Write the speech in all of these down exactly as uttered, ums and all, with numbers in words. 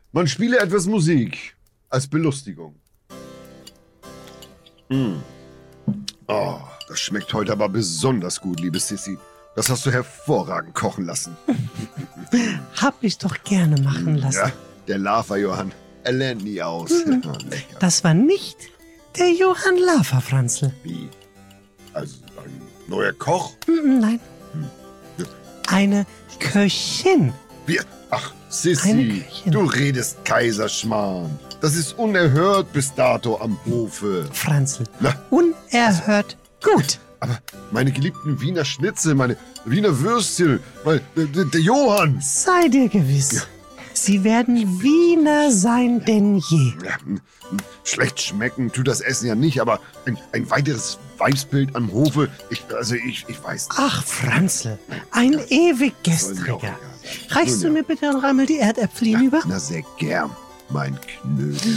Man spiele etwas Musik als Belustigung. Mm. Oh, das schmeckt heute aber besonders gut, liebe Sissi. Das hast du hervorragend kochen lassen. Hab ich doch gerne machen lassen. Ja, der Lava Johann, er lernt nie aus. Mhm. Oh, lecker. Das war nicht der Johann Lava, Franzl. Wie? Also ein neuer Koch? Mhm, nein. Ja. Eine Köchin. Wie? Ach, Eine Sissi, Köchin. du redest Kaiserschmarrn. Das ist unerhört bis dato am Hofe. Franzl. Na? Unerhört gut. Aber meine geliebten Wiener Schnitzel, meine Wiener Würstchen, mein, der, der Johann. Sei dir gewiss. Ja. Sie werden Wiener sein denn je. Ja, m- m- schlecht schmecken tut das Essen ja nicht, aber ein, ein weiteres Weibsbild am Hofe, ich, also ich, ich weiß nicht. Ach, Franzl, ein ewig Soll mir auch Gestriger. egal sein. Reichst du Nun mir bitte und rammel die Erdäpfel hinüber? Na, sehr gern, mein Knödel.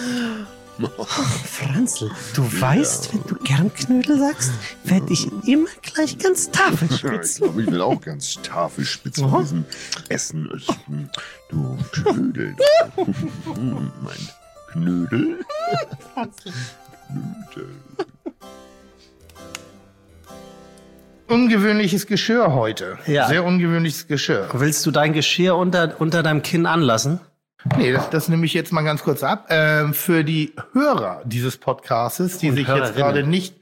Franzl, du weißt, wenn du gern Knödel sagst, werd ich immer gleich ganz Ich tafelspitz. glaube, ich will auch ganz tafelspitz Aha. von diesem Essen essen. Du Knödel. Hm, mein Knödel. Knödel. Ungewöhnliches Geschirr heute. Ja. Sehr ungewöhnliches Geschirr. Willst du dein Geschirr unter, unter deinem Kinn anlassen? Nee, das, das nehme ich jetzt mal ganz kurz ab. Ähm, für die Hörer dieses Podcastes, die Und sich jetzt Hörerinnen. gerade nicht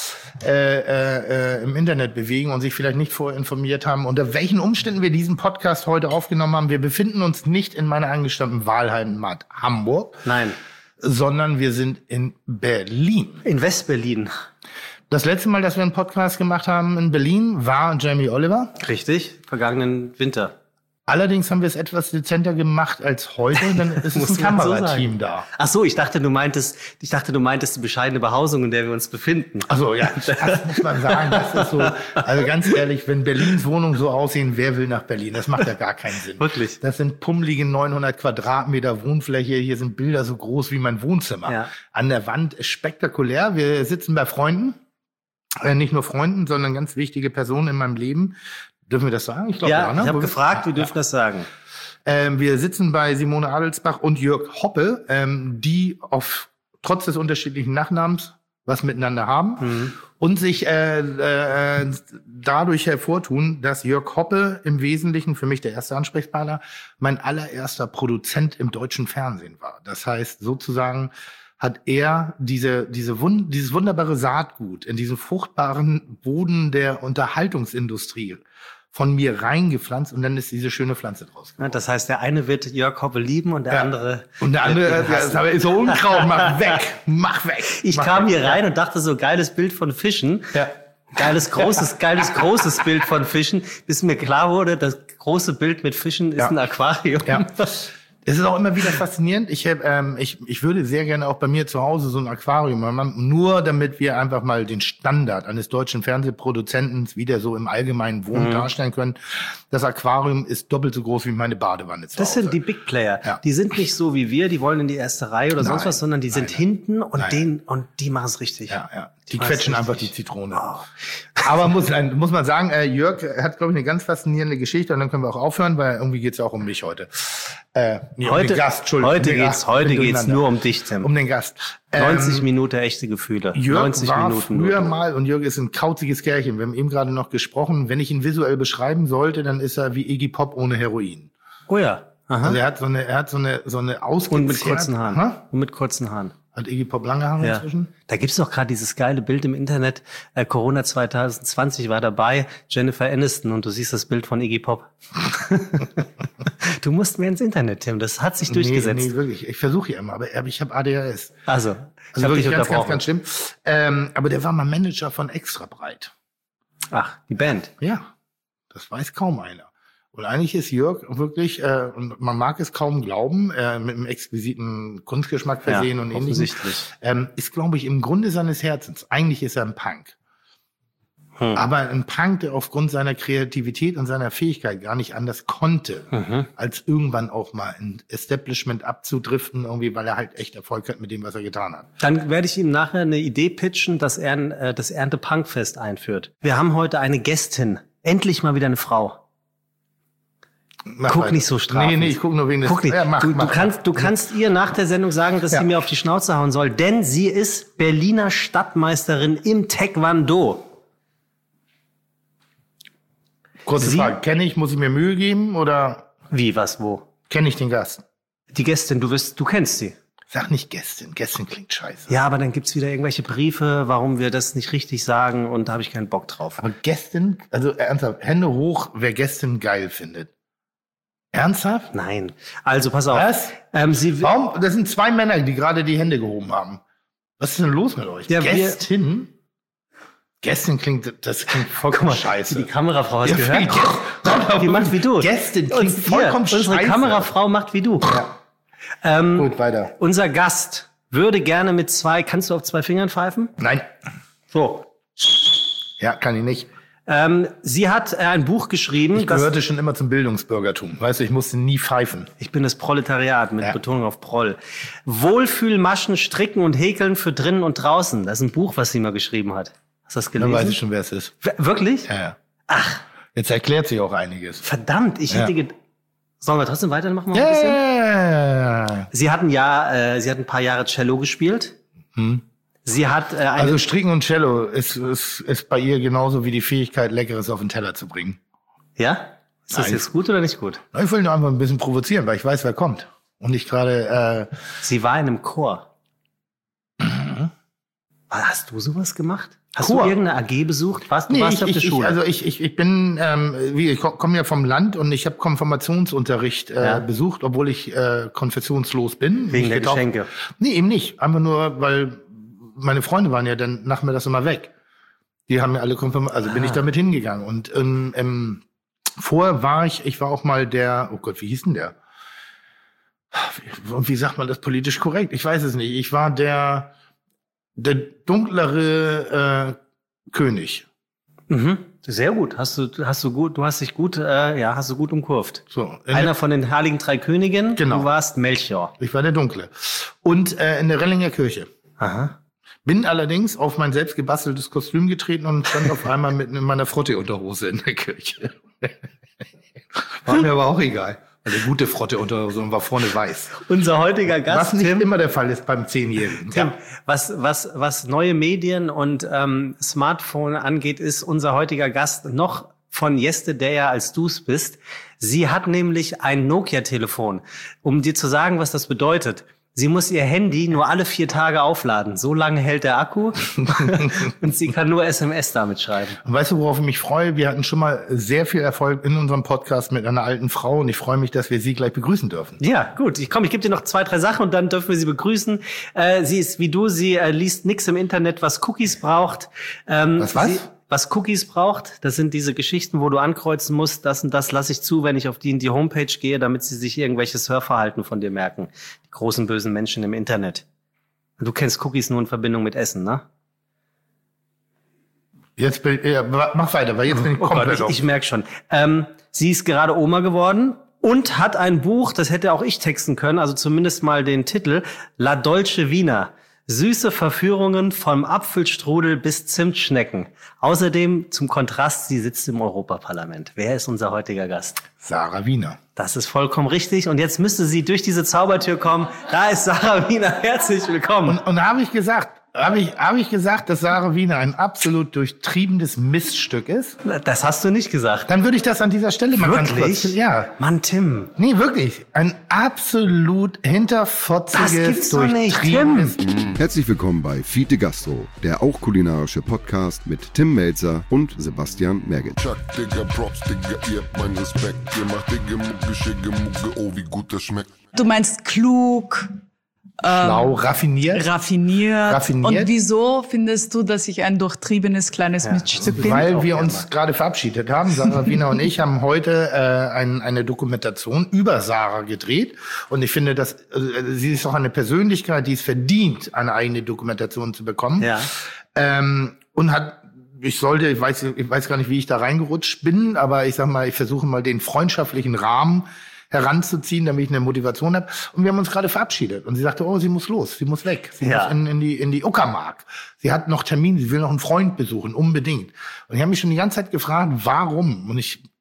äh, äh, äh, im Internet bewegen und sich vielleicht nicht vorher informiert haben, unter welchen Umständen wir diesen Podcast heute aufgenommen haben. Wir befinden uns nicht in meiner angestammten Wahlheimat Hamburg, Nein. sondern wir sind in Berlin. In Westberlin. Das letzte Mal, dass wir einen Podcast gemacht haben in Berlin, war Jamie Oliver. Richtig, vergangenen Winter. Allerdings haben wir es etwas dezenter gemacht als heute. Dann ist es Muss ein man so Kamerateam sagen. da. Ach so, ich dachte, du meintest, ich dachte, du meintest die bescheidene Behausung, in der wir uns befinden. Also ja, das muss man sagen. Das ist so. Also ganz ehrlich, wenn Berlins Wohnungen so aussehen, wer will nach Berlin? Das macht ja gar keinen Sinn. Wirklich? Das sind pummelige neunhundert Quadratmeter Wohnfläche. Hier sind Bilder so groß wie mein Wohnzimmer. Ja. An der Wand ist spektakulär. Wir sitzen bei Freunden. Äh, nicht nur Freunden, sondern ganz wichtige Personen in meinem Leben. Dürfen wir das sagen? Ich glaube, Ja, ne? ich habe Wo- gefragt, wir dürfen das sagen. Ähm, wir sitzen bei Simone Adelsbach und Jörg Hoppe, ähm, die auf trotz des unterschiedlichen Nachnamens was miteinander haben Mhm. und sich äh, äh, dadurch hervortun, dass Jörg Hoppe im Wesentlichen, für mich der erste Ansprechpartner, mein allererster Produzent im deutschen Fernsehen war. Das heißt, sozusagen hat er diese, diese Wund dieses wunderbare Saatgut in diesen fruchtbaren Boden der Unterhaltungsindustrie von mir reingepflanzt und dann ist diese schöne Pflanze draus geworden. Ja, das heißt, der eine wird Jörg Hoppe lieben und der Ja. andere. Und der andere, wird ihn ja, hassen. ist aber ist so Unkraut, mach weg, mach weg. Ich mach kam weg. hier rein und dachte so, geiles Bild von Fischen. Ja. Geiles, großes, geiles, großes Bild von Fischen, bis mir klar wurde, das große Bild mit Fischen ist Ja. ein Aquarium. Ja. Es ist auch immer wieder faszinierend. Ich, hab, ähm, ich, ich würde sehr gerne auch bei mir zu Hause so ein Aquarium haben, nur damit wir einfach mal den Standard eines deutschen Fernsehproduzenten wieder so im allgemeinen Wohnen Mhm. darstellen können. Das Aquarium ist doppelt so groß wie meine Badewanne zu Das Hause. sind die Big Player. Ja. Die sind nicht so wie wir, die wollen in die erste Reihe oder sonst Nein, was, sondern die sind nein, hinten und nein. den und die machen es richtig. Ja, ja. Die weiß quetschen richtig. einfach die Zitrone. Oh. Aber muss, muss man sagen, äh, Jörg hat, glaube ich, eine ganz faszinierende Geschichte und dann können wir auch aufhören, weil irgendwie geht's ja auch um mich heute. Äh, nee, um Heute, den Gast, Entschuldigung. heute um den geht's, Gast. heute Bin geht's durcheinander. nur um dich, Tim. Um den Gast. Ähm, neunzig Minuten echte Gefühle. Jörg neunzig war Minuten. früher nur. mal, und Jörg ist ein kauziges Kerlchen, wir haben eben gerade noch gesprochen, wenn ich ihn visuell beschreiben sollte, dann ist er wie Iggy Pop ohne Heroin. Oh ja. Aha. Also er hat so eine, er hat so eine, so eine ausgezehrt. Und mit kurzen Haaren. Ha? Und mit kurzen Haaren. Hat Iggy Pop lange Haare Ja. inzwischen? Da gibt's doch gerade dieses geile Bild im Internet. Äh, Corona zwanzig zwanzig war dabei, Jennifer Aniston, und du siehst das Bild von Iggy Pop. Du musst mehr ins Internet, Tim. Das hat sich durchgesetzt. Nee, nee, wirklich. Ich versuche ja immer, aber ich habe A D H S. Also, ich Also hab wirklich dich ganz, ganz, unterbrochen. ganz schlimm. Ähm, aber der war mal Manager von Extra Breit. Ach, die Band. Ja, das weiß kaum einer. Und eigentlich ist Jörg wirklich, äh, und man mag es kaum glauben, äh, mit einem exquisiten Kunstgeschmack versehen Ja, und ähnlichem, offensichtlich. ähm, ist, glaube ich, im Grunde seines Herzens. Eigentlich ist er ein Punk. Hm. Aber ein Punk, der aufgrund seiner Kreativität und seiner Fähigkeit gar nicht anders konnte, Mhm. als irgendwann auch mal ein Establishment abzudriften, irgendwie, weil er halt echt Erfolg hat mit dem, was er getan hat. Dann werde ich ihm nachher eine Idee pitchen, dass er ein, äh, das Ernte-Punk-Fest einführt. Wir haben heute eine Gästin. Endlich mal wieder eine Frau. Mach Guck weiter. nicht so strafend. Nee, nee, ich guck nur wegen des... Guck nicht. Ja, mach, du, mach, du, kannst, mach. du kannst ihr nach der Sendung sagen, dass Ja. sie mir auf die Schnauze hauen soll, denn sie ist Berliner Stadtmeisterin im Taekwondo. Kurze Sie- Frage, kenne ich, muss ich mir Mühe geben oder Wie, was, wo? kenne ich den Gast? Die Gästin, du wirst, du kennst sie. Sag nicht Gästin, Gästin klingt scheiße. Ja, aber dann gibt's wieder irgendwelche Briefe, warum wir das nicht richtig sagen und da habe ich keinen Bock drauf. Aber Gästin, also ernsthaft, Hände hoch, wer Gästin geil findet. Ernsthaft? Nein. Also, pass auf. Was? Ähm, sie, Warum? Das sind zwei Männer, die gerade die Hände gehoben haben. Was ist denn los mit euch? Ja, wir- Gästin? Gästin klingt, das klingt vollkommen scheiße. die Kamerafrau hast Ja, gehört? Gäst- Die macht wie du. Gästin klingt Uns- vollkommen hier, scheiße. Unsere Kamerafrau macht wie du. Ähm, Gut, weiter. unser Gast würde gerne mit zwei, kannst du auf zwei Fingern pfeifen? Nein. So. Ja, kann ich nicht. Ähm, sie hat äh, ein Buch geschrieben. Ich das- gehörte schon immer zum Bildungsbürgertum. Weißt du, ich musste nie pfeifen. Ich bin das Proletariat mit Ja. Betonung auf Proll. Wohlfühlmaschen, Stricken und Häkeln für drinnen und draußen. Das ist ein Buch, was sie mal geschrieben hat. Hast du das Dann gelesen? weiß ich schon, wer es ist. W- Wirklich? Ja, ja. Ach. Jetzt erklärt sich auch einiges. Verdammt, ich Ja. hätte... Ge- Sollen wir trotzdem weitermachen? Noch ein bisschen? Yeah. Sie hat ein Jahr, äh, sie hat ein paar Jahre Cello gespielt. Hm. Sie hat äh, eine, Also Stricken und Cello ist, ist, ist bei ihr genauso wie die Fähigkeit, Leckeres auf den Teller zu bringen. ja? Ist das Nein. jetzt gut oder nicht gut? Na, Ich will nur einfach ein bisschen provozieren, weil ich weiß, wer kommt. Und nicht gerade, äh, Sie war in einem Chor. Hast du sowas gemacht? Hast Chor? du irgendeine A G besucht? Warst du nee, warst ich, auf der ich, ich, Schule? also ich, ich, ich bin, ähm, wie, ich komme ja vom Land und ich habe Konfirmationsunterricht äh, Ja. besucht, obwohl ich äh, konfessionslos bin. Wegen Ich der getauft- Geschenke. Nee, eben nicht. Einfach nur, weil meine Freunde waren ja dann nachmittags immer weg. Die haben ja alle konfirmiert, also bin Ah. ich damit hingegangen. Und ähm, ähm, vorher war ich, ich war auch mal der, oh Gott, wie hieß denn der? Und wie sagt man das politisch korrekt? Ich weiß es nicht. Ich war der, der dunklere äh, König. Mhm. Sehr gut. Hast du, hast du gut, du hast dich gut, äh, ja, hast du gut umkurvt. So, in Einer von den heiligen drei Königen. Genau. Du warst Melchior. Ich war der Dunkle. Und äh, in der Rellinger Kirche. Aha. Bin allerdings auf mein selbst gebasteltes Kostüm getreten und stand auf einmal mit in meiner Frotte-Unterhose in der Kirche. War mir aber auch egal. Eine gute Frotte-Unterhose und war vorne weiß. Unser heutiger Gast, Was nicht Tim, immer der Fall ist beim Zehnjährigen. Tim, was, was, was neue Medien und ähm, Smartphone angeht, ist unser heutiger Gast noch von yesterday, als du es bist. Sie hat nämlich ein Nokia-Telefon. Um dir zu sagen, was das bedeutet. Sie muss ihr Handy nur alle vier Tage aufladen. So lange hält der Akku. Und sie kann nur S M S damit schreiben. Und weißt du, worauf ich mich freue? Wir hatten schon mal sehr viel Erfolg in unserem Podcast mit einer alten Frau und ich freue mich, dass wir sie gleich begrüßen dürfen. Ja, gut. Ich komm, ich gebe dir noch zwei, drei Sachen und dann dürfen wir sie begrüßen. Äh, sie ist wie du, sie äh, liest nix im Internet, was Cookies braucht. Ähm, Was, was? Sie, was Cookies braucht, das sind diese Geschichten, wo du ankreuzen musst, das und das lasse ich zu, wenn ich auf die in die Homepage gehe, damit sie sich irgendwelches Surfverhalten von dir merken. Die großen bösen Menschen im Internet. Du kennst Cookies nur in Verbindung mit Essen, ne? Jetzt bin, ja, mach weiter, weil jetzt bin ich Oh Gott, komplett ich, auf. ich merke schon. Ähm, sie ist gerade Oma geworden und hat ein Buch, das hätte auch ich texten können, also zumindest mal den Titel, La Dolce Vina. Süße Verführungen vom Apfelstrudel bis Zimtschnecken. Außerdem zum Kontrast, sie sitzt im Europaparlament. Wer ist unser heutiger Gast? Sarah Wiener. Das ist vollkommen richtig. Und jetzt müsste sie durch diese Zaubertür kommen. Da ist Sarah Wiener. Herzlich willkommen. Und, und da habe ich gesagt, habe ich, habe ich gesagt, dass Sarah Wiener ein absolut durchtriebenes Miststück ist? Das hast du nicht gesagt. Dann würde ich das an dieser Stelle mal ganz kurz... Wirklich? Ja. Mann, Tim. Nee, wirklich. Ein absolut hinterfotziges, Das gibt's doch nicht, durchtriebenes... Herzlich willkommen bei Fiete Gastro, der auch kulinarische Podcast mit Tim Melzer und Sebastian Merget. Chuck, Digga, Props, Digga, ihr habt meinen Respekt. Ihr macht Digga, Mucke, Schicke, Mucke, oh, wie gut das schmeckt. Du meinst klug, Schlau, raffiniert. raffiniert. Raffiniert? Und wieso findest du, dass ich ein durchtriebenes kleines Miststück bin? Weil wir uns gerade verabschiedet haben. Sarah Wiener und ich haben heute äh, ein, eine Dokumentation über Sarah gedreht. Und ich finde, dass äh, sie ist auch eine Persönlichkeit, die es verdient, eine eigene Dokumentation zu bekommen. Ja. Ähm, und hat, ich sollte, ich weiß, ich weiß gar nicht, wie ich da reingerutscht bin, aber ich sag mal, ich versuche mal den freundschaftlichen Rahmen heranzuziehen, damit ich eine Motivation habe. Und wir haben uns gerade verabschiedet. Und sie sagte, oh, sie muss los, sie muss weg. Sie Ja. muss in, in die in die Uckermark. Sie hat noch Termin, sie will noch einen Freund besuchen, unbedingt. Und ich habe mich schon die ganze Zeit gefragt, warum? Und ich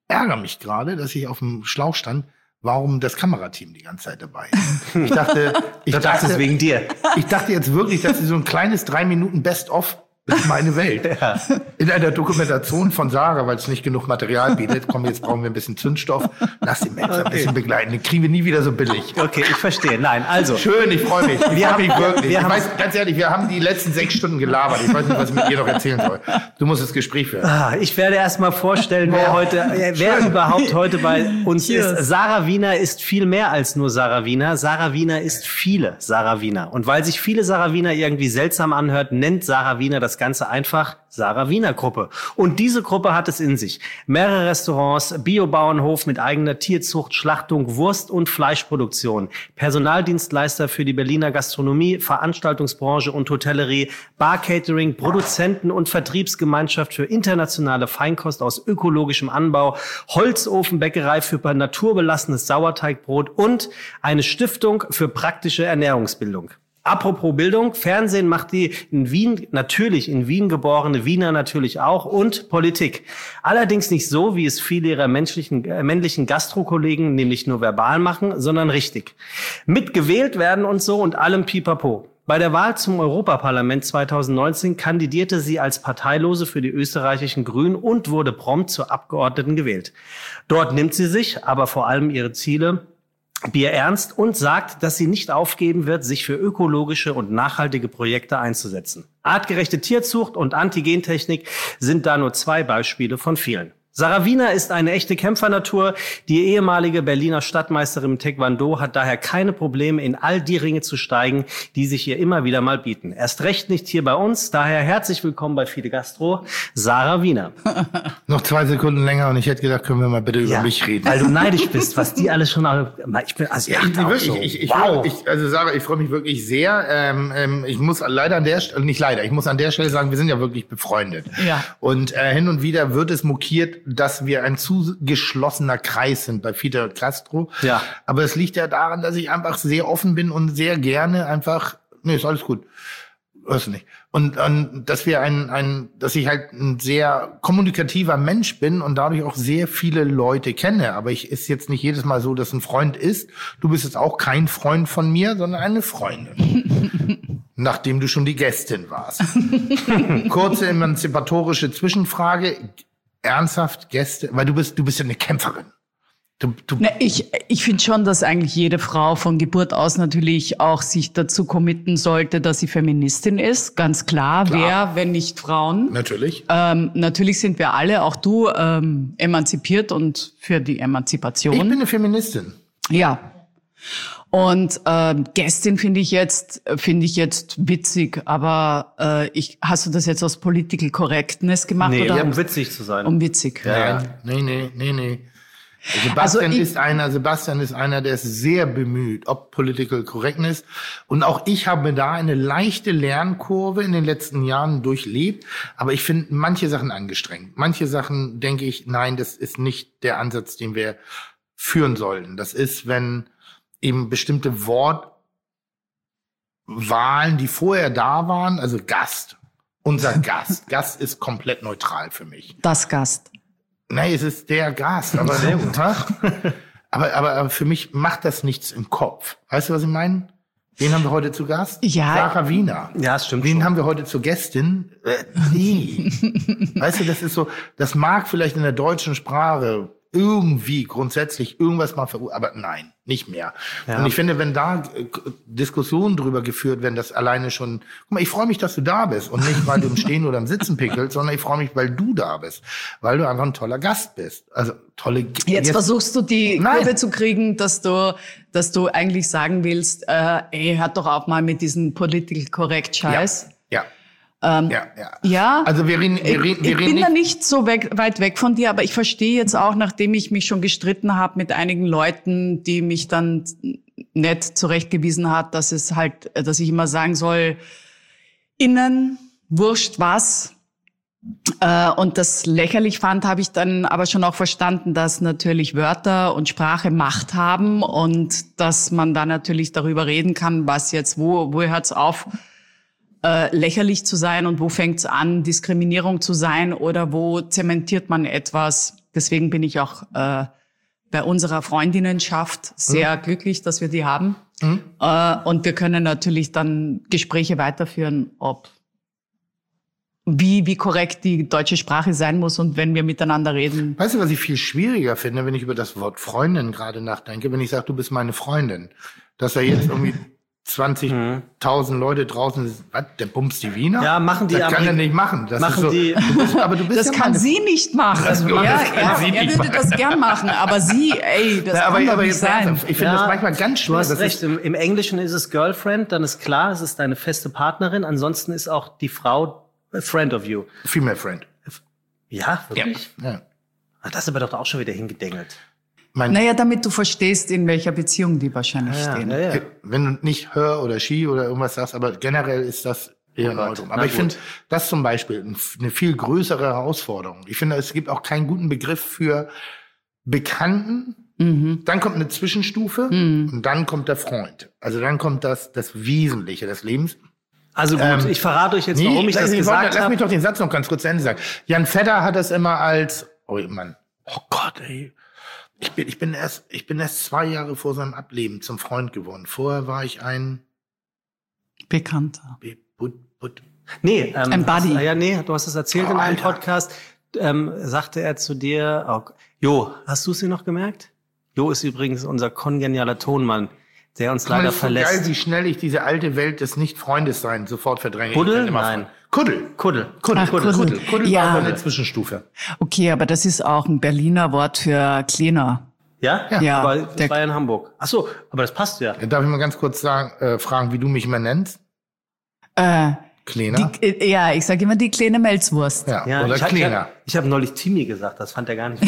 ärgere mich gerade, dass ich auf dem Schlauch stand, warum das Kamerateam die ganze Zeit dabei ist. Ich dachte, ich Du dachtest dachte, wegen dir. ich dachte jetzt wirklich, dass sie so ein kleines drei Minuten Best-of ist meine Welt. Ja. In einer Dokumentation von Sarah, weil es nicht genug Material bietet, komm, jetzt brauchen wir ein bisschen Zündstoff. Lass den Mensch ein bisschen begleiten. Den kriegen wir nie wieder so billig. Okay, ich verstehe. Nein, also. Schön, ich freue mich. Ich Wir freue mich haben- wirklich. wir Ich haben- weiß, ganz ehrlich, wir haben die letzten sechs Stunden gelabert. Ich weiß nicht, was ich mit dir noch erzählen soll. Du musst das Gespräch führen. Ah, Ich werde erst mal vorstellen, wer Boah. heute, äh, wer Schön. überhaupt heute bei uns Cheers. ist. Sarah Wiener ist viel mehr als nur Sarah Wiener. Sarah Wiener ist viele Sarah Wiener. Und weil sich viele Sarah Wiener irgendwie seltsam anhört, nennt Sarah Wiener das Ganze einfach Sarah Wiener Gruppe. Und diese Gruppe hat es in sich. Mehrere Restaurants, Biobauernhof mit eigener Tierzucht, Schlachtung, Wurst- und Fleischproduktion, Personaldienstleister für die Berliner Gastronomie, Veranstaltungsbranche und Hotellerie, Bar-Catering, Produzenten- und Vertriebsgemeinschaft für internationale Feinkost aus ökologischem Anbau, Holzofenbäckerei für naturbelassenes Sauerteigbrot und eine Stiftung für praktische Ernährungsbildung. Apropos Bildung, Fernsehen macht die in Wien, natürlich in Wien geborene Wiener natürlich auch, und Politik. Allerdings nicht so, wie es viele ihrer menschlichen, äh, männlichen Gastrokollegen nämlich nur verbal machen, sondern richtig. Mitgewählt werden und so und allem Pipapo. Bei der Wahl zum Europaparlament zweitausendneunzehn kandidierte sie als Parteilose für die österreichischen Grünen und wurde prompt zur Abgeordneten gewählt. Dort nimmt sie sich aber vor allem ihre Ziele Bier ernst und sagt, dass sie nicht aufgeben wird, sich für ökologische und nachhaltige Projekte einzusetzen. Artgerechte Tierzucht und Antigentechnik sind da nur zwei Beispiele von vielen. Sarah Wiener ist eine echte Kämpfernatur. Die ehemalige Berliner Stadtmeisterin im Taekwondo hat daher keine Probleme, in all die Ringe zu steigen, die sich ihr immer wieder mal bieten. Erst recht nicht hier bei uns. Daher herzlich willkommen bei Fide Gastro, Sarah Wiener. Noch zwei Sekunden länger und ich hätte gedacht, können wir mal bitte über mich reden. Weil du neidisch bist, was die alles schon... alle- Ich bin also Ja, ich ich, dachte auch wirklich, so, ich, ich, wow. ich, also Sarah, ich freue mich wirklich sehr. Ähm, ähm, ich muss leider an der Stelle, nicht leider, ich muss an der Stelle sagen, wir sind ja wirklich befreundet. Ja. Und äh, hin und wieder wird es mokiert, dass wir ein zu geschlossener Kreis sind bei Fide Gastro. Ja. Aber es liegt ja daran, dass ich einfach sehr offen bin und sehr gerne einfach, nee, ist alles gut. Hörst du nicht. Und, und dass wir ein, ein, dass ich halt ein sehr kommunikativer Mensch bin und dadurch auch sehr viele Leute kenne. Aber ich ist jetzt nicht jedes Mal so, dass ein Freund ist. Du bist jetzt auch kein Freund von mir, sondern eine Freundin. Nachdem du schon die Gästin warst. Kurze emanzipatorische Zwischenfrage. Ernsthaft Gäste, weil du bist, du bist ja eine Kämpferin. Du, du, Na, ich ich finde schon, dass eigentlich jede Frau von Geburt aus natürlich auch sich dazu committen sollte, dass sie Feministin ist. Ganz klar, Klar. wer, wenn nicht Frauen. Natürlich. Ähm, natürlich sind wir alle, auch du, ähm, emanzipiert und für die Emanzipation. Ich bin eine Feministin. Ja. Und ähm, Gästin finde ich jetzt finde ich jetzt witzig, aber äh, ich hast du das jetzt aus Political Correctness gemacht Nee, oder um witzig zu sein. um witzig? Ja. Nee, nee, nee, nee. Sebastian Also ich- ist einer, Sebastian ist einer, der ist sehr bemüht, ob Political Correctness. Und auch ich habe da eine leichte Lernkurve in den letzten Jahren durchlebt. Aber ich finde manche Sachen angestrengt. Manche Sachen denke ich, nein, das ist nicht der Ansatz, den wir führen sollten. Das ist, wenn eben bestimmte Wortwahlen, die vorher da waren, also Gast, unser Gast. Gast ist komplett neutral für mich. Das Gast. Nein, es ist der Gast, aber sehr gut. aber, aber, aber für mich macht das nichts im Kopf. Weißt du, was ich meine? Wen haben wir heute zu Gast? Ja. Sarah Wiener. Ja, das stimmt Wen schon. haben wir heute zur Gästin? Äh, nee. Weißt du, das ist so, das mag vielleicht in der deutschen Sprache irgendwie grundsätzlich irgendwas mal verursachen, aber nein, nicht mehr. Ja. Und ich finde, wenn da äh, Diskussionen drüber geführt werden, das alleine schon, guck mal, ich freue mich, dass du da bist und nicht, weil du im Stehen oder im Sitzen pickelst, sondern ich freue mich, weil du da bist, weil du einfach ein toller Gast bist. Also tolle. Jetzt, jetzt versuchst du die Nein. Kurve zu kriegen, dass du, dass du eigentlich sagen willst, äh, ey, hört doch auf mal mit diesem Political Correct Scheiß. Ja. Ähm, Ja, ja. Ja. Also wir reden, wir Ich, reden, wir ich reden bin da nicht. nicht so weg, weit weg von dir, aber ich verstehe jetzt auch, nachdem ich mich schon gestritten habe mit einigen Leuten, die mich dann nett zurechtgewiesen hat, dass es halt, dass ich immer sagen soll, innen, wurscht was. Äh, und das lächerlich fand, habe ich dann aber schon auch verstanden, dass natürlich Wörter und Sprache Macht haben und dass man da natürlich darüber reden kann, was jetzt, wo, wo hört's auf, äh, lächerlich zu sein und wo fängt's an, Diskriminierung zu sein oder wo zementiert man etwas, deswegen bin ich auch äh, bei unserer Freundinnenschaft sehr mhm. glücklich, dass wir die haben. Mhm. Äh, und wir können natürlich dann Gespräche weiterführen, ob wie wie korrekt die deutsche Sprache sein muss und wenn wir miteinander reden. Weißt du, was ich viel schwieriger finde, wenn ich über das Wort Freundin gerade nachdenke, wenn ich sage, du bist meine Freundin, dass da jetzt irgendwie zwanzigtausend Leute draußen sind, was, der bumst die Wiener? Ja, machen die. Das kann er nicht machen. Das machen ist so, die. Du bist, aber du bist das ja kann meine, sie nicht machen. Das, ja, das er, kann sie er nicht würde machen. das gern machen, aber sie, ey, das ja, kann aber, doch aber nicht jetzt sein. ernsthaft, ich finde Ja, das manchmal ganz schwer. Du hast das recht, im, im Englischen ist es Girlfriend, dann ist klar, es ist deine feste Partnerin. Ansonsten ist auch die Frau a friend of you. Female friend. Ja, wirklich? Ja. Ja. Ah, das ist aber doch auch schon wieder hingedengelt. Mein, Naja, damit du verstehst, in welcher Beziehung die wahrscheinlich Ja, stehen. ja, ja. Wenn du nicht her oder she oder irgendwas sagst, aber generell ist das eher Oh ein Gott. Neutrum. Na Aber ich gut. finde, das zum Beispiel eine viel größere Herausforderung. Ich finde, es gibt auch keinen guten Begriff für Bekannten. Mhm. Dann kommt eine Zwischenstufe Mhm. und dann kommt der Freund. Also dann kommt das, das Wesentliche des Lebens. Also gut, Ähm, ich verrate euch jetzt, warum ich lass, das ich gesagt wollte, lass mich habe. doch den Satz noch ganz kurz zu Ende sagen. Jan Vetter hat es immer als, oh Mann, oh Gott, ey. Ich bin, ich bin erst, ich bin erst zwei Jahre vor seinem Ableben zum Freund geworden. Vorher war ich ein, Bekannter. Be- But, But, Nee, ähm, Ein Buddy. Hast, ja, nee, du hast es erzählt Oh, in einem Alter. Podcast. Ähm, sagte er zu dir, oh, Jo, hast du es dir noch gemerkt? Jo ist übrigens unser kongenialer Tonmann, der uns leider das ist so verlässt. geil, wie schnell ich diese alte Welt des Nicht-Freundes-Sein sofort verdränge. Kuddel? Ich kann immer Nein. Freund- Kuddel. Kuddel. Kuddel, Ach, Kuddel, Kuddel. Kuddel. Kuddel Ja. war so eine Zwischenstufe. Okay, aber das ist auch ein Berliner Wort für Kleiner. Ja? Ja. Aber das Der- war ja in Hamburg. Ach so, aber das passt ja. Darf ich mal ganz kurz sagen, äh, fragen, wie du mich immer nennst? Äh, Kleiner? die, äh, ja, ich sage immer die kleine Melzwurst. Ja, Ja, oder ich, hab- ich Kleiner. habe ich hab neulich Timmy gesagt, das fand er gar nicht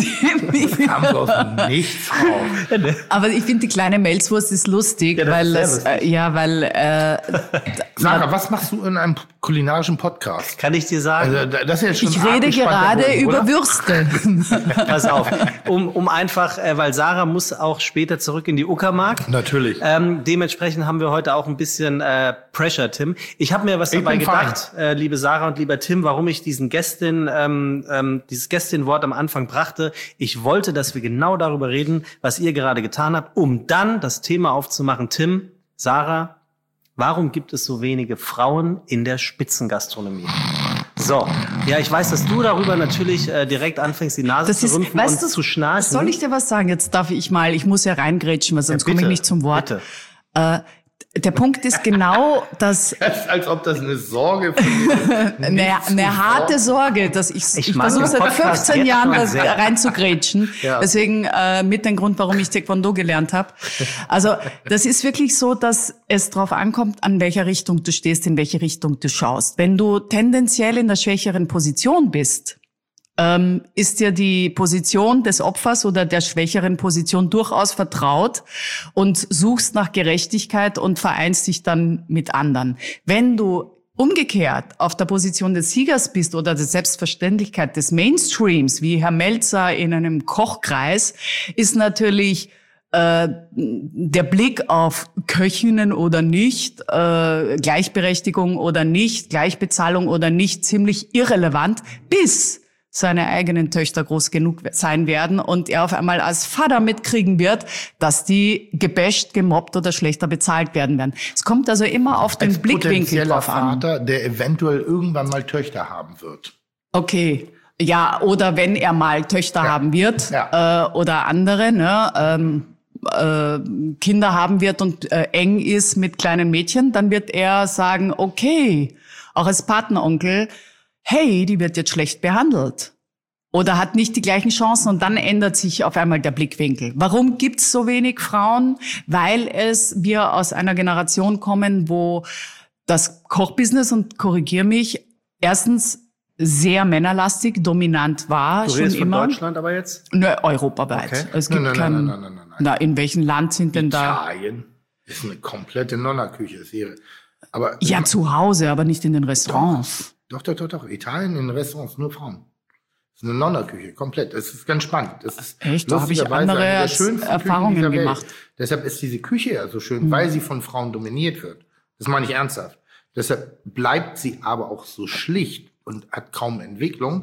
gut. Kam so aus dem Nichts raus. Aber ich finde, die kleine Melzwurst ist lustig, Ja, das weil ist sehr es, lustig. äh, ja, weil, äh, Sarah, was machst du in einem kulinarischen Podcast? Kann ich dir sagen? Also, da- das ist jetzt schon ich arg rede gespannt gerade geworden, über oder? Würste. Pass auf, um, um einfach, äh, weil Sarah muss auch später zurück in die Uckermark. Natürlich. Ähm, dementsprechend haben wir heute auch ein bisschen äh, Pressure, Tim. Ich habe mir was Ich dabei bin gedacht, äh, liebe Sarah und lieber Tim, warum ich diesen Gästin, ähm, ähm, dieses Gästin-Wort am Anfang brachte. Ich wollte, dass wir genau darüber reden, was ihr gerade getan habt, um dann das Thema aufzumachen. Tim, Sarah, warum gibt es so wenige Frauen in der Spitzengastronomie? So, ja, ich weiß, dass du darüber natürlich äh, direkt anfängst, die Nase Das zu ist, rümpfen weißt und du, zu schnarchen. soll ich dir was sagen? Jetzt darf ich mal, ich muss ja reingrätschen, weil sonst Ja, bitte, komme ich nicht zum Wort. bitte. Äh, der Punkt ist genau, dass Das ist, als ob das eine Sorge für mich eine, eine harte Sorge, dass ich, Ich ich, mag versuche den seit Podcast fünfzehn jetzt Jahren schon das sehr. reinzugrätschen. Ja. Deswegen äh, mit dem Grund, warum ich Taekwondo gelernt habe. Also das ist wirklich so, dass es darauf ankommt, an welcher Richtung du stehst, in welche Richtung du schaust. Wenn du tendenziell in der schwächeren Position bist, ähm, ist dir die Position des Opfers oder der schwächeren Position durchaus vertraut und suchst nach Gerechtigkeit und vereinst dich dann mit anderen. Wenn du umgekehrt auf der Position des Siegers bist oder der Selbstverständlichkeit des Mainstreams, wie Herr Melzer in einem Kochkreis, ist natürlich äh, der Blick auf Köchinnen oder nicht, äh, Gleichberechtigung oder nicht, Gleichbezahlung oder nicht ziemlich irrelevant, bis seine eigenen Töchter groß genug sein werden und er auf einmal als Vater mitkriegen wird, dass die gebasht, gemobbt oder schlechter bezahlt werden werden. Es kommt also immer auf den als Blickwinkel potenzieller drauf an. Vater, der eventuell irgendwann mal Töchter haben wird. Okay. Ja, oder wenn er mal Töchter Ja. haben wird Ja. äh, oder andere, ne, ähm, äh, Kinder haben wird und äh, eng ist mit kleinen Mädchen, dann wird er sagen, okay, auch als Patenonkel, hey, die wird jetzt schlecht behandelt oder hat nicht die gleichen Chancen und dann ändert sich auf einmal der Blickwinkel. Warum gibt's so wenig Frauen? Weil es wir aus einer Generation kommen, wo das Kochbusiness, und korrigier mich, erstens sehr männerlastig, dominant war, Du schon redest von immer. Deutschland aber jetzt? Ne, europaweit. Okay. Es gibt Nein, nein, kein, nein, nein, nein, nein, nein. Na, in welchem Land sind denn da? Italien ist eine komplette Nonnerküche. ist hier. Aber Ja, zu Hause, aber nicht in den Restaurants. Doch, doch, doch, doch. Italien in Restaurants, nur Frauen. Das ist eine Nonnerküche, komplett. Es ist ganz spannend. Das ist Echt? Da habe ich lustigerweise andere eine der schönsten Küchen Erfahrungen dieser Welt. gemacht. Deshalb ist diese Küche ja so schön, weil sie von Frauen dominiert wird. Das meine ich ernsthaft. Deshalb bleibt sie aber auch so schlicht und hat kaum Entwicklung,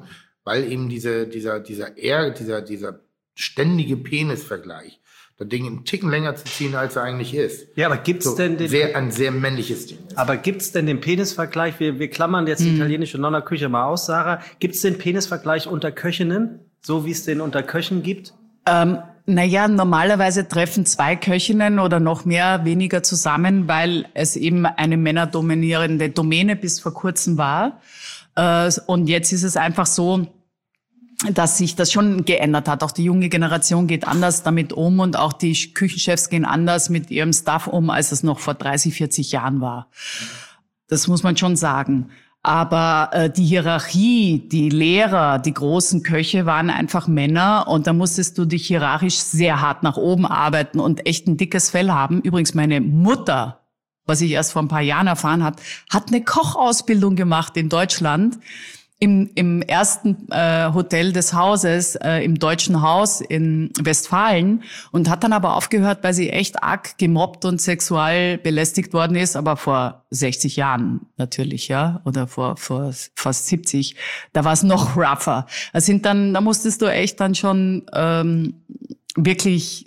weil eben diese, dieser, dieser, eher, dieser, dieser ständige Penisvergleich, das Ding einen Ticken länger zu ziehen, als er eigentlich ist. Ja, aber gibt's so, denn den, sehr, ein sehr männliches Ding ist. aber gibt's denn den Penisvergleich? Wir, wir klammern jetzt die Mhm. italienische Nonna-Küche mal aus, Sarah. Gibt's den Penisvergleich unter Köchinnen, so wie es den unter Köchen gibt? Ähm, naja, normalerweise treffen zwei Köchinnen oder noch mehr weniger zusammen, weil es eben eine männerdominierende Domäne bis vor kurzem war. Äh, und jetzt ist es einfach so, dass sich das schon geändert hat. Auch die junge Generation geht anders damit um und auch die Küchenchefs gehen anders mit ihrem Staff um, als es noch vor dreißig, vierzig Jahren war. Das muss man schon sagen. Aber äh, die Hierarchie, die Lehrer, die großen Köche waren einfach Männer und da musstest du dich hierarchisch sehr hart nach oben arbeiten und echt ein dickes Fell haben. Übrigens meine Mutter, was ich erst vor ein paar Jahren erfahren habe, hat eine Kochausbildung gemacht in Deutschland. Im, im ersten äh, Hotel des Hauses, äh, im Deutschen Haus in Westfalen und hat dann aber aufgehört, weil sie echt arg gemobbt und sexual belästigt worden ist, aber vor sechzig Jahren natürlich, ja, oder vor, vor fast siebzig. Da war es noch rougher. Das sind dann, da musstest du echt dann schon ähm, wirklich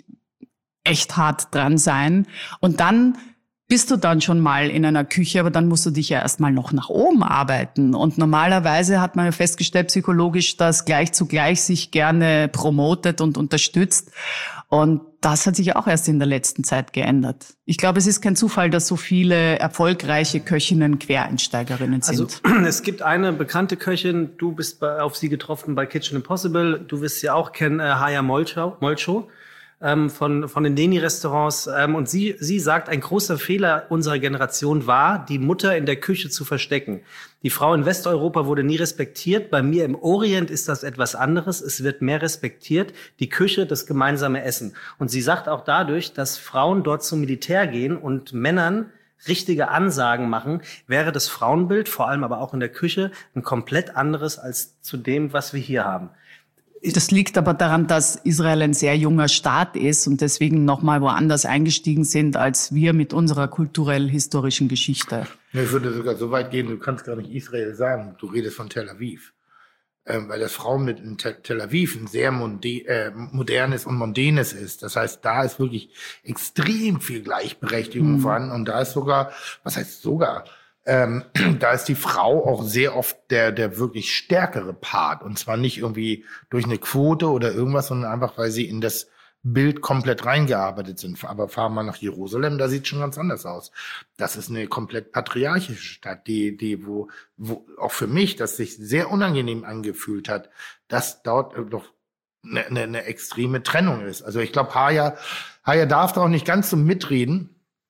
echt hart dran sein und dann bist du dann schon mal in einer Küche, aber dann musst du dich ja erstmal noch nach oben arbeiten. Und normalerweise hat man ja festgestellt, psychologisch, dass gleich zu gleich sich gerne promotet und unterstützt. Und das hat sich auch erst in der letzten Zeit geändert. Ich glaube, es ist kein Zufall, dass so viele erfolgreiche Köchinnen Quereinsteigerinnen sind. Also es gibt eine bekannte Köchin, du bist bei, auf sie getroffen bei Kitchen Impossible, du wirst sie auch kennen, äh, Haya Molcho. Molcho. Ähm, von, von den Deni-Restaurants. Ähm, und sie, sie sagt, ein großer Fehler unserer Generation war, die Mutter in der Küche zu verstecken. Die Frau in Westeuropa wurde nie respektiert. Bei mir im Orient ist das etwas anderes. Es wird mehr respektiert. Die Küche, das gemeinsame Essen. Und sie sagt auch dadurch, dass Frauen dort zum Militär gehen und Männern richtige Ansagen machen, wäre das Frauenbild, vor allem aber auch in der Küche, ein komplett anderes als zu dem, was wir hier haben. Das liegt aber daran, dass Israel ein sehr junger Staat ist und deswegen nochmal woanders eingestiegen sind als wir mit unserer kulturell-historischen Geschichte. Ich würde sogar so weit gehen, du kannst gar nicht Israel sagen, du redest von Tel Aviv. Ähm, weil das Frauenbild in Tel, Tel Aviv ein sehr monde, äh, modernes und mondänes ist. Das heißt, da ist wirklich extrem viel Gleichberechtigung mhm. vorhanden und da ist sogar, was heißt sogar, Ähm, da ist die Frau auch sehr oft der der wirklich stärkere Part. Und zwar nicht irgendwie durch eine Quote oder irgendwas, sondern einfach, weil sie in das Bild komplett reingearbeitet sind. Aber fahren wir nach Jerusalem, da sieht schon ganz anders aus. Das ist eine komplett patriarchische Stadt, die die wo wo auch für mich, das sich sehr unangenehm angefühlt hat, dass dort doch eine, eine, eine extreme Trennung ist. Also ich glaube, Haya, Haya darf da auch nicht ganz so mitreden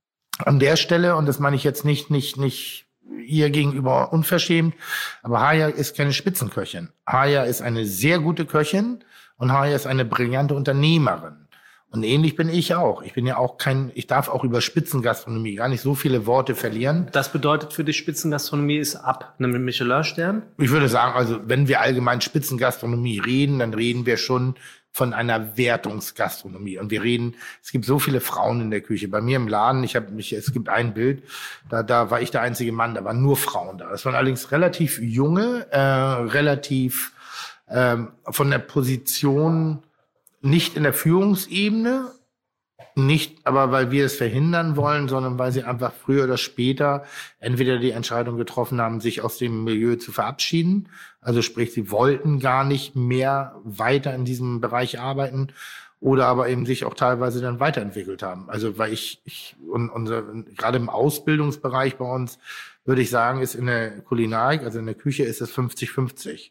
an der Stelle. Und das meine ich jetzt nicht nicht nicht ihr gegenüber unverschämt, aber Haya ist keine Spitzenköchin. Haya ist eine sehr gute Köchin und Haya ist eine brillante Unternehmerin. Und ähnlich bin ich auch. Ich bin ja auch kein, ich darf auch über Spitzengastronomie gar nicht so viele Worte verlieren. Das bedeutet für dich, Spitzengastronomie ist ab einem Michelin-Stern? Ich würde sagen, also wenn wir allgemein Spitzengastronomie reden, dann reden wir schon von einer Wertungsgastronomie. Und wir reden, es gibt so viele Frauen in der Küche. Bei mir im Laden, ich habe mich, es gibt ein Bild, da, da war ich der einzige Mann, da waren nur Frauen da. Das waren allerdings relativ junge, äh, relativ ähm, von der Position nicht in der Führungsebene, nicht aber, weil wir es verhindern wollen, sondern weil sie einfach früher oder später entweder die Entscheidung getroffen haben, sich aus dem Milieu zu verabschieden. Also sprich, sie wollten gar nicht mehr weiter in diesem Bereich arbeiten oder aber eben sich auch teilweise dann weiterentwickelt haben. Also weil ich, ich und unser, gerade im Ausbildungsbereich bei uns, würde ich sagen, ist in der Kulinarik, also in der Küche, ist es fünfzig fünfzig.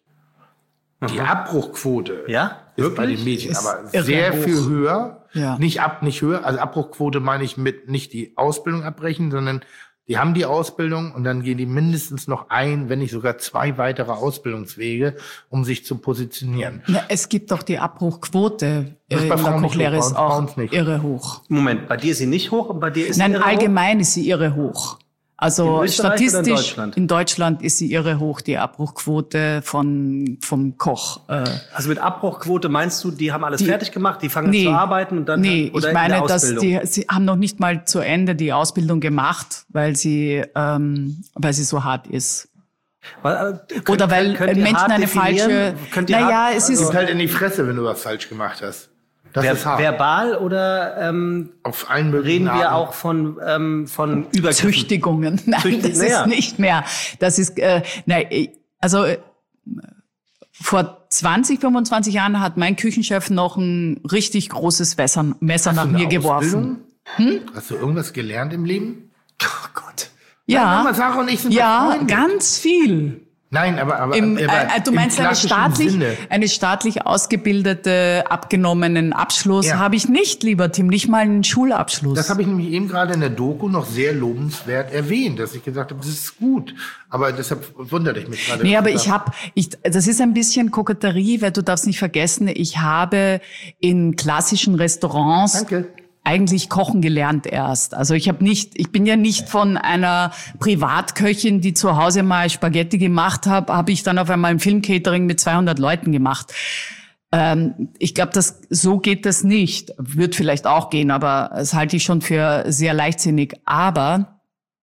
Die Abbruchquote ja? ist Wirklich? bei den Mädchen Ist aber irre sehr hoch. viel höher. Ja. Nicht ab, nicht höher. Also Abbruchquote meine ich mit nicht die Ausbildung abbrechen, sondern die haben die Ausbildung und dann gehen die mindestens noch ein, wenn nicht sogar zwei weitere Ausbildungswege, um sich zu positionieren. Ja, es gibt doch die Abbruchquote Das ist äh, bei in der Frauen nicht Kochlehre hoch, ist bei uns- bei auch uns nicht. irre hoch. Moment, bei dir ist sie nicht hoch und bei dir ist Nein, sie irre allgemein ist sie irre hoch. Also In Österreich oder in statistisch Deutschland? in Deutschland ist sie irre hoch, die Abbruchquote von vom Koch. Äh, hoch? Also mit Abbruchquote meinst du, die haben alles Die- fertig gemacht, die fangen nee, zu arbeiten und dann nee, oder ich in meine, der dass Ausbildung? die sie haben noch nicht mal zu Ende die Ausbildung gemacht, weil sie ähm, weil sie so hart ist. Könnt, Oder weil könnt ihr Menschen hart eine definieren? falsche... Könnt ihr Naja, hart, es Es ist... gibt halt in die Fresse, wenn du was falsch gemacht hast. Das ver ist hart. verbal oder ähm, Auf allen möglichen reden wir Arten. auch von, ähm, von Übergriffen? Züchtigungen. Nein, Züchtig- das naja. ist nicht mehr. Das ist, äh, nein, also äh, vor zwanzig, fünfundzwanzig Jahren hat mein Küchenchef noch ein richtig großes Messer, Messer nach Hast du mir eine geworfen. Ausbildung? Hast du irgendwas gelernt im Leben? Oh Gott. Ja, Mama, Sarah und ich sind ja, befreundet. ganz viel. Nein, aber, aber, Im, aber äh, du meinst im eine klassischen staatlich, Sinne. eine staatlich ausgebildete, abgenommenen Abschluss Ja. habe ich nicht, lieber Tim, nicht mal einen Schulabschluss. Das habe ich nämlich eben gerade in der Doku noch sehr lobenswert erwähnt, dass ich gesagt habe, das ist gut. Aber deshalb wunderte ich mich gerade. Nee, aber ich habe, ich, das ist ein bisschen Koketterie, weil du darfst nicht vergessen, ich habe in klassischen Restaurants Danke. eigentlich kochen gelernt erst. Also ich habe nicht, ich bin ja nicht von einer Privatköchin, die zu Hause mal Spaghetti gemacht habe, habe ich dann auf einmal ein Filmcatering mit zweihundert Leuten gemacht. Ähm, ich glaube, das so geht das nicht. Wird vielleicht auch gehen, aber das halte ich schon für sehr leichtsinnig. Aber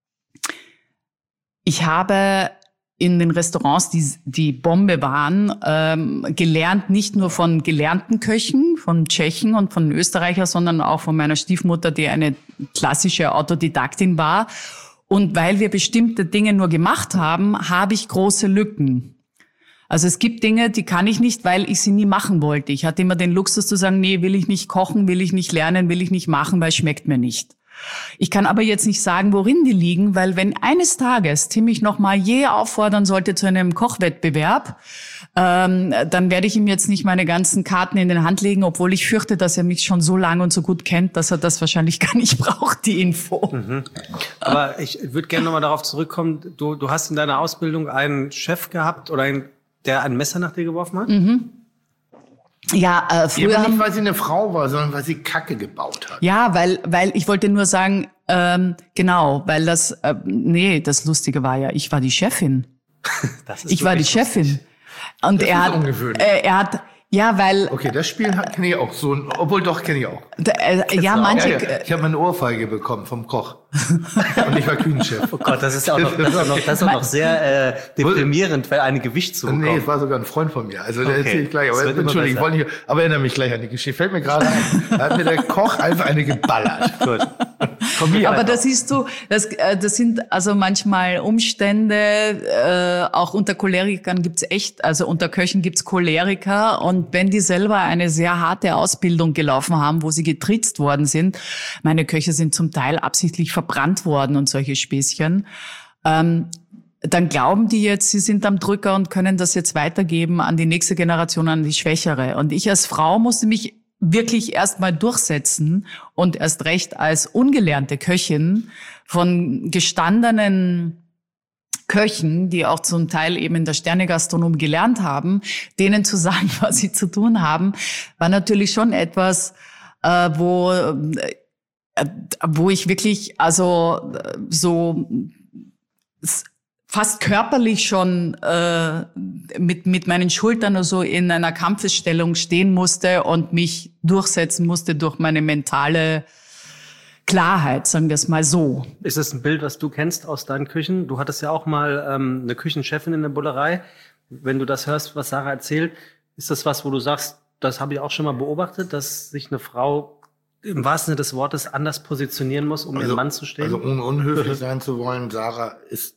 ich habe in den Restaurants, die die Bombe waren, ähm, gelernt, nicht nur von gelernten Köchen, von Tschechen und von Österreichern, sondern auch von meiner Stiefmutter, die eine klassische Autodidaktin war. Und weil wir bestimmte Dinge nur gemacht haben, habe ich große Lücken. Also es gibt Dinge, die kann ich nicht, weil ich sie nie machen wollte. Ich hatte immer den Luxus zu sagen, nee, will ich nicht kochen, will ich nicht lernen, will ich nicht machen, weil es schmeckt mir nicht. Ich kann aber jetzt nicht sagen, worin die liegen, weil wenn eines Tages Tim mich noch mal je auffordern sollte zu einem Kochwettbewerb, ähm, dann werde ich ihm jetzt nicht meine ganzen Karten in den Hand legen, obwohl ich fürchte, dass er mich schon so lange und so gut kennt, dass er das wahrscheinlich gar nicht braucht, die Info. Mhm. Aber ich würde gerne noch mal darauf zurückkommen. Du, du hast in deiner Ausbildung einen Chef gehabt oder einen, der ein Messer nach dir geworfen hat? Mhm. Ja, äh, früher Ja, aber haben nicht, weil sie eine Frau war, sondern weil sie Kacke gebaut hat. Ja, weil, weil ich wollte nur sagen, ähm, genau, weil das, äh, nee, das Lustige war ja, ich war die Chefin. Das ist Ich war die wirklich lustig. Chefin. Und Das er ist hat, ungewöhnlich. äh, er hat, ja, weil, Okay, das Spiel kenne ich auch. So, ein- obwohl doch kenne ich auch. d- äh, ja, manche, Ja, ja. Ich habe eine Ohrfeige bekommen vom Koch. Und ich war Küchenchef. Oh Gott, das ist auch noch, das ist auch noch, das ist auch noch sehr äh, deprimierend, weil eine Gewicht zu Nee, bekommen. es war sogar ein Freund von mir. Also, Okay. der erzähle ich gleich. Aber Das wird immer Entschuldigung, ich besser. wollte nicht, aber erinnere mich gleich an die Geschichte. Fällt mir gerade ein. Da hat mir der Koch einfach eine geballert. Gut. Komm hier. aber das siehst du, das, äh, das sind also manchmal Umstände, äh, auch unter Cholerikern gibt's echt, also unter Köchen gibt's Choleriker und wenn die selber eine sehr harte Ausbildung gelaufen haben, wo sie getriezt worden sind, meine Köche sind zum Teil absichtlich verbrannt worden und solche Späßchen, ähm, dann glauben die jetzt, sie sind am Drücker und können das jetzt weitergeben an die nächste Generation, an die Schwächere. Und ich als Frau musste mich wirklich erst mal durchsetzen und erst recht als ungelernte Köchin von gestandenen Köchen, die auch zum Teil eben in der Sternegastronomie gelernt haben, denen zu sagen, was sie zu tun haben, war natürlich schon etwas, äh, wo, äh, wo ich wirklich also äh, so s- fast körperlich schon äh, mit mit meinen Schultern oder so in einer Kampfesstellung stehen musste und mich durchsetzen musste durch meine mentale Klarheit, sagen wir es mal so. Ist das ein Bild, was du kennst aus deinen Küchen? Du hattest ja auch mal ähm, eine Küchenchefin in der Bullerei. Wenn du das hörst, was Sarah erzählt, ist das was, wo du sagst, das habe ich auch schon mal beobachtet, dass sich eine Frau im wahrsten Sinne des Wortes anders positionieren muss, um ihren Mann zu stehen? Also ohne unhöflich sein zu wollen, Sarah ist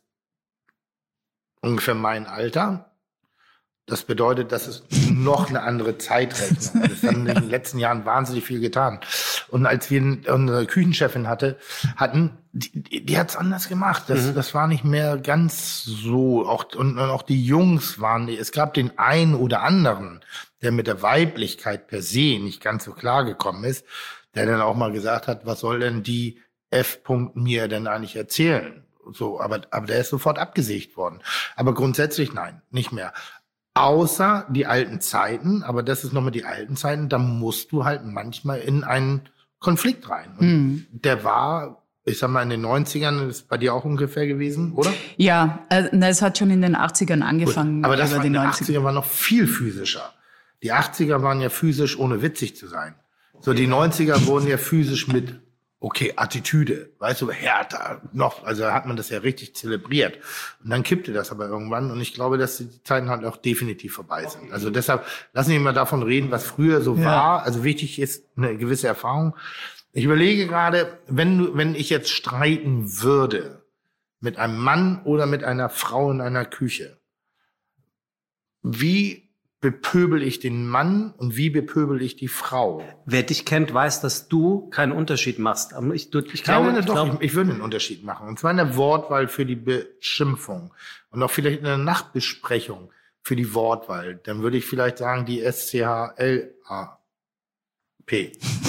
ungefähr mein Alter. Das bedeutet, dass es noch eine andere Zeitrechnung. Es hat in den letzten Jahren wahnsinnig viel getan. Und als wir unsere Küchenchefin hatte, hatten, die, die, die hat es anders gemacht. Das, Mhm. das war nicht mehr ganz so. Auch, und, und auch die Jungs waren, es gab den einen oder anderen, der mit der Weiblichkeit per se nicht ganz so klar gekommen ist, der dann auch mal gesagt hat, was soll denn die F. mir denn eigentlich erzählen? So, aber, aber der ist sofort abgesägt worden. Aber grundsätzlich nein, nicht mehr. Außer die alten Zeiten, aber das ist nochmal die alten Zeiten, da musst du halt manchmal in einen Konflikt rein. Und Hm. der war, ich sag mal, in den neunzigern, das ist bei dir auch ungefähr gewesen, oder? Ja, äh, na, es hat schon in den achtzigern angefangen. Gut, aber das über war, die die neunziger. achtziger war noch viel physischer. Die achtziger waren ja physisch, ohne witzig zu sein. So, die neunziger wurden ja physisch mit okay, Attitüde, weißt du, härter, noch, also da hat man das ja richtig zelebriert. Und dann kippte das aber irgendwann und ich glaube, dass die Zeiten halt auch definitiv vorbei sind. Also deshalb, lassen wir mal davon reden, was früher so Ja. war. Also wichtig ist eine gewisse Erfahrung. Ich überlege gerade, wenn du, wenn ich jetzt streiten würde mit einem Mann oder mit einer Frau in einer Küche, wie bepöbel ich den Mann und wie bepöbel ich die Frau? Wer dich kennt, weiß, dass du keinen Unterschied machst. Aber ich, du, ich Ich glaube, glaube, ich doch, glaube, ich, ich würde einen Unterschied machen. Und zwar in der Wortwahl für die Beschimpfung. Und auch vielleicht in der Nachtbesprechung für die Wortwahl. Dann würde ich vielleicht sagen, die S C H L A P.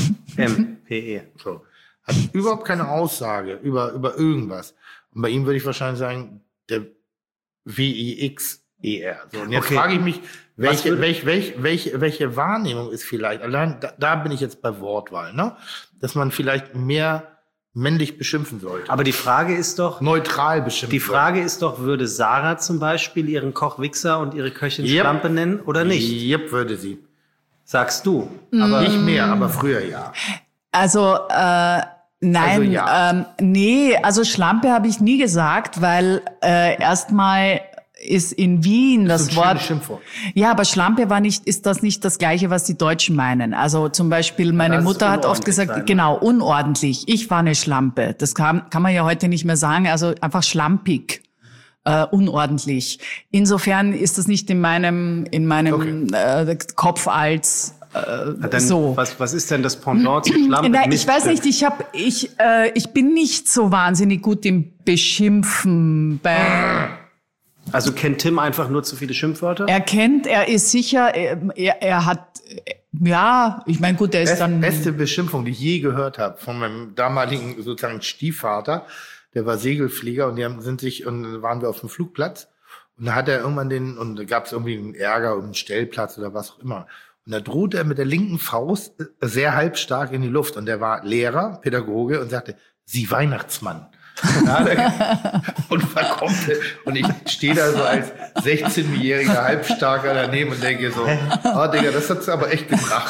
M P E. So. Hat überhaupt keine Aussage über, über irgendwas. Und bei ihm würde ich wahrscheinlich sagen, der W I X E R. So, und jetzt Okay. frage ich mich, Was welche, würde- welche, welche, welche, welche Wahrnehmung ist vielleicht, allein da, da bin ich jetzt bei Wortwahl, ne? Dass man vielleicht mehr männlich beschimpfen sollte. Aber die Frage ist doch, Neutral beschimpfen. die Frage ist doch, würde Sarah zum Beispiel ihren Koch Wichser und ihre Köchin Yep. Schlampe nennen oder nicht? Jep, würde sie. Sagst du. Aber nicht mehr, aber früher ja. Also, äh, nein, Also ja. ähm, nee, also Schlampe habe ich nie gesagt, weil äh, erstmal ist in Wien das, ist ein Wort. schönes Schimpfwort. Ja, aber Schlampe war nicht, ist das nicht das Gleiche, was die Deutschen meinen. Also zum Beispiel, meine Das ist Mutter hat oft unordentlich gesagt, sein. genau, unordentlich. Ich war eine Schlampe. Das kann, kann man ja heute nicht mehr sagen. Also einfach schlampig. Äh, unordentlich. Insofern ist das nicht in meinem, in meinem äh, Kopf als äh, Dann, so. was, was ist denn das Pendant zu Schlampe? Nein, ich weiß nicht, ich habe ich äh, ich bin nicht so wahnsinnig gut im Beschimpfen. Bei, Also kennt Tim einfach nur zu viele Schimpfwörter? er kennt, er ist sicher, er, er, er hat, ja, ich meine, gut, er ist Best, dann. beste Beschimpfung, die ich je gehört habe, von meinem damaligen sozusagen Stiefvater, der war Segelflieger und die haben, sind sich, und dann waren wir auf dem Flugplatz und da hat er irgendwann den, und da gab es irgendwie einen Ärger um einen Stellplatz oder was auch immer. Und da droht er mit der linken Faust sehr halbstark in die Luft und der war Lehrer, Pädagoge und sagte, Sie Weihnachtsmann. Ja, der- und verkommt und ich stehe da so als sechzehnjähriger Halbstarker daneben und denke so, oh Digga, das hat's aber echt gebracht.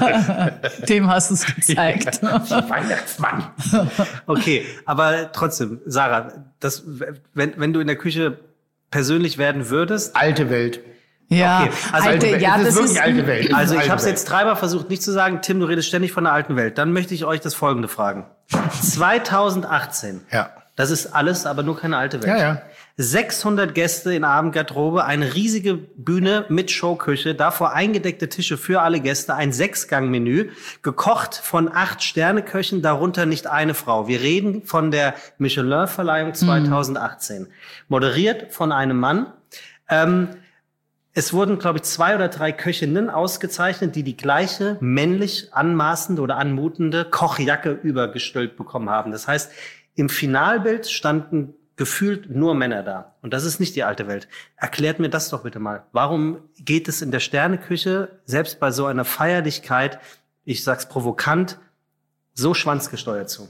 Dem hast du es gezeigt. Sie Weihnachtsmann. Okay, aber trotzdem, Sarah, das, wenn, wenn du in der Küche persönlich werden würdest, Alte Welt. Ja, Okay, also alte, Welt. ja, es ist das wirklich ist. alte Welt. Es also ist ich alte habe es Welt. jetzt dreimal versucht nicht zu sagen, Tim, du redest ständig von der alten Welt. Dann möchte ich euch das Folgende fragen. zweitausendachtzehn, Ja. das ist alles, aber nur keine alte Welt. Ja, ja. sechshundert Gäste in Abendgarderobe, eine riesige Bühne mit Showküche, davor eingedeckte Tische für alle Gäste, ein Sechsgang-Menü, gekocht von acht Sterneköchen, darunter nicht eine Frau. Wir reden von der Michelin-Verleihung zweitausendachtzehn. Moderiert von einem Mann. Ähm, es wurden, glaube ich, zwei oder drei Köchinnen ausgezeichnet, die die gleiche männlich anmaßende oder anmutende Kochjacke übergestülpt bekommen haben. Das heißt, im Finalbild standen gefühlt nur Männer da. Und das ist nicht die alte Welt. Erklärt mir das doch bitte mal. Warum geht es in der Sterneküche, selbst bei so einer Feierlichkeit, ich sag's provokant, so schwanzgesteuert zu?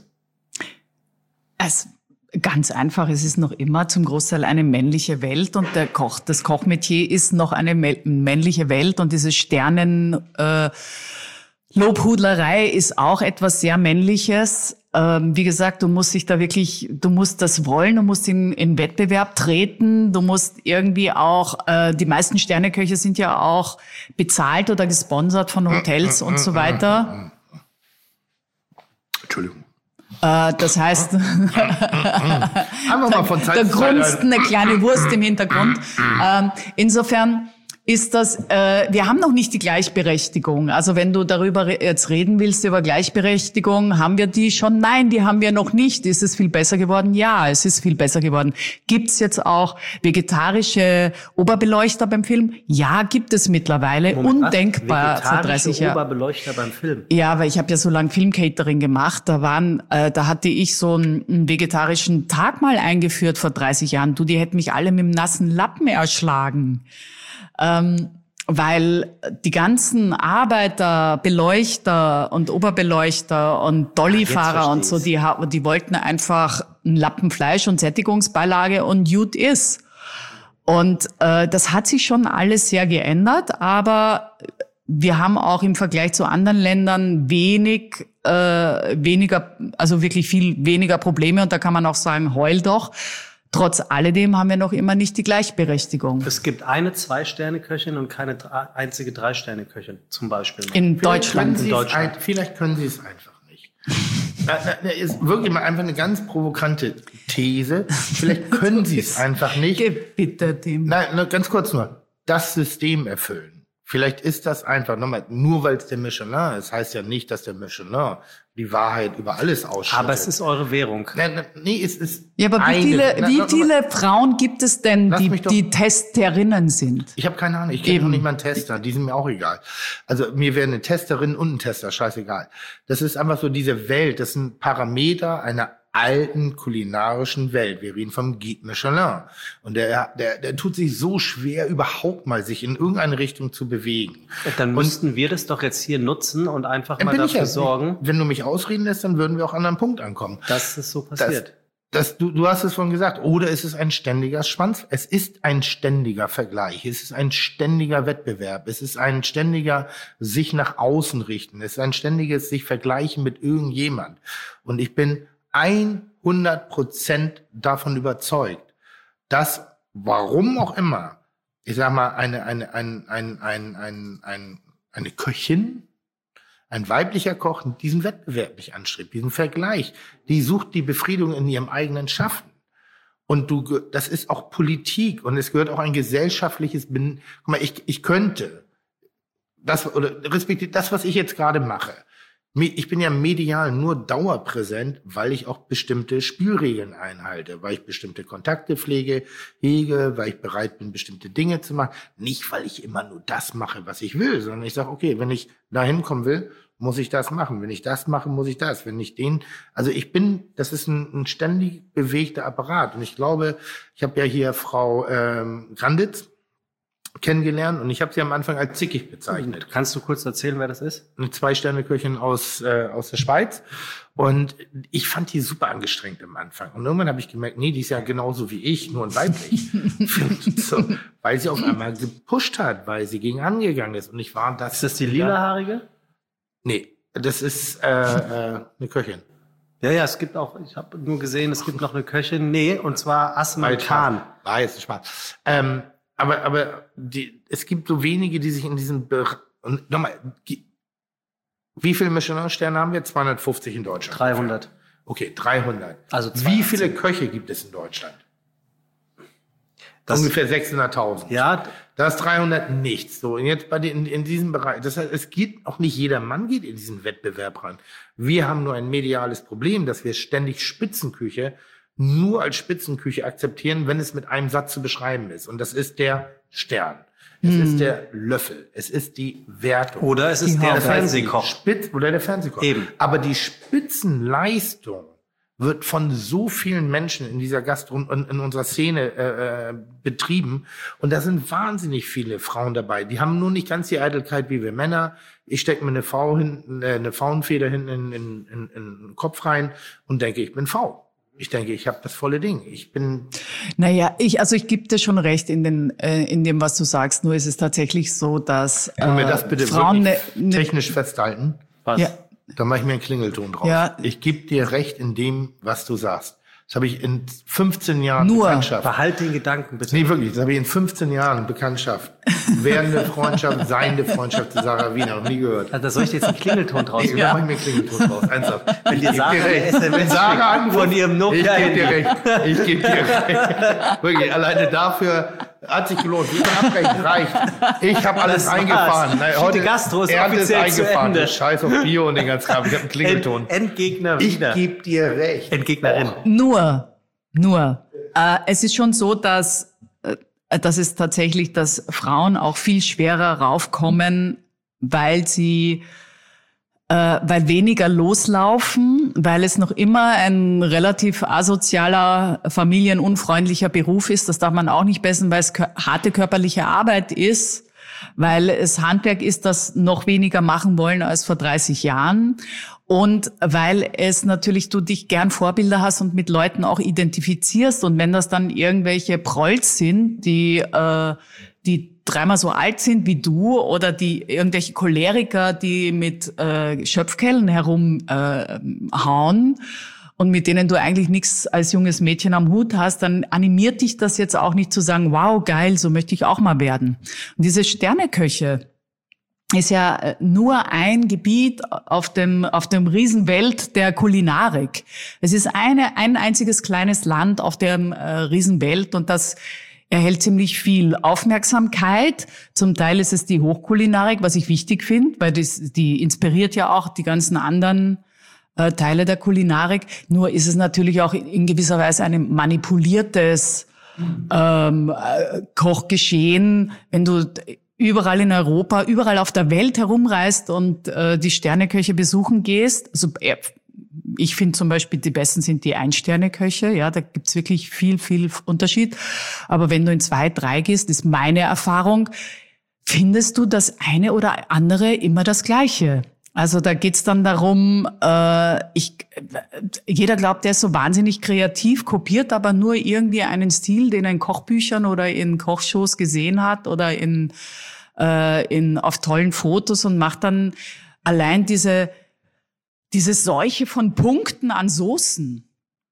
Es, ganz einfach, es ist noch immer zum Großteil eine männliche Welt und der Koch, das Kochmetier ist noch eine mä- männliche Welt und diese Sternen äh, Lobhudlerei ist auch etwas sehr Männliches. Ähm, wie gesagt, du musst dich da wirklich, du musst das wollen, du musst in, in Wettbewerb treten, du musst irgendwie auch, äh, die meisten Sterneköche sind ja auch bezahlt oder gesponsert von Hotels und so weiter. Entschuldigung. Äh, das heißt, Einfach mal von Zeit da zu Zeit. grunzt eine kleine Wurst im Hintergrund. Ähm, insofern ist das, äh, wir haben noch nicht die Gleichberechtigung. Also wenn du darüber re- jetzt reden willst, über Gleichberechtigung, haben wir die schon? Nein, die haben wir noch nicht. Ist es viel besser geworden? Ja, es ist viel besser geworden. Gibt es jetzt auch vegetarische Oberbeleuchter beim Film? Ja, gibt es mittlerweile. Moment, was? Undenkbar vor Vegetarische dreißig Jahren. Oberbeleuchter beim Film. Ja, weil ich habe ja so lange Filmcatering gemacht. Da waren, äh, da hatte ich so einen, einen vegetarischen Tag mal eingeführt vor dreißig Jahren. Du, die hätten mich alle mit dem nassen Lappen erschlagen. Ähm, weil die ganzen Arbeiter, Beleuchter und Oberbeleuchter und Dollifahrer und so, die, ha- die wollten einfach einen Lappen Fleisch und Sättigungsbeilage und gut ist. Und äh, das hat sich schon alles sehr geändert, aber wir haben auch im Vergleich zu anderen Ländern wenig, äh, weniger, also wirklich viel weniger Probleme. Und da kann man auch sagen, heul doch. Trotz alledem haben wir noch immer nicht die Gleichberechtigung. Es gibt eine Zwei-Sterne-Köchin und keine drei, einzige Drei-Sterne-Köchin, zum Beispiel. In Vielleicht Deutschland. können In Deutschland. Ein, vielleicht können Sie es einfach nicht. Das ist wirklich mal einfach eine ganz provokante These. Vielleicht können Sie es einfach nicht. Bitte, Tim. Nein, nur ganz kurz nur. Das System erfüllen. Vielleicht ist das einfach, nochmal, nur weil es der Michelin ist, heißt ja nicht, dass der Michelin die Wahrheit über alles ausschüttet. Aber es ist eure Währung. Nein, nee, es ist Ja, aber wie eine. viele, Na, wie na, viele Frauen gibt es denn, Lass die, mich doch- die Testerinnen sind? Ich habe keine Ahnung, ich kenne Eben. noch nicht mal einen Tester, die sind mir auch egal. Also mir wäre eine Testerin und ein Tester scheißegal. Das ist einfach so diese Welt, das sind Parameter einer alten kulinarischen Welt. Wir reden vom Guide Michelin. Und der, der, der tut sich so schwer, überhaupt mal sich in irgendeine Richtung zu bewegen. Dann Und- müssten wir das doch jetzt hier nutzen und einfach Dann mal bin ich dafür ja, sorgen, wenn du mich ausreden lässt, dann würden wir auch an einen Punkt ankommen. dass es so Das, passiert. das, du, du hast es vorhin gesagt. Oder ist es ein ständiger Schwanz? Es ist ein ständiger Vergleich. Es ist ein ständiger Wettbewerb. Es ist ein ständiger sich nach außen richten. Es ist ein ständiges sich vergleichen mit irgendjemand. Und ich bin hundert Prozent davon überzeugt, dass, warum auch immer, ich sag mal, eine, eine, ein, ein, ein, ein, ein, eine Köchin, ein weiblicher Koch diesen Wettbewerb nicht anstrebt, diesen Vergleich, die sucht die Befriedigung in ihrem eigenen Schaffen. Und du, das ist auch Politik und es gehört auch ein gesellschaftliches, Ben- guck mal, ich, ich könnte, das, oder respektive das, was ich jetzt gerade mache, ich bin ja medial nur dauerpräsent, weil ich auch bestimmte Spielregeln einhalte, weil ich bestimmte Kontakte pflege, hege, weil ich bereit bin, bestimmte Dinge zu machen. Nicht, weil ich immer nur das mache, was ich will, sondern ich sage, okay, wenn ich da hinkommen will, muss ich das machen. Wenn ich das mache, muss ich das. Wenn ich den, also ich bin, das ist ein, ein ständig bewegter Apparat. Und ich glaube, ich habe ja hier Frau ähm, Granditz kennengelernt und ich habe sie am Anfang als zickig bezeichnet. Kannst du kurz erzählen, wer das ist? Eine Zwei-Sterne-Köchin aus, äh, aus der Schweiz. Und ich fand die super angestrengt am Anfang. Und irgendwann habe ich gemerkt, nee, die ist ja genauso wie ich, nur ein weiblich. So, weil sie auf einmal gepusht hat, weil sie gegen angegangen ist. Und ich war das. Ist das die lilahaarige? Nee, das ist äh, äh, eine Köchin. Ja, ja, es gibt auch, ich habe nur gesehen, es gibt noch eine Köchin. Nee, und zwar Asma Khan. War jetzt ein Spaß. Ähm, aber aber die, es gibt so wenige, die sich in diesem Bereich. Und nochmal, die, wie viele Michelin-Sterne haben wir? zweihundertfünfzig in Deutschland. dreihundert. Okay, dreihundert. Also Wie zweihundert. viele Köche gibt es in Deutschland? Das- Ungefähr sechshunderttausend. Ja, Da ist dreihundert nichts. So, und jetzt bei den, in, in diesem Bereich. Das heißt, es geht auch nicht jeder Mann geht in diesen Wettbewerb rein. Wir haben nur ein mediales Problem, dass wir ständig Spitzenküche nur als Spitzenküche akzeptieren, wenn es mit einem Satz zu beschreiben ist. Und das ist der Stern. Es Hm. ist der Löffel. Es ist die Wertung. oder es ist Die der Haube. Das heißt, Fernsehkoch. die Spitz oder der Fernsehkoch. Eben. Aber die Spitzenleistung wird von so vielen Menschen in dieser Gastron in, in unserer Szene äh, äh, betrieben. Und da sind wahnsinnig viele Frauen dabei. Die haben nur nicht ganz die Eitelkeit wie wir Männer. Ich stecke mir eine Frau hinten, äh, eine Faunfeder hinten in, in, in, in den Kopf rein und denke, ich bin Frau. Ich denke, ich habe das volle Ding. Ich bin Naja, ich, also ich gebe dir schon recht in, den, äh, in dem, was du sagst. Nur ist es tatsächlich so, dass äh, Können wir das bitte Frauen wirklich ne, ne, technisch festhalten? Was? ja, Da mache ich mir einen Klingelton drauf. Ja. Ich gebe dir recht in dem, was du sagst. Das habe ich in fünfzehn Jahren Nur. Bekanntschaft. Behalt den Gedanken bitte. Nee, wirklich, das habe ich in fünfzehn Jahren Bekanntschaft. Werdende Freundschaft, seiende Freundschaft zu Sarah Wiener. Noch nie gehört. Also, da soll ich jetzt einen Klingelton draus Ich machen? mache ich mir einen Klingelton draus. Ernsthaft. Wenn dir Ich geb Sarah dir eine recht. S M S Wenn Sarah schickt anruft, von ihrem Nokia ich gebe dir Handy. recht. Ich gebe dir recht. Wirklich, alleine dafür hat sich gelohnt. Wie man abbrechen, reicht. Ich habe alles Das war's. eingefahren. Nein, Gute Gastro ist Ernte offiziell zu eingefahren. Ende. Scheiß auf Bio und den ganzen Kram. Ich habe einen Klingelton. End, Endgegner Ich wieder. gebe dir recht. Endgegnerin. nur, nur. Äh, es ist schon so, dass, äh, dass es tatsächlich, dass Frauen auch viel schwerer raufkommen, weil sie, äh, weil weniger loslaufen, weil es noch immer ein relativ asozialer, familienunfreundlicher Beruf ist. Das darf man auch nicht messen, weil es kö- harte körperliche Arbeit ist, weil es Handwerk ist, das noch weniger machen wollen als vor dreißig Jahren. Und weil es natürlich du dich gern Vorbilder hast und mit Leuten auch identifizierst. Und wenn das dann irgendwelche Prolls sind, die, äh, die dreimal so alt sind wie du oder die irgendwelche Choleriker, die mit äh, Schöpfkellen herumhauen, äh, und mit denen du eigentlich nichts als junges Mädchen am Hut hast, dann animiert dich das jetzt auch nicht zu sagen, wow, geil, so möchte ich auch mal werden. Und diese Sterneköche ist ja nur ein Gebiet auf dem, auf dem Riesenwelt der Kulinarik. Es ist eine, ein einziges kleines Land auf der äh, Riesenwelt und das erhält ziemlich viel Aufmerksamkeit. Zum Teil ist es die Hochkulinarik, was ich wichtig finde, weil das, die inspiriert ja auch die ganzen anderen Äh, Teile der Kulinarik. Nur ist es natürlich auch in gewisser Weise ein manipuliertes ähm, äh, Kochgeschehen, wenn du überall in Europa, überall auf der Welt herumreist und äh, die Sterneköche besuchen gehst. Also, äh, ich finde zum Beispiel, die besten sind die Ein-Sterne-Köche. Ja, da gibt's wirklich viel, viel Unterschied. Aber wenn du in zwei, drei gehst, ist meine Erfahrung, findest du das eine oder andere immer das Gleiche. Also da geht's dann darum, äh, ich, jeder glaubt, der ist so wahnsinnig kreativ, kopiert aber nur irgendwie einen Stil, den er in Kochbüchern oder in Kochshows gesehen hat oder in, äh, in auf tollen Fotos und macht dann allein diese, diese Seuche von Punkten an Soßen.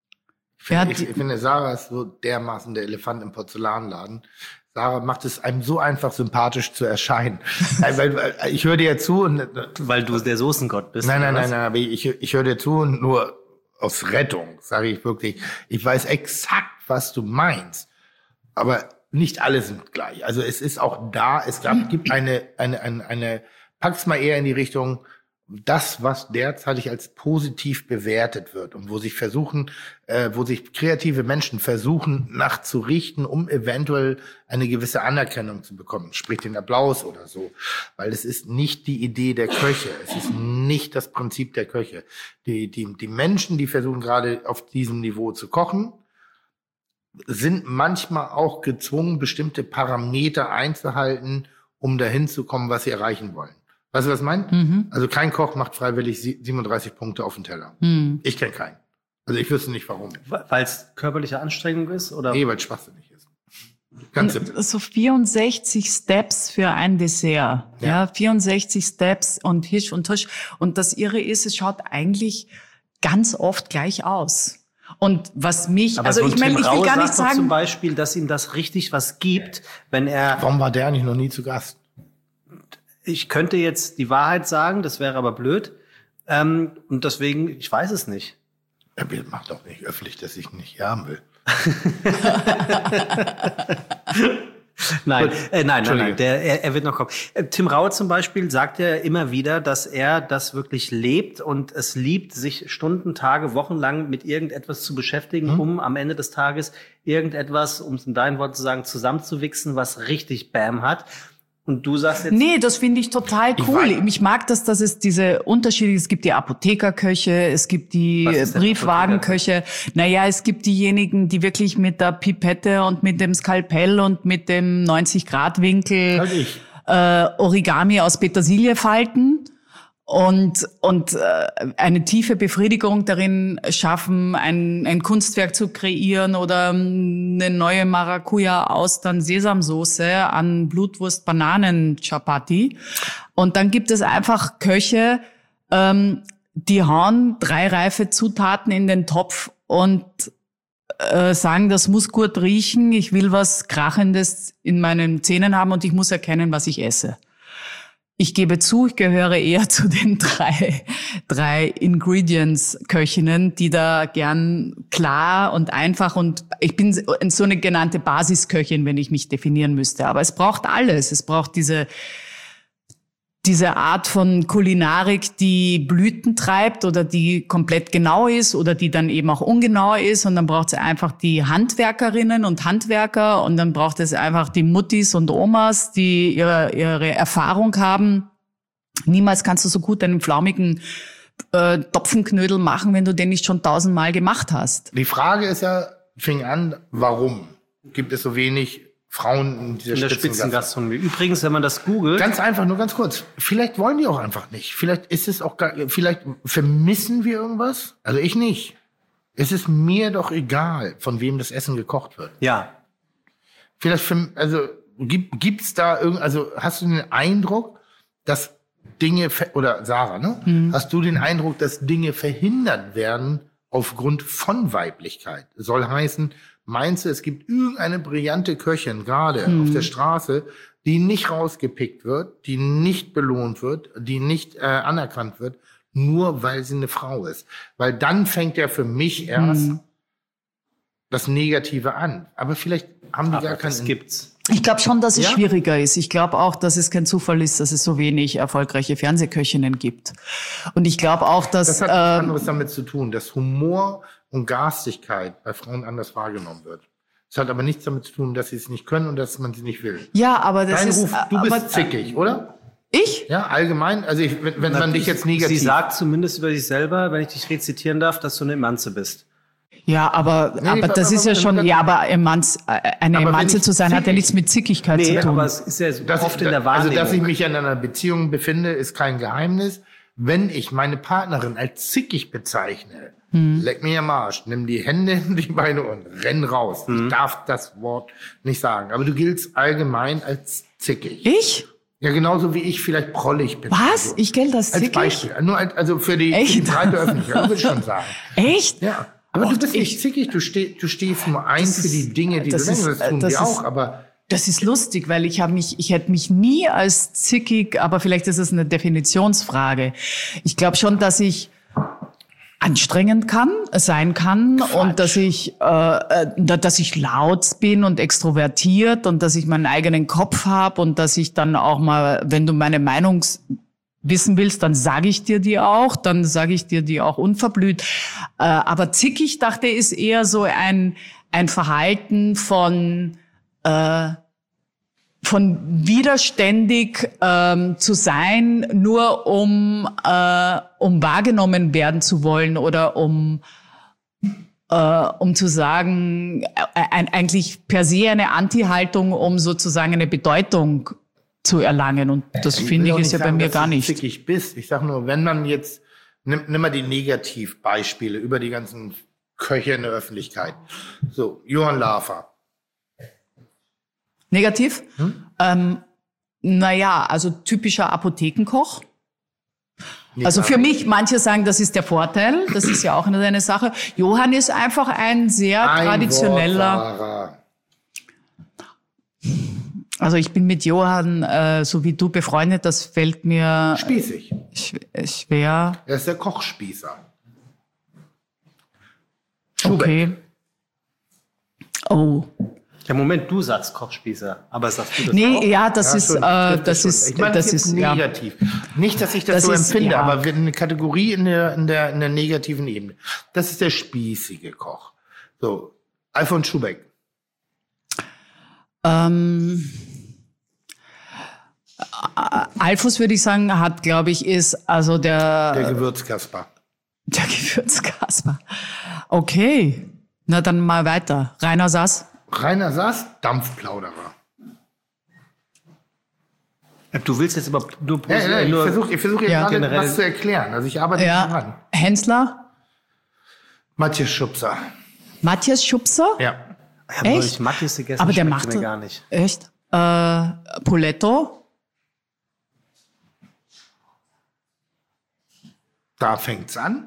Ich finde, ich, ich finde, Sarah ist so dermaßen der Elefant im Porzellanladen. Sarah macht es einem so einfach, sympathisch zu erscheinen. weil, weil, ich höre dir ja zu und... Weil du der Soßengott bist. Nein, nein, nein, nein, ich, ich höre dir zu und nur aus Rettung, sage ich wirklich. Ich weiß exakt, was du meinst. Aber nicht alle sind gleich. Also es ist auch da, es gab, gibt eine, eine, eine, eine, pack's mal eher in die Richtung, das, was derzeitig als positiv bewertet wird und wo sich versuchen, äh, wo sich kreative Menschen versuchen nachzurichten, um eventuell eine gewisse Anerkennung zu bekommen, sprich den Applaus oder so, weil es ist nicht die Idee der Köche, es ist nicht das Prinzip der Köche. Die, die, die Menschen, die versuchen gerade auf diesem Niveau zu kochen, sind manchmal auch gezwungen, bestimmte Parameter einzuhalten, um dahin zu kommen, was sie erreichen wollen. Weißt du, was ich meine? Mhm. Also kein Koch macht freiwillig siebenunddreißig Punkte auf den Teller. Mhm. Ich kenne keinen. Also ich wüsste nicht, warum. Weil es körperliche Anstrengung ist? Oder? Nee, weil es schwachsinnig ist. Ganz simpel. So vierundsechzig Steps für ein Dessert. Ja, ja vierundsechzig Steps und Hisch und Tusch. Und das Irre ist, es schaut eigentlich ganz oft gleich aus. Und was mich, aber also so ich meine, ich will gar nicht sagen, zum Beispiel, dass ihm das richtig was gibt, wenn er. Warum war der eigentlich noch nie zu Gast? Ich könnte jetzt die Wahrheit sagen, das wäre aber blöd. Ähm, und deswegen, ich weiß es nicht. Er macht doch nicht öffentlich, dass ich ihn nicht haben will. Nein, äh, nein, nein, nein, der, er, er wird noch kommen. Tim Raue zum Beispiel sagt ja immer wieder, dass er das wirklich lebt und es liebt, sich Stunden, Tage, Wochen lang mit irgendetwas zu beschäftigen, hm. um am Ende des Tages irgendetwas, um es in deinen Worten zu sagen, zusammenzuwichsen, was richtig Bam hat. Und du sagst jetzt... Nee, das finde ich total cool. Ich, ich mag das, dass es diese Unterschiede, es gibt die Apothekerköche, es gibt die Briefwagenköche. Naja, es gibt diejenigen, die wirklich mit der Pipette und mit dem Skalpell und mit dem neunzig Grad Winkel äh, Origami aus Petersilie falten. Und, und äh, eine tiefe Befriedigung darin schaffen, ein, ein Kunstwerk zu kreieren oder eine neue Maracuja-Austern-Sesamsoße an Blutwurst-Bananen-Chapati. Und dann gibt es einfach Köche, ähm, die hauen drei reife Zutaten in den Topf und äh, sagen, das muss gut riechen, ich will was Krachendes in meinen Zähnen haben und ich muss erkennen, was ich esse. Ich gebe zu, ich gehöre eher zu den drei, drei Ingredients-Köchinnen, die da gern klar und einfach und ich bin so eine genannte Basisköchin, wenn ich mich definieren müsste. Aber es braucht alles. Es braucht diese, diese Art von Kulinarik, die Blüten treibt oder die komplett genau ist oder die dann eben auch ungenau ist. Und dann braucht es einfach die Handwerkerinnen und Handwerker und dann braucht es einfach die Muttis und Omas, die ihre, ihre Erfahrung haben. Niemals kannst du so gut einen flaumigen äh, Topfenknödel machen, wenn du den nicht schon tausendmal gemacht hast. Die Frage ist ja, fing an, warum gibt es so wenig Frauen in dieser in der Spitzengastronomie. Übrigens, wenn man das googelt. Ganz einfach, nur ganz kurz. Vielleicht wollen die auch einfach nicht. Vielleicht ist es auch gar, vielleicht vermissen wir irgendwas. Also ich nicht. Es ist mir doch egal, von wem das Essen gekocht wird. Ja. Vielleicht, also gibt, gibt's da irgend, also hast du den Eindruck, dass Dinge, ver- oder Sarah, ne? Mhm. Hast du den Eindruck, dass Dinge verhindert werden aufgrund von Weiblichkeit? Soll heißen, meinst du, es gibt irgendeine brillante Köchin gerade mhm. auf der Straße, die nicht rausgepickt wird, die nicht belohnt wird, die nicht äh, anerkannt wird, nur weil sie eine Frau ist? Weil dann fängt ja für mich erst mhm. das Negative an. Aber vielleicht haben die Aber gar keinen... das gibt's. Ich glaube schon, dass es Ja? schwieriger ist. Ich glaube auch, dass es kein Zufall ist, dass es so wenig erfolgreiche Fernsehköchinnen gibt. Und ich glaube auch, dass... Das hat nichts äh, anderes damit zu tun, dass Humor und Garstigkeit bei Frauen anders wahrgenommen wird. Es hat aber nichts damit zu tun, dass sie es nicht können und dass man sie nicht will. ja, aber das Dein ist... Ruf, du bist aber, zickig, oder? Ich? Ja, allgemein. Also ich, wenn, wenn man dich jetzt negativ... Sie sagt zumindest über sich selber, wenn ich dich rezitieren darf, dass du eine Emanze bist. Ja, aber, Nee, aber aber- das ist ja aber- schon... aber- Ja, aber Emanz, äh, eine Aber wenn Emanze ich zu sein, hat ja zickig- nichts mit Zickigkeit Nee, zu tun. aber es ist ja so Dass oft ich, in der also, Wahrnehmung. dass ich mich in einer Beziehung befinde, ist kein Geheimnis. Wenn ich meine Partnerin als zickig bezeichne, Hm. leck mir am Arsch, nimm die Hände in die Beine und renn raus. Hm. Ich darf das Wort nicht sagen. Aber du giltst allgemein als zickig. Ich? Ja, genauso wie ich vielleicht prollig bin. Was? Also, Ich gelte als als zickig? Beispiel. Nur als, also für die, für die Echt? breite Öffentlichkeit, würde ich schon sagen. Echt? Ja. Aber Och, du bist nicht ich- zickig, du, steh, du stehst nur ein Das für ist- die Dinge, die das du denkst. ist- Das tun das wir ist- auch, aber Das ist lustig, weil ich habe mich, ich hätte mich nie als zickig, aber vielleicht ist es eine Definitionsfrage. Ich glaube schon, dass ich anstrengend kann, sein kann Quatsch. und dass ich, äh, äh, dass ich laut bin und extrovertiert und dass ich meinen eigenen Kopf habe und dass ich dann auch mal, wenn du meine Meinung wissen willst, dann sage ich dir die auch, dann sage ich dir die auch unverblüht. Äh, aber zickig, dachte ich, ist eher so ein ein Verhalten von äh, von widerständig ähm, zu sein, nur um äh, um wahrgenommen werden zu wollen oder um äh, um zu sagen, äh, ein, eigentlich per se eine Anti-Haltung, um sozusagen eine Bedeutung zu erlangen. Und das will finde ich auch ist ja nicht bei sagen, mir dass gar du nicht. zickig bist. Ich sage nur, wenn man jetzt, nimm, nimm mal die Negativbeispiele über die ganzen Köche in der Öffentlichkeit. So, Johann Lafer. Negativ? Ähm, naja, also typischer Apothekenkoch. Nicht Also wahr? für mich, manche sagen, das ist der Vorteil, das ist ja auch eine, eine Sache. Johann ist einfach ein sehr Ein traditioneller, Wort, Sarah. also ich bin mit Johann, äh, so wie du, befreundet, das fällt mir Spießig. sch- schwer. Er ist der Kochspießer. Okay. Oh. Ja, Moment, du sagst Kochspießer, aber sagst du das Nee, auch? ja, das Ja, ist, schon, äh, trifft das schon. ist, ich meine, das das ist, ist ja. negativ. Nicht, dass ich das, Das so ist- empfinde, ja. aber eine Kategorie in der, in der, in der negativen Ebene. Das ist der spießige Koch. So, Alfons Schubeck. Ähm, Alfons, würde ich sagen, hat, glaube ich, ist also der, Der Gewürzkasper. der Gewürzkasper. Okay. Na, dann mal weiter. Rainer Sass. Rainer Sass, Dampfplauderer. Du willst jetzt aber nur, Ja, ja, ich nur versuche ich versuch jetzt Ja. gerade generell- was zu erklären. Also ich arbeite ja. dran. Ja. Hensler. Matthias Schubser. Matthias Schubser. Ja. Ich habe neulich Echt? Matthias gegessen, Aber der schmeckte macht mir gar nicht. Echt? Äh, Poletto. Da fängt's an.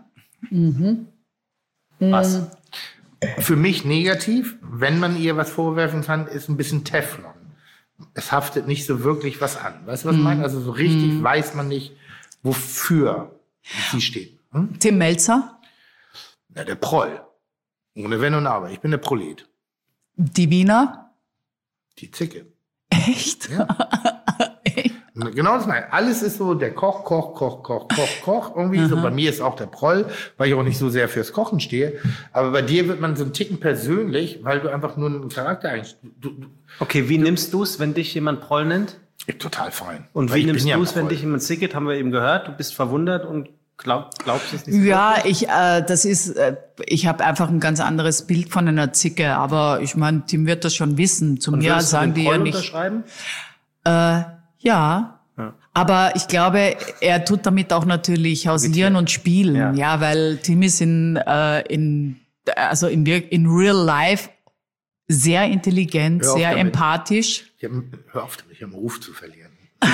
Was? Für mich negativ, wenn man ihr was vorwerfen kann, ist ein bisschen Teflon. Es haftet nicht so wirklich was an. Weißt du, was ich meine? Also so richtig weiß man nicht, wofür sie steht. Hm? Tim Melzer. Ja, der Proll. Ohne Wenn und Aber. Ich bin der Prolet. Die Wiener. Die Zicke. Echt? Ja. Genau das meine ich. Alles ist so, der Koch, Koch, Koch, Koch, Koch, Koch. Irgendwie so. Bei mir ist auch der Proll, weil ich auch nicht so sehr fürs Kochen stehe. Aber bei dir wird man so einen Ticken persönlich, weil du einfach nur einen Charakter eigentlich... Du, du, Okay, wie nimmst du es, wenn dich jemand Proll nennt? ich total fein. Und Weil wie ich nimmst bin ja du es, wenn Proll. dich jemand zicket? Haben wir eben gehört. Du bist verwundert und glaub, glaubst es nicht so Ja, wirklich? ich, äh, das ist, äh, ich habe einfach ein ganz anderes Bild von einer Zicke, aber ich meine, Tim wird das schon wissen. Zu Und mir würdest du sagen den die ja Proll nicht. unterschreiben? Äh, ja. Ja. Aber ich glaube, er tut damit auch natürlich hausieren und spielen, Ja. ja, weil Tim ist in, äh, in, also in, wir- in real life sehr intelligent, Hör auf sehr damit. empathisch. Ich hab, hör auf damit, ich habe einen Ruf zu verlieren.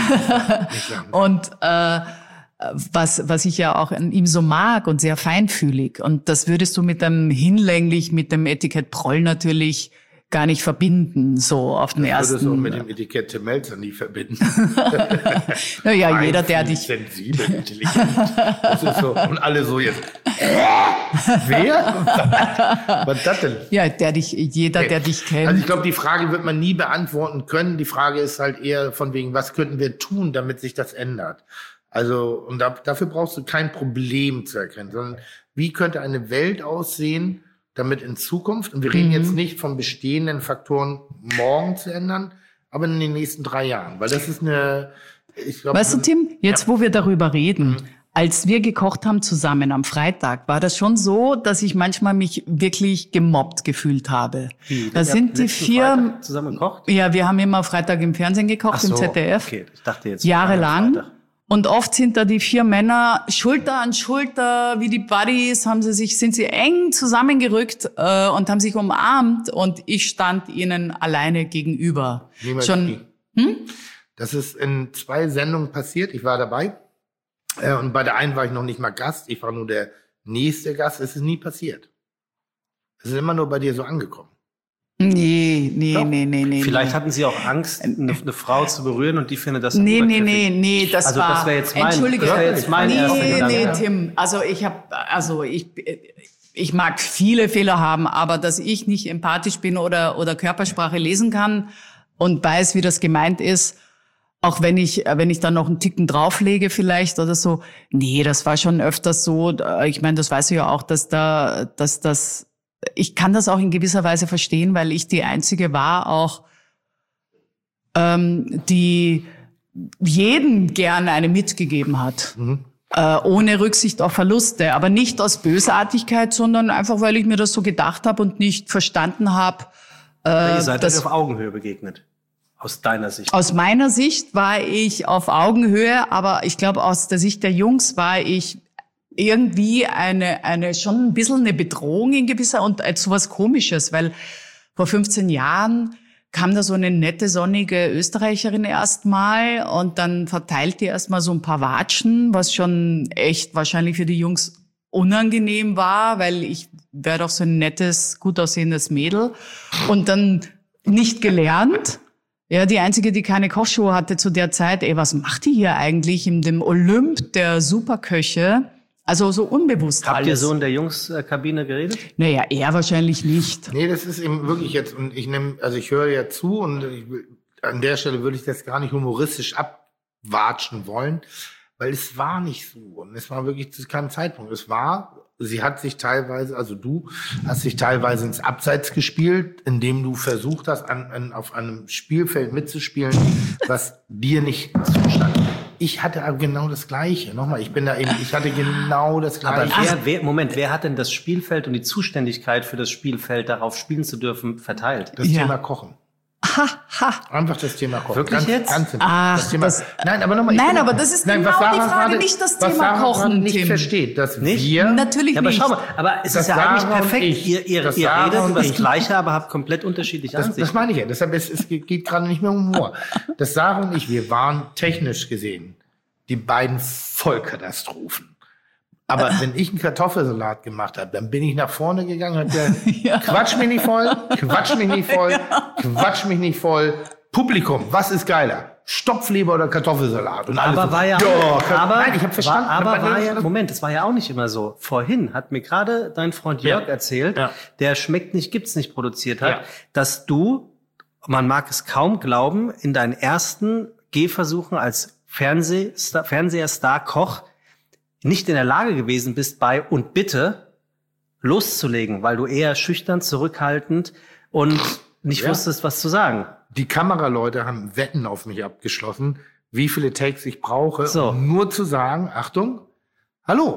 Und äh, was, was ich ja auch an ihm so mag und sehr feinfühlig. Und das würdest du mit dem hinlänglich, mit dem Etikett Proll natürlich gar nicht verbinden, so auf den Ich würde es auch ersten. mit dem Etikett Tim Melzer nie verbinden. Naja, jeder, der dich. Sensibel, intelligent. Das ist so. Und alle so jetzt. Wer? Was ist das denn? Ja, der dich, jeder, der dich kennt. Also ich glaube, die Frage wird man nie beantworten können. Die Frage ist halt eher von wegen, was könnten wir tun, damit sich das ändert? Also, und da, dafür brauchst du kein Problem zu erkennen, sondern wie könnte eine Welt aussehen, damit in Zukunft, und wir reden Mhm. jetzt nicht von bestehenden Faktoren morgen zu ändern, aber in den nächsten drei Jahren. Weil das ist eine, ich glaube. Weißt du, Tim, jetzt wo wir darüber reden, Mhm. als wir gekocht haben zusammen am Freitag, war das schon so, dass ich manchmal mich wirklich gemobbt gefühlt habe. Wie? Da Ihr sind habt die letzten vier, Freitag zusammen gekocht? ja, wir haben immer Freitag im Fernsehen gekocht, Ach so, im Z D F. Okay, ich dachte jetzt. Jahrelang. Freitag. Und oft sind da die vier Männer Schulter an Schulter, wie die Buddies, haben sie sich, sind sie eng zusammengerückt äh, und haben sich umarmt und ich stand ihnen alleine gegenüber. Niemals Schon, nie. hm? Das ist in zwei Sendungen passiert. Ich war dabei. Äh, und bei der einen war ich noch nicht mal Gast. Ich war nur der nächste Gast. Es ist nie passiert. Es ist immer nur bei dir so angekommen. Nee, nee, Doch. nee, nee, nee. Vielleicht nee. hatten sie auch Angst, eine, eine Frau zu berühren und die findet das Nee, nee, übergriffig. nee, nee, das Also war. das wäre jetzt mein- Entschuldige, das wäre jetzt mein erster nee, Gedanke. nee, Tim. Also ich habe, also ich, ich mag viele Fehler haben, aber dass ich nicht empathisch bin oder oder Körpersprache lesen kann und weiß, wie das gemeint ist, auch wenn ich, wenn ich dann noch einen Ticken drauflege vielleicht oder so. Nee, das war schon öfters so. Ich meine, das weißt du ja auch, dass da, dass das. Ich kann das auch in gewisser Weise verstehen, weil ich die Einzige war auch, ähm, die jeden gerne eine mitgegeben hat. Mhm. Äh, ohne Rücksicht auf Verluste. Aber nicht aus Bösartigkeit, sondern einfach, weil ich mir das so gedacht habe und nicht verstanden habe. Äh, Ihr seid das, euch auf Augenhöhe begegnet. Aus deiner Sicht. aus meiner Sicht war ich auf Augenhöhe, aber ich glaube, aus der Sicht der Jungs war ich irgendwie eine, eine, schon ein bisschen eine Bedrohung in gewisser und so was Komisches, weil vor fünfzehn Jahren kam da so eine nette, sonnige Österreicherin erstmal und dann verteilt die erstmal so ein paar Watschen, was schon echt wahrscheinlich für die Jungs unangenehm war, weil ich wäre doch so ein nettes, gut aussehendes Mädel und dann nicht gelernt. Ja, die einzige, die keine Kochshow hatte zu der Zeit, ey, was macht die hier eigentlich in dem Olymp der Superköche? Also so unbewusst Habt alles. ihr so in der Jungs-Kabine geredet? Naja, er wahrscheinlich nicht. Nee, das ist eben wirklich jetzt, und ich nehme, also ich höre ja zu und ich, will- an der Stelle würde ich das gar nicht humoristisch abwatschen wollen, weil es war nicht so und es war wirklich zu keinem Zeitpunkt. Es war, sie hat sich teilweise, also du hast dich teilweise ins Abseits gespielt, indem du versucht hast, an, an, auf einem Spielfeld mitzuspielen, was dir nicht zustand. Ich hatte aber genau das Gleiche. Nochmal, ich bin da eben, ich hatte genau das Aber Gleiche. wer, wer, Moment, wer hat denn das Spielfeld und die Zuständigkeit für das Spielfeld, darauf spielen zu dürfen, verteilt? Das Ja. Thema Kochen. Ha, ha. Einfach das Thema Kochen. Wirklich ganz, jetzt? Ganz simpel. Ach, das Thema, das- nein, aber nochmal. ich Nein, bin- aber das ist nein, genau was Sarah die Frage, gerade, nicht das was Thema Sarah Kochen, gerade nicht Tim. versteht, dass Nicht? wir... Natürlich Ja, aber nicht. schau mal, aber es Das ist ja eigentlich Sarah und perfekt. ich, ihr ihr, das ihr Sarah redet und über das ich. Gleiche, aber habt komplett unterschiedliche Das, Ansichten. das meine ich ja. Deshalb ist es geht, geht gerade nicht mehr um Humor. Das Sarah und ich, wir waren technisch gesehen die beiden Vollkatastrophen. Aber wenn ich einen Kartoffelsalat gemacht habe, dann bin ich nach vorne gegangen und hab gesagt, quatsch mich nicht voll, quatsch mich nicht voll, quatsch mich nicht voll. Publikum, was ist geiler? Stopfleber oder Kartoffelsalat? Und alle Aber so, war ja, Kann, aber, nein, ich habe verstanden. War, aber aber war nee, ja, das- Moment, das war ja auch nicht immer so. Vorhin hat mir gerade dein Freund Jörg Ja. erzählt, Ja. der Schmeckt nicht, gibt's nicht produziert hat, Ja. dass du, man mag es kaum glauben, in deinen ersten Gehversuchen als Fernsehstar, Fernsehstar, Koch nicht in der Lage gewesen bist, bei und bitte loszulegen, weil du eher schüchtern, zurückhaltend und nicht Ja. wusstest, was zu sagen. Die Kameraleute haben Wetten auf mich abgeschlossen, wie viele Takes ich brauche, So. um nur zu sagen, Achtung, hallo,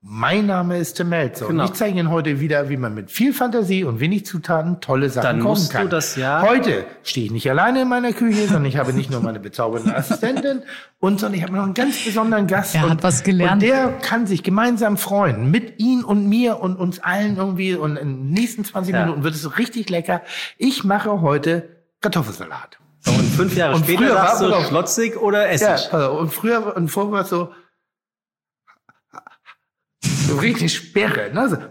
Mein Name ist Tim Melzer Genau. und ich zeige Ihnen heute wieder, wie man mit viel Fantasie und wenig Zutaten tolle Sachen Dann kochen musst kann. du das ja- Heute stehe ich nicht alleine in meiner Küche, sondern ich habe nicht nur meine bezaubernde Assistentin, und sondern ich habe noch einen ganz besonderen Gast. Er und, hat was gelernt. Und der kann sich gemeinsam freuen. Mit Ihnen und mir und uns allen irgendwie. Und in den nächsten zwanzig Ja. Minuten wird es so richtig lecker. Ich mache heute Kartoffelsalat. So, und fünf Jahre Und später früher sagst war- du pass auf. schlotzig oder Ja, Essig. pass auf, und früher und vorher war es so, so richtig Sperre. Ne? So.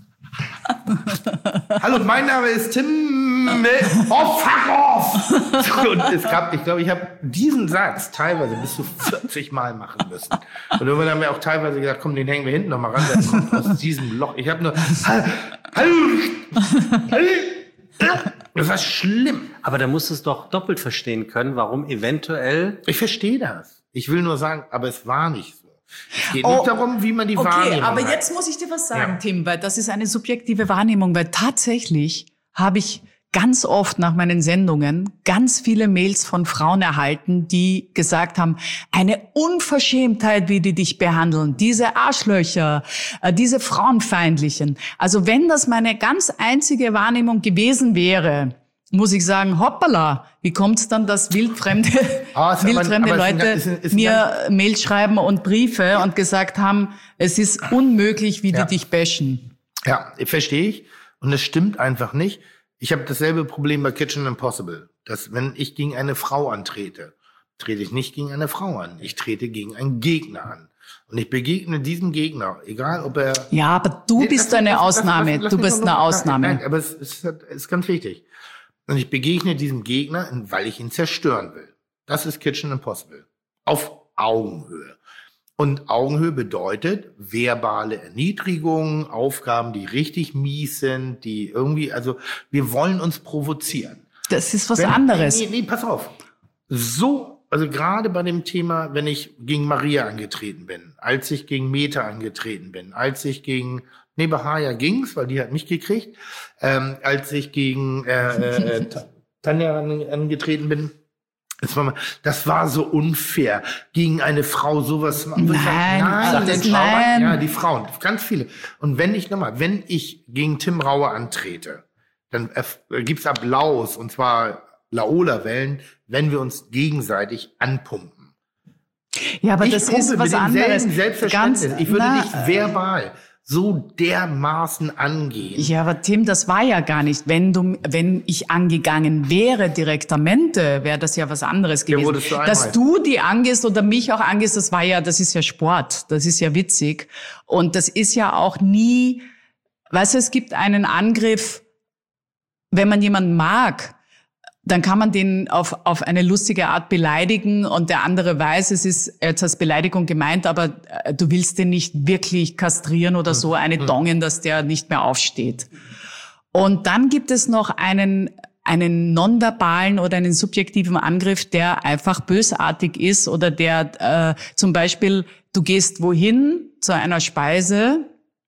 Hallo, mein Name ist Tim. Mel- Oh, fuck off! So, und es gab, ich glaube, ich habe diesen Satz teilweise bis zu vierzig Mal machen müssen. Und irgendwann haben wir auch teilweise gesagt, komm, den hängen wir hinten noch mal ran. Der kommt aus diesem Loch. Ich habe nur, hallo, hallo, hallo. Das war schlimm. Aber da musst du es doch doppelt verstehen können, warum eventuell... Ich verstehe das. Ich will nur sagen, aber es war nicht so. Es geht Oh, nicht darum, wie man die Okay, Wahrnehmung aber hat. jetzt muss ich dir was sagen, Ja. Tim, weil das ist eine subjektive Wahrnehmung, weil tatsächlich habe ich ganz oft nach meinen Sendungen ganz viele Mails von Frauen erhalten, die gesagt haben, eine Unverschämtheit, wie die dich behandeln, diese Arschlöcher, äh, diese Frauenfeindlichen. Also wenn das meine ganz einzige Wahrnehmung gewesen wäre, muss ich sagen, hoppala, wie kommt es dann, dass wildfremde, Ah, ist aber- wildfremde aber es ist ein- Leute ist ein- ist ein mir Mails schreiben und Briefe und gesagt haben, es ist unmöglich, wie Ja. die dich bashen. Ja, verstehe ich. Und es stimmt einfach nicht. Ich habe dasselbe Problem bei Kitchen Impossible. Dass, wenn ich gegen eine Frau antrete, trete ich nicht gegen eine Frau an. Ich trete gegen einen Gegner an. Und ich begegne diesem Gegner, egal ob er... Ja, aber du Nee, bist lass- eine lass- lass- Ausnahme. lass- lass Du mich bist doch noch- eine Ausnahme. Nein, nein, aber es ist, es ist ganz wichtig. Und ich begegne diesem Gegner, weil ich ihn zerstören will. Das ist Kitchen Impossible. Auf Augenhöhe. Und Augenhöhe bedeutet verbale Erniedrigung, Aufgaben, die richtig mies sind, die irgendwie, also wir wollen uns provozieren. Das ist was Wenn- anderes. Nee, nee, pass auf. So, also gerade bei dem Thema, wenn ich gegen Maria angetreten bin, als ich gegen Meta angetreten bin, als ich gegen, nee, bei Haya ging's, weil die hat mich gekriegt, ähm, als ich gegen äh, äh, Ta- Tanja an, angetreten bin, das war, mal, das war so unfair, gegen eine Frau sowas machen. Nein, nein, sag den das Frauen, nein. ja, die Frauen, ganz viele. Und wenn ich nochmal, wenn ich gegen Tim Raue antrete, dann äh, gibt's Applaus, und zwar Laola-Wellen, wenn wir uns gegenseitig anpumpen. Ja, aber ich das pumpe ist mit was demselben anderes. Selbstverständnis. Ganz- ich würde na, dich verbal so dermaßen angehen. Ja, aber Tim, das war ja gar nicht. Wenn du, wenn ich angegangen wäre direktamente, wäre das ja was anderes gewesen. wurdest du einmal. Dass du die angehst oder mich auch angehst, das war ja, das ist ja Sport. Das ist ja witzig. Und das ist ja auch nie, weißt du, es gibt einen Angriff, wenn man jemanden mag, dann kann man den auf, auf eine lustige Art beleidigen und der andere weiß, es ist jetzt als Beleidigung gemeint, aber äh, du willst den nicht wirklich kastrieren oder so, eine dongen, dass der nicht mehr aufsteht. Und dann gibt es noch einen, einen nonverbalen oder einen subjektiven Angriff, der einfach bösartig ist oder der äh, zum Beispiel, du gehst wohin zu einer Speise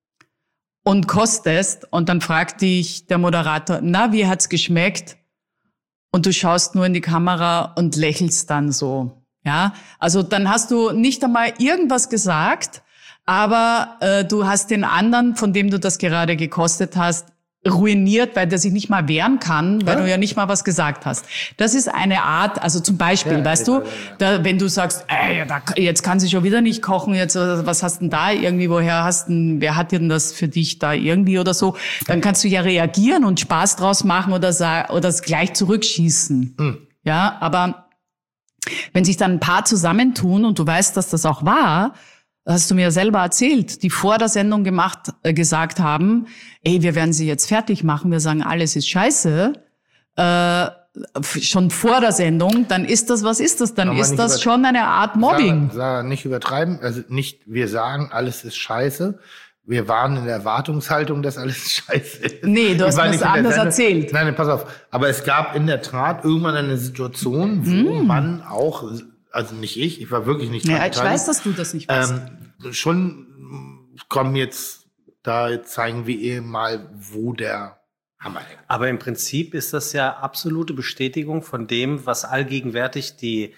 und kostest und dann fragt dich der Moderator, na, wie hat's geschmeckt? Und du schaust nur in die Kamera und lächelst dann so, ja. Also dann hast du nicht einmal irgendwas gesagt, aber äh, du hast den anderen, von dem du das gerade gekostet hast, ruiniert, weil der sich nicht mal wehren kann, weil Ja. du ja nicht mal was gesagt hast. Das ist eine Art, also zum Beispiel, Ja, weißt ja, du, ja, ja. da, wenn du sagst, ey, da, jetzt kann sie schon wieder nicht kochen, jetzt äh, was hast denn da irgendwie, woher hast denn, wer hat denn das für dich da irgendwie oder so, dann kannst du ja reagieren und Spaß draus machen oder sa- oder es gleich zurückschießen. Hm. Ja, aber wenn sich dann ein paar zusammentun und du weißt, dass das auch war, hast du mir ja selber erzählt, die vor der Sendung gemacht, äh, gesagt haben, ey, wir werden sie jetzt fertig machen, wir sagen, alles ist scheiße, äh, f- schon vor der Sendung, dann ist das, was ist das? Dann Aber ist nicht das über- schon eine Art Mobbing. Sarah, Sarah, nicht übertreiben, also nicht, wir sagen, alles ist scheiße. Wir waren in der Erwartungshaltung, dass alles scheiße ist. Nee, du Wir hast waren mir nicht das in der anders Sendung. erzählt. Nein, nein, pass auf. Aber es gab in der Tat irgendwann eine Situation, wo Mm. man auch, also nicht ich, ich war wirklich nicht Ja, dran ich beteiligt, weiß, dass du das nicht weißt. ähm, schon, komm jetzt, da zeigen wir ihr mal, wo der Hammer hängt. Aber im Prinzip ist das ja absolute Bestätigung von dem, was allgegenwärtig die,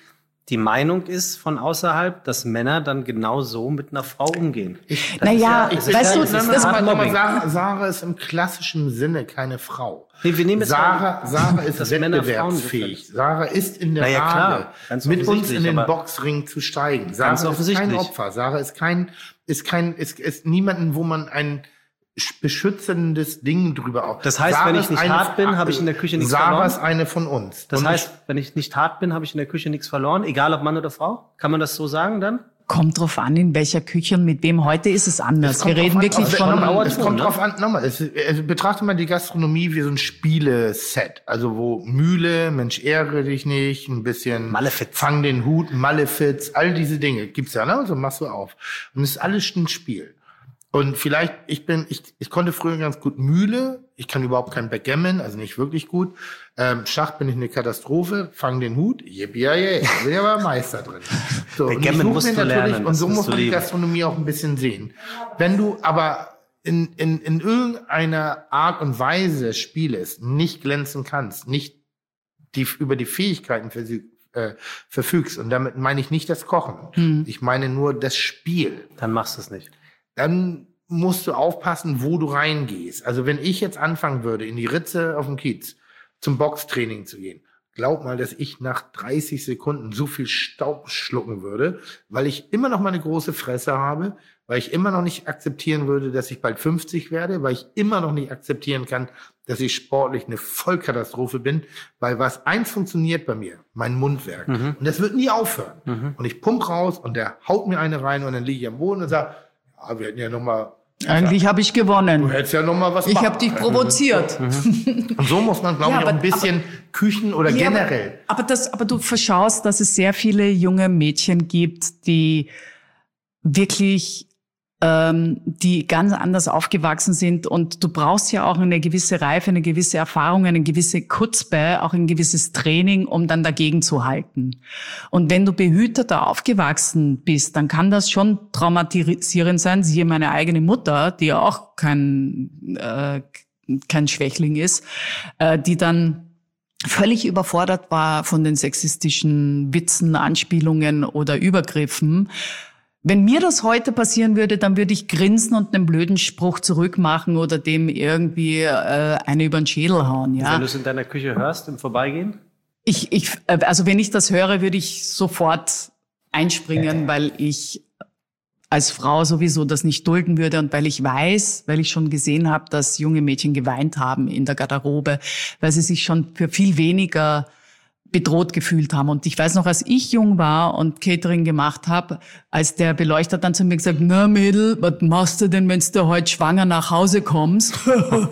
die Meinung ist von außerhalb, dass Männer dann genau so mit einer Frau umgehen. Ich, Naja, ich, weißt du, das, das- das mal, Mobbing. Sarah, Sarah ist im klassischen Sinne keine Frau. Nee, wir nehmen jetzt Sarah, mal, Sarah ist dass Männer Frauen wettbewerbsfähig. gefällt. Sarah ist in der Na ja, Lage, klar, ganz mit uns offensichtlich, in den aber- Boxring zu steigen. Sarah Ganz ist kein offensichtlich. Opfer. Sarah ist kein, ist kein, ist, ist niemanden, wo man ein beschützendes Ding drüber auf. Das heißt, Sarah wenn ich ist nicht eine- hart bin, habe ich in der Küche nichts Sarah verloren? ist eine von uns. Das Und heißt, wenn ich nicht hart bin, habe ich in der Küche nichts verloren, egal ob Mann oder Frau? Kann man das so sagen dann? Kommt drauf an, in welcher Küche und mit wem. Heute ist es anders. Es kommt Wir reden drauf wirklich an, von... nochmal, Auer Es Ton, kommt ne? drauf an, nochmal, es, es, betrachte mal die Gastronomie wie so ein Spieleset. Also wo Mühle, Mensch, ärgere dich nicht, ein bisschen Malefiz. Fang den Hut, Malefiz, all diese Dinge gibt's ja, ne? So machst du auf. Und es ist alles ein Spiel. Und vielleicht, ich bin, ich, ich konnte früher ganz gut Mühle, ich kann überhaupt kein Backgammon, also nicht wirklich gut. Ähm, Schach bin ich eine Katastrophe, fang den Hut, yippie, yeah, da bin ich aber Meister drin. So, und ich Backgammon suche musst mir du natürlich- lernen, Und das so musst muss du man die lieben. Gastronomie auch ein bisschen sehen. Wenn du aber in, in, in irgendeiner Art und Weise spielest, nicht glänzen kannst, nicht die, über die Fähigkeiten versü- äh, verfügst, und damit meine ich nicht das Kochen, Hm. ich meine nur das Spiel, Dann machst du es nicht. dann musst du aufpassen, wo du reingehst. Also wenn ich jetzt anfangen würde, in die Ritze auf dem Kiez zum Boxtraining zu gehen, glaub mal, dass ich nach dreißig Sekunden so viel Staub schlucken würde, weil ich immer noch mal eine große Fresse habe, weil ich immer noch nicht akzeptieren würde, dass ich bald fünfzig werde, weil ich immer noch nicht akzeptieren kann, dass ich sportlich eine Vollkatastrophe bin, weil was eins funktioniert bei mir, mein Mundwerk. Mhm. Und das wird nie aufhören. Mhm. Und ich pump raus und der haut mir eine rein und dann liege ich am Boden und sage, ja, wir hätten ja noch mal, Eigentlich habe ich du gewonnen. hättest ja noch mal was Ich machen habe dich können. provoziert. Und so muss man, glaube Ja, ich, auch ein aber- bisschen Küchen oder Ja, generell. Aber, aber, das, aber du verschaust, dass es sehr viele junge Mädchen gibt, die wirklich, ähm, die ganz anders aufgewachsen sind. Und du brauchst ja auch eine gewisse Reife, eine gewisse Erfahrung, eine gewisse Kutzbe, auch ein gewisses Training, um dann dagegen zu halten. Und wenn du behüteter aufgewachsen bist, dann kann das schon traumatisierend sein. Siehe meine eigene Mutter, die ja auch kein, äh, kein Schwächling ist, äh, die dann völlig überfordert war von den sexistischen Witzen, Anspielungen oder Übergriffen. Wenn mir das heute passieren würde, dann würde ich grinsen und einen blöden Spruch zurückmachen oder dem irgendwie äh, eine über den Schädel hauen. Wenn Ja, du es in deiner Küche hörst, im Vorbeigehen? ich, ich, äh, also wenn ich das höre, würde ich sofort einspringen, weil ich als Frau sowieso das nicht dulden würde und weil ich weiß, weil ich schon gesehen habe, dass junge Mädchen geweint haben in der Garderobe, weil sie sich schon für viel weniger bedroht gefühlt haben. Und ich weiß noch, als ich jung war und Catering gemacht habe, als der Beleuchter dann zu mir gesagt, na Mädel, was machst du denn, wenn du heute schwanger nach Hause kommst?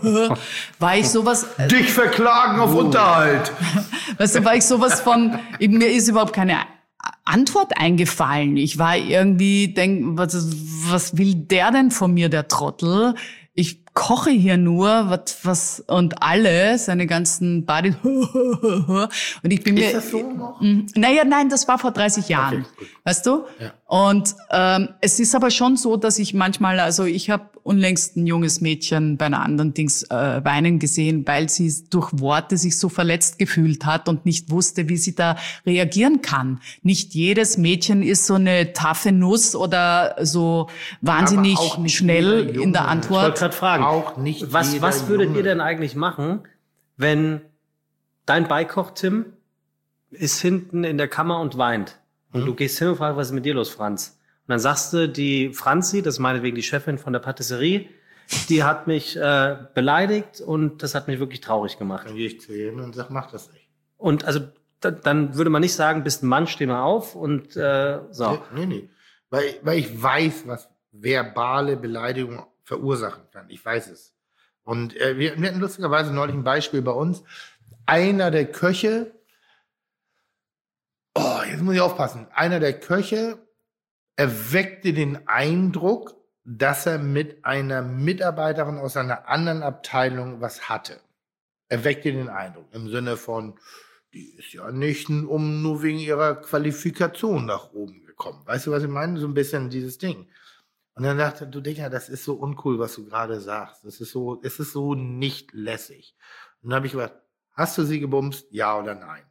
War ich sowas, Dich verklagen auf Unterhalt. weißt du, war ich sowas von, mir ist überhaupt keine Antwort eingefallen. Ich war irgendwie, denk, was, was will der denn von mir, der Trottel? Ich koche hier nur, was, was, und alle, seine ganzen Buddies, und ich bin mir, Ist das so noch? Mm, Naja, nein, das war vor dreißig Jahren, Okay, gut. weißt du? Ja. Und ähm, es ist aber schon so, dass ich manchmal, also ich habe unlängst ein junges Mädchen bei einer anderen Dings äh, weinen gesehen, weil sie durch Worte sich so verletzt gefühlt hat und nicht wusste, wie sie da reagieren kann. Nicht jedes Mädchen ist so eine taffe Nuss oder so wahnsinnig Aber auch nicht schnell jeder Junge. in der Ich wollte Antwort. gerade fragen, Auch nicht was, jeder was würdet Junge. ihr denn eigentlich machen, wenn dein Beikoch-Tim ist hinten in der Kammer und weint? Und du gehst hin und fragst, was ist mit dir los, Franz? Und dann sagst du, die Franzi, das ist meinetwegen die Chefin von der Patisserie, die hat mich äh, beleidigt und das hat mich wirklich traurig gemacht. Dann gehe ich zu ihm und sag, mach das nicht. Und also da, dann würde man nicht sagen, bist ein Mann, steh mal auf und äh, so. Nee, nee. Weil, weil ich weiß, was verbale Beleidigung verursachen kann. Ich weiß es. Und äh, wir, wir hatten lustigerweise neulich ein Beispiel bei uns. Einer der Köche, oh, jetzt muss ich aufpassen, einer der Köche erweckte den Eindruck, dass er mit einer Mitarbeiterin aus einer anderen Abteilung was hatte. Erweckte den Eindruck im Sinne von, die ist ja nicht um nur wegen ihrer Qualifikation nach oben gekommen. Weißt du, was ich meine? So ein bisschen dieses Ding. Und dann dachte du, Digga, das ist so uncool, was du gerade sagst. Das ist so, es ist so nicht lässig. Und dann habe ich gesagt, hast du sie gebumst? Ja oder nein?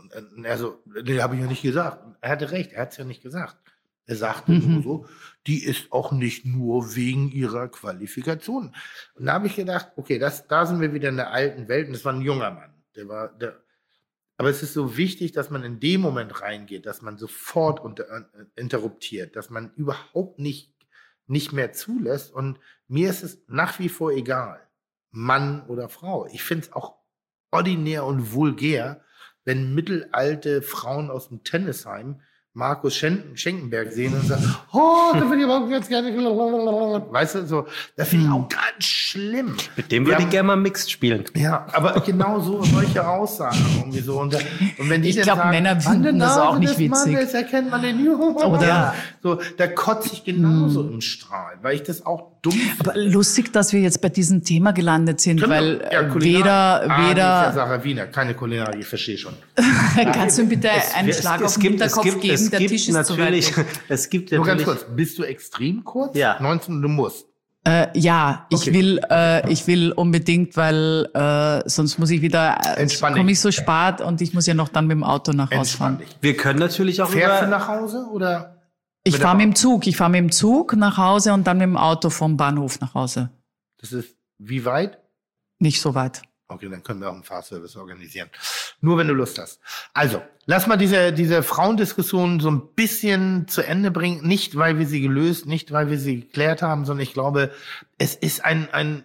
Und er so, nee, habe ich ja nicht gesagt. Er hatte recht, er hat es ja nicht gesagt. Er sagte Mhm. nur so, die ist auch nicht nur wegen ihrer Qualifikation. Und da habe ich gedacht, okay, das, da sind wir wieder in der alten Welt. Und das war ein junger Mann. Der war, der, aber es ist so wichtig, dass man in dem Moment reingeht, dass man sofort unter, äh, interruptiert, dass man überhaupt nicht, nicht mehr zulässt. Und mir ist es nach wie vor egal, Mann oder Frau. Ich finde es auch ordinär und vulgär, wenn mittelalte Frauen aus dem Tennisheim Markus Schenken, Schenkenberg sehen und sagen, oh, da will ich aber jetzt gerne, weißt du, so, das finde ich auch ganz schlimm. Mit dem Wir würde ich haben- gerne mal Mixed spielen. Ja, aber genau so solche Aussagen irgendwie so. Und, und wenn die Ich dann glaub, sagen, Männer an finden der das auch Nase nicht des witzig. Mannes erkennt man den Jungen. Oder- Ja, so, da kotze ich genauso im Strahl, weil ich das auch dumm Aber lustig, dass wir jetzt bei diesem Thema gelandet sind, weil äh, weder, Ah, weder, Sarah Wiener, keine Kulinarik, ich verstehe schon. kannst du mir bitte einen Schlag auf den Hinterkopf geben, es der gibt Tisch ist zu weit natürlich, weg. es gibt Nur ganz natürlich, kurz, bist du extrem kurz? Ja. neunzehn, du musst. Äh, ja, ich Okay. will, äh, ich will unbedingt, weil äh, sonst muss ich wieder, äh, Entspann komme dich. ich so spät und ich muss ja noch dann mit dem Auto nach Hause Entspann fahren. dich. wir können natürlich auch Fährst du über, nach Hause oder? Ich mit der fahre mit Bahn? dem Zug, ich fahre mit dem Zug nach Hause und dann mit dem Auto vom Bahnhof nach Hause. Das ist wie weit? Nicht so weit. Okay, dann können wir auch einen Fahrservice organisieren. Nur wenn du Lust hast. Also, lass mal diese, diese Frauendiskussion so ein bisschen zu Ende bringen. Nicht, weil wir sie gelöst, nicht, weil wir sie geklärt haben, sondern ich glaube, es ist ein, ein,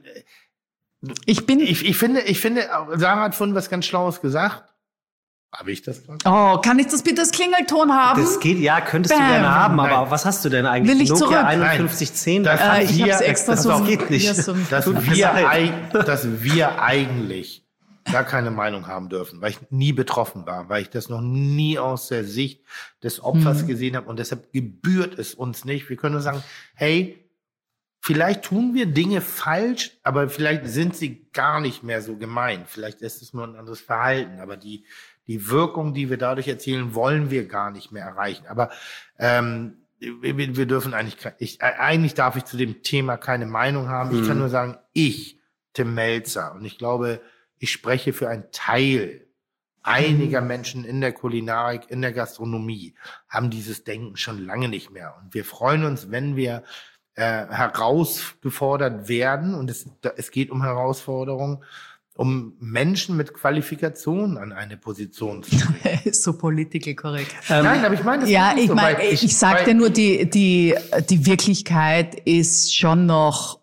Ich bin, ich, ich finde, ich finde, Sarah hat vorhin was ganz Schlaues gesagt. Habe ich das gesagt? oh, kann ich das bitte als Klingelton haben? das geht, ja, könntest Bam. du gerne haben, aber Nein. was hast du denn eigentlich? Will ich zurück? Nokia einundfünfzig zehn? Das äh, hat ich wir- habe es extra das so, geht nicht. hier so Dass Tut mir wir, leid. eig- dass wir eigentlich gar keine Meinung haben dürfen, weil ich nie betroffen war, weil ich das noch nie aus der Sicht des Opfers Mhm. gesehen habe und deshalb gebührt es uns nicht. Wir können nur sagen, hey, vielleicht tun wir Dinge falsch, aber vielleicht sind sie gar nicht mehr so gemein. Vielleicht ist es nur ein anderes Verhalten, aber die, die Wirkung, die wir dadurch erzielen, wollen wir gar nicht mehr erreichen. Aber ähm, wir, wir dürfen eigentlich, ke- ich, äh, eigentlich darf ich zu dem Thema keine Meinung haben. Ich kann nur sagen, ich, Tim Melzer, und ich glaube, ich spreche für einen Teil einiger Menschen in der Kulinarik, in der Gastronomie, haben dieses Denken schon lange nicht mehr. Und wir freuen uns, wenn wir äh, herausgefordert werden, und es, da- es geht um Herausforderungen, um Menschen mit Qualifikation an eine Position zu bringen. so political korrekt. Nein, aber ich meine, das Ja, ist nicht ich so, meine, weil ich, ich sagte weil- nur, die, die, die Wirklichkeit ist schon noch,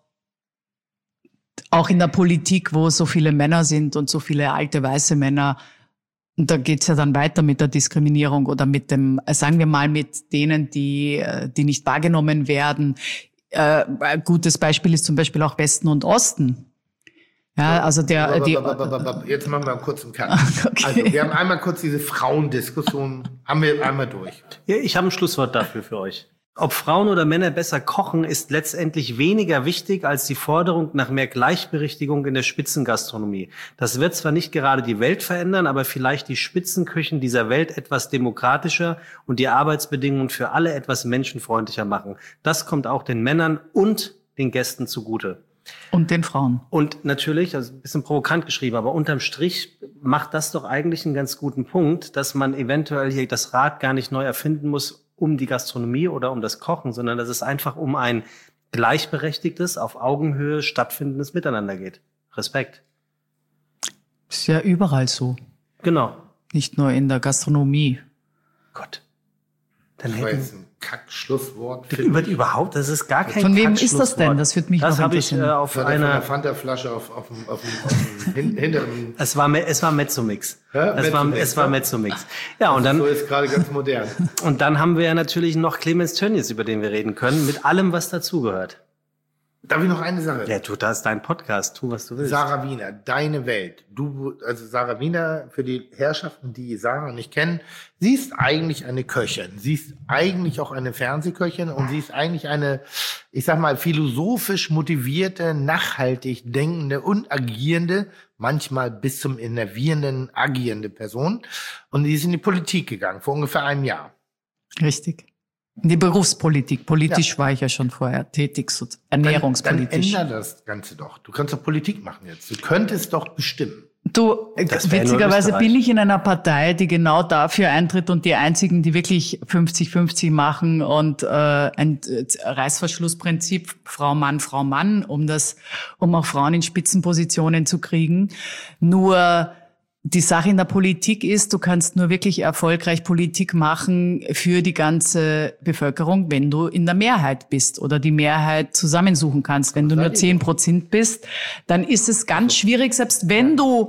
auch in der Politik, wo so viele Männer sind und so viele alte weiße Männer, und da geht's ja dann weiter mit der Diskriminierung oder mit dem, äh, sagen wir mal, mit denen, die, äh, die nicht wahrgenommen werden. Äh, ein gutes Beispiel ist zum Beispiel auch Westen und Osten. Ja, also der, die, Jetzt machen wir einen kurzen Cut. Okay. Also, wir haben einmal kurz diese Frauendiskussion, haben wir einmal durch. Ja, ich habe ein Schlusswort dafür für euch. Ob Frauen oder Männer besser kochen, ist letztendlich weniger wichtig als die Forderung nach mehr Gleichberechtigung in der Spitzengastronomie. Das wird zwar nicht gerade die Welt verändern, aber vielleicht die Spitzenküchen dieser Welt etwas demokratischer und die Arbeitsbedingungen für alle etwas menschenfreundlicher machen. Das kommt auch den Männern und den Gästen zugute. und den Frauen. Und natürlich, also ein bisschen provokant geschrieben, aber unterm Strich macht das doch eigentlich einen ganz guten Punkt, dass man eventuell hier das Rad gar nicht neu erfinden muss, um die Gastronomie oder um das Kochen, sondern dass es einfach um ein gleichberechtigtes, auf Augenhöhe stattfindendes Miteinander geht. Respekt. Ist ja überall so. Genau. Nicht nur in der Gastronomie. Gott. Dann Das war hätten jetzt ein Kack-Schlusswort. über, überhaupt, das ist gar kein Von wem ist das Kackschlusswort. denn? Das würde mich Das noch habe ich äh, interessieren. auf Das hat er von der einer. Fanta-Flasche auf, auf, dem- auf, dem- auf dem hin- hinteren. Es war, Me- es war Mezzomix. Ja, es war, Mezzomix, es war ja. Mezzomix. Ja, und dann, So ist gerade ganz modern. und dann haben wir ja natürlich noch Clemens Tönnies, über den wir reden können, mit allem, was dazugehört. Darf ich noch eine Sache? Ja, tu, das ist dein Podcast, tu, was du willst. Sarah Wiener, deine Welt. Du, also Sarah Wiener, für die Herrschaften, die Sarah nicht kennen, sie ist eigentlich eine Köchin. Sie ist eigentlich auch eine Fernsehköchin und sie ist eigentlich eine, ich sag mal, philosophisch motivierte, nachhaltig denkende und agierende, manchmal bis zum enervierenden, agierende Person. Und sie ist in die Politik gegangen, vor ungefähr einem Jahr. Richtig. In die Berufspolitik. Politisch war ich ja schon vorher tätig, so ernährungspolitisch. Dann, dann ändere das Ganze doch. Du kannst doch Politik machen jetzt. Du könntest doch bestimmen. Du, witzigerweise bin ich in einer Partei, die genau dafür eintritt und die einzigen, die wirklich fünfzig fünfzig machen und äh, ein äh, Reißverschlussprinzip Frau Mann Frau Mann, um das, um auch Frauen in Spitzenpositionen zu kriegen. Nur die Sache in der Politik ist, du kannst nur wirklich erfolgreich Politik machen für die ganze Bevölkerung, wenn du in der Mehrheit bist oder die Mehrheit zusammensuchen kannst. Wenn du nur zehn Prozent bist, dann ist es ganz schwierig, selbst wenn du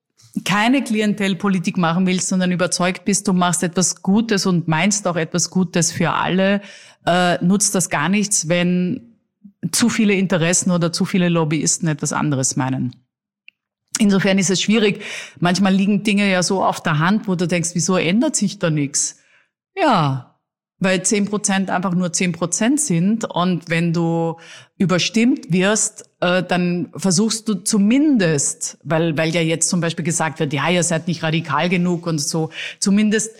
keine Klientelpolitik machen willst, sondern überzeugt bist, du machst etwas Gutes und meinst auch etwas Gutes für alle, äh, nutzt das gar nichts, wenn zu viele Interessen oder zu viele Lobbyisten etwas anderes meinen. Insofern ist es schwierig. Manchmal liegen Dinge ja so auf der Hand, wo du denkst, wieso ändert sich da nichts? Ja, weil zehn Prozent einfach nur zehn Prozent sind. Und wenn du überstimmt wirst, äh, dann versuchst du zumindest, weil, weil ja jetzt zum Beispiel gesagt wird, ja, ihr seid nicht radikal genug und so, zumindest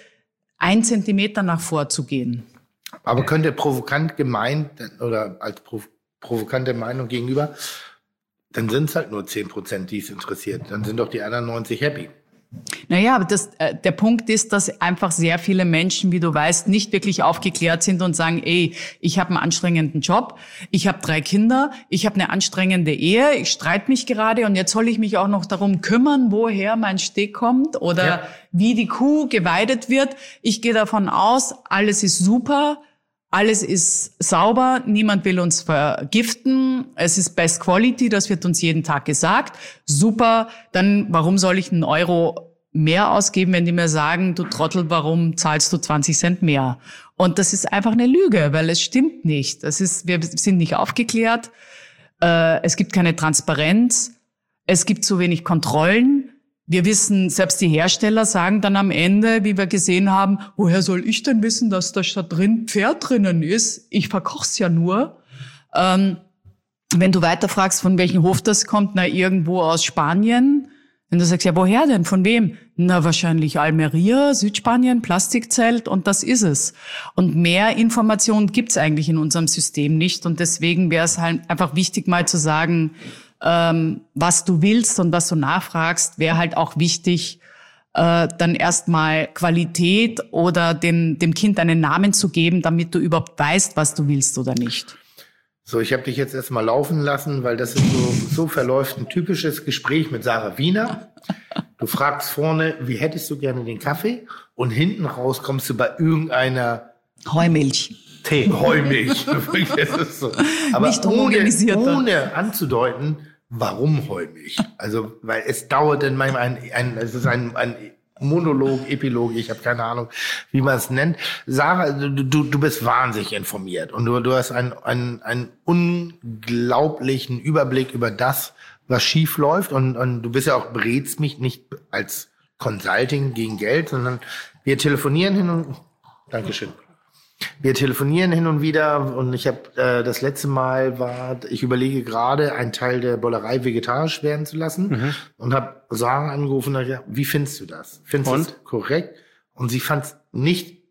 ein Zentimeter nach vorzugehen. Aber könnte provokant gemeint oder als prov- provokante Meinung gegenüber, dann sind es halt nur zehn Prozent, die es interessiert. Dann sind doch die anderen neunzig happy. Naja, aber das, äh, der Punkt ist, dass einfach sehr viele Menschen, wie du weißt, nicht wirklich aufgeklärt sind und sagen, ey, ich habe einen anstrengenden Job, ich habe drei Kinder, ich habe eine anstrengende Ehe, ich streite mich gerade und jetzt soll ich mich auch noch darum kümmern, woher mein Steak kommt oder ja. wie die Kuh geweidet wird. Ich gehe davon aus, alles ist super. Alles ist sauber, niemand will uns vergiften, es ist Best Quality, das wird uns jeden Tag gesagt. Super, dann warum soll ich einen Euro mehr ausgeben, wenn die mir sagen, du Trottel, warum zahlst du zwanzig Cent mehr? Und das ist einfach eine Lüge, weil es stimmt nicht. Das ist, wir sind nicht aufgeklärt, äh, es gibt keine Transparenz, es gibt zu wenig Kontrollen. Wir wissen, selbst die Hersteller sagen dann am Ende, wie wir gesehen haben, woher soll ich denn wissen, dass da statt drin Pferd drinnen ist? Ich verkoch's ja nur. Ähm, wenn du weiter fragst, von welchem Hof das kommt, na, irgendwo aus Spanien. Wenn du sagst, ja, woher denn? Von wem? Na, wahrscheinlich Almeria, Südspanien, Plastikzelt und das ist es. Und mehr Informationen gibt's eigentlich in unserem System nicht. Und deswegen wäre es halt einfach wichtig, mal zu sagen, Ähm, was du willst und was du nachfragst, wäre halt auch wichtig, äh, dann erstmal Qualität oder dem, dem Kind einen Namen zu geben, damit du überhaupt weißt, was du willst oder nicht. So, ich habe dich jetzt erstmal laufen lassen, weil das ist so, so verläuft ein typisches Gespräch mit Sarah Wiener. Du fragst vorne, wie hättest du gerne den Kaffee? Und hinten raus kommst du bei irgendeiner Heumilch. Tee. Heumilch. Das ist so. Aber nicht ohne, ohne anzudeuten, warum Heumilch? Also, weil es dauert dann manchmal ein, ein es ist ein, ein Monolog, Epilog, ich habe keine Ahnung, wie man es nennt. Sarah, du, du, du bist wahnsinnig informiert und du, du hast einen, einen, einen unglaublichen Überblick über das, was schief läuft und, und du bist ja auch, berätst mich nicht als Consulting gegen Geld, sondern wir telefonieren hin und, Dankeschön. Wir telefonieren hin und wieder und ich habe äh, das letzte Mal war, ich überlege gerade, einen Teil der Bollerei vegetarisch werden zu lassen mhm. und habe Sarah angerufen und gesagt, wie findest du das? Findest du das korrekt? Und sie fand es nicht,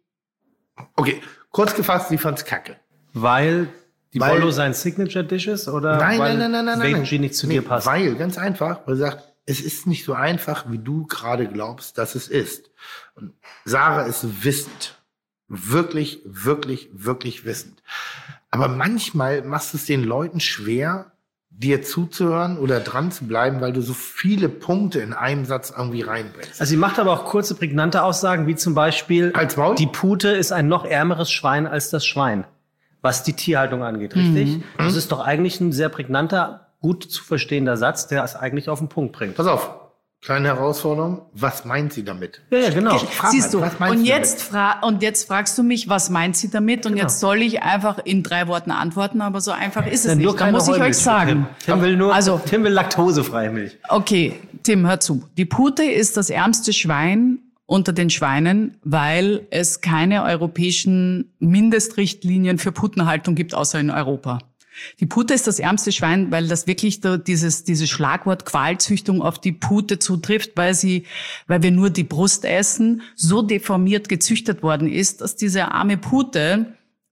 okay, kurz gefasst, sie fand es kacke. Weil die weil, Bollo sein Signature Dish ist oder nein, weil nein, nein, nein, nein, Veggie nein. nicht zu nee, dir passt? Weil, ganz einfach, weil sie sagt, es ist nicht so einfach, wie du gerade glaubst, dass es ist. Und Sarah ist wissend. Wirklich, wirklich, wirklich wissend. Aber manchmal machst du es den Leuten schwer, dir zuzuhören oder dran zu bleiben, weil du so viele Punkte in einem Satz irgendwie reinbringst. Also sie macht aber auch kurze, prägnante Aussagen, wie zum Beispiel, Als Maul? Die Pute ist ein noch ärmeres Schwein als das Schwein, was die Tierhaltung angeht, richtig? Mhm. Das ist doch eigentlich ein sehr prägnanter, gut zu verstehender Satz, der es eigentlich auf den Punkt bringt. Pass auf, kleine Herausforderung. Was meint sie damit? Ja, ja, genau. Siehst du, was meint und sie jetzt, fra- und jetzt fragst du mich, was meint sie damit? Und Genau. jetzt soll ich einfach in drei Worten antworten, aber so einfach ist es Dann nur nicht. Da keine muss ich euch Heumilch für sagen. Tim. Tim will nur, Also- Tim will laktosefreie Milch. Okay, Tim, hör zu. Die Pute ist das ärmste Schwein unter den Schweinen, weil es keine europäischen Mindestrichtlinien für Putenhaltung gibt, außer in Europa. Die Pute ist das ärmste Schwein, weil das wirklich da dieses, dieses Schlagwort Qualzüchtung auf die Pute zutrifft, weil sie, weil wir nur die Brust essen, so deformiert gezüchtet worden ist, dass diese arme Pute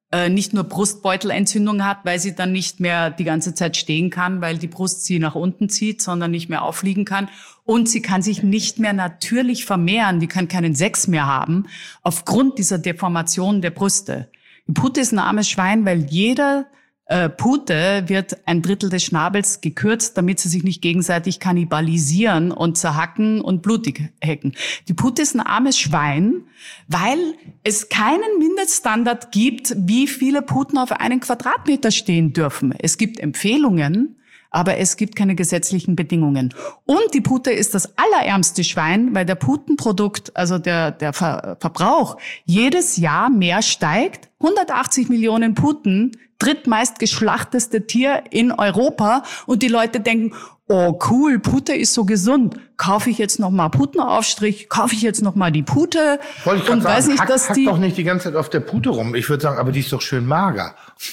äh, nicht nur Brustbeutelentzündung hat, weil sie dann nicht mehr die ganze Zeit stehen kann, weil die Brust sie nach unten zieht, sondern nicht mehr auffliegen kann. Und sie kann sich nicht mehr natürlich vermehren, die kann keinen Sex mehr haben, aufgrund dieser Deformation der Brüste. Die Pute ist ein armes Schwein, weil jeder äh, Pute wird ein Drittel des Schnabels gekürzt, damit sie sich nicht gegenseitig kannibalisieren und zerhacken und blutig hacken. Die Pute ist ein armes Schwein, weil es keinen Mindeststandard gibt, wie viele Puten auf einen Quadratmeter stehen dürfen. Es gibt Empfehlungen, aber es gibt keine gesetzlichen Bedingungen. Und die Pute ist das allerärmste Schwein, weil der Putenprodukt, also der, der Ver- Verbrauch, jedes Jahr mehr steigt. hundertachtzig Millionen Puten, drittmeist geschlachteste Tier in Europa. Und die Leute denken, oh cool, Pute ist so gesund. Kaufe ich jetzt nochmal Putenaufstrich? Kaufe ich jetzt nochmal die Pute? Wollte ich und gerade weiß sagen, nicht, hack, dass hack die doch nicht die ganze Zeit auf der Pute rum. Ich würde sagen, aber die ist doch schön mager.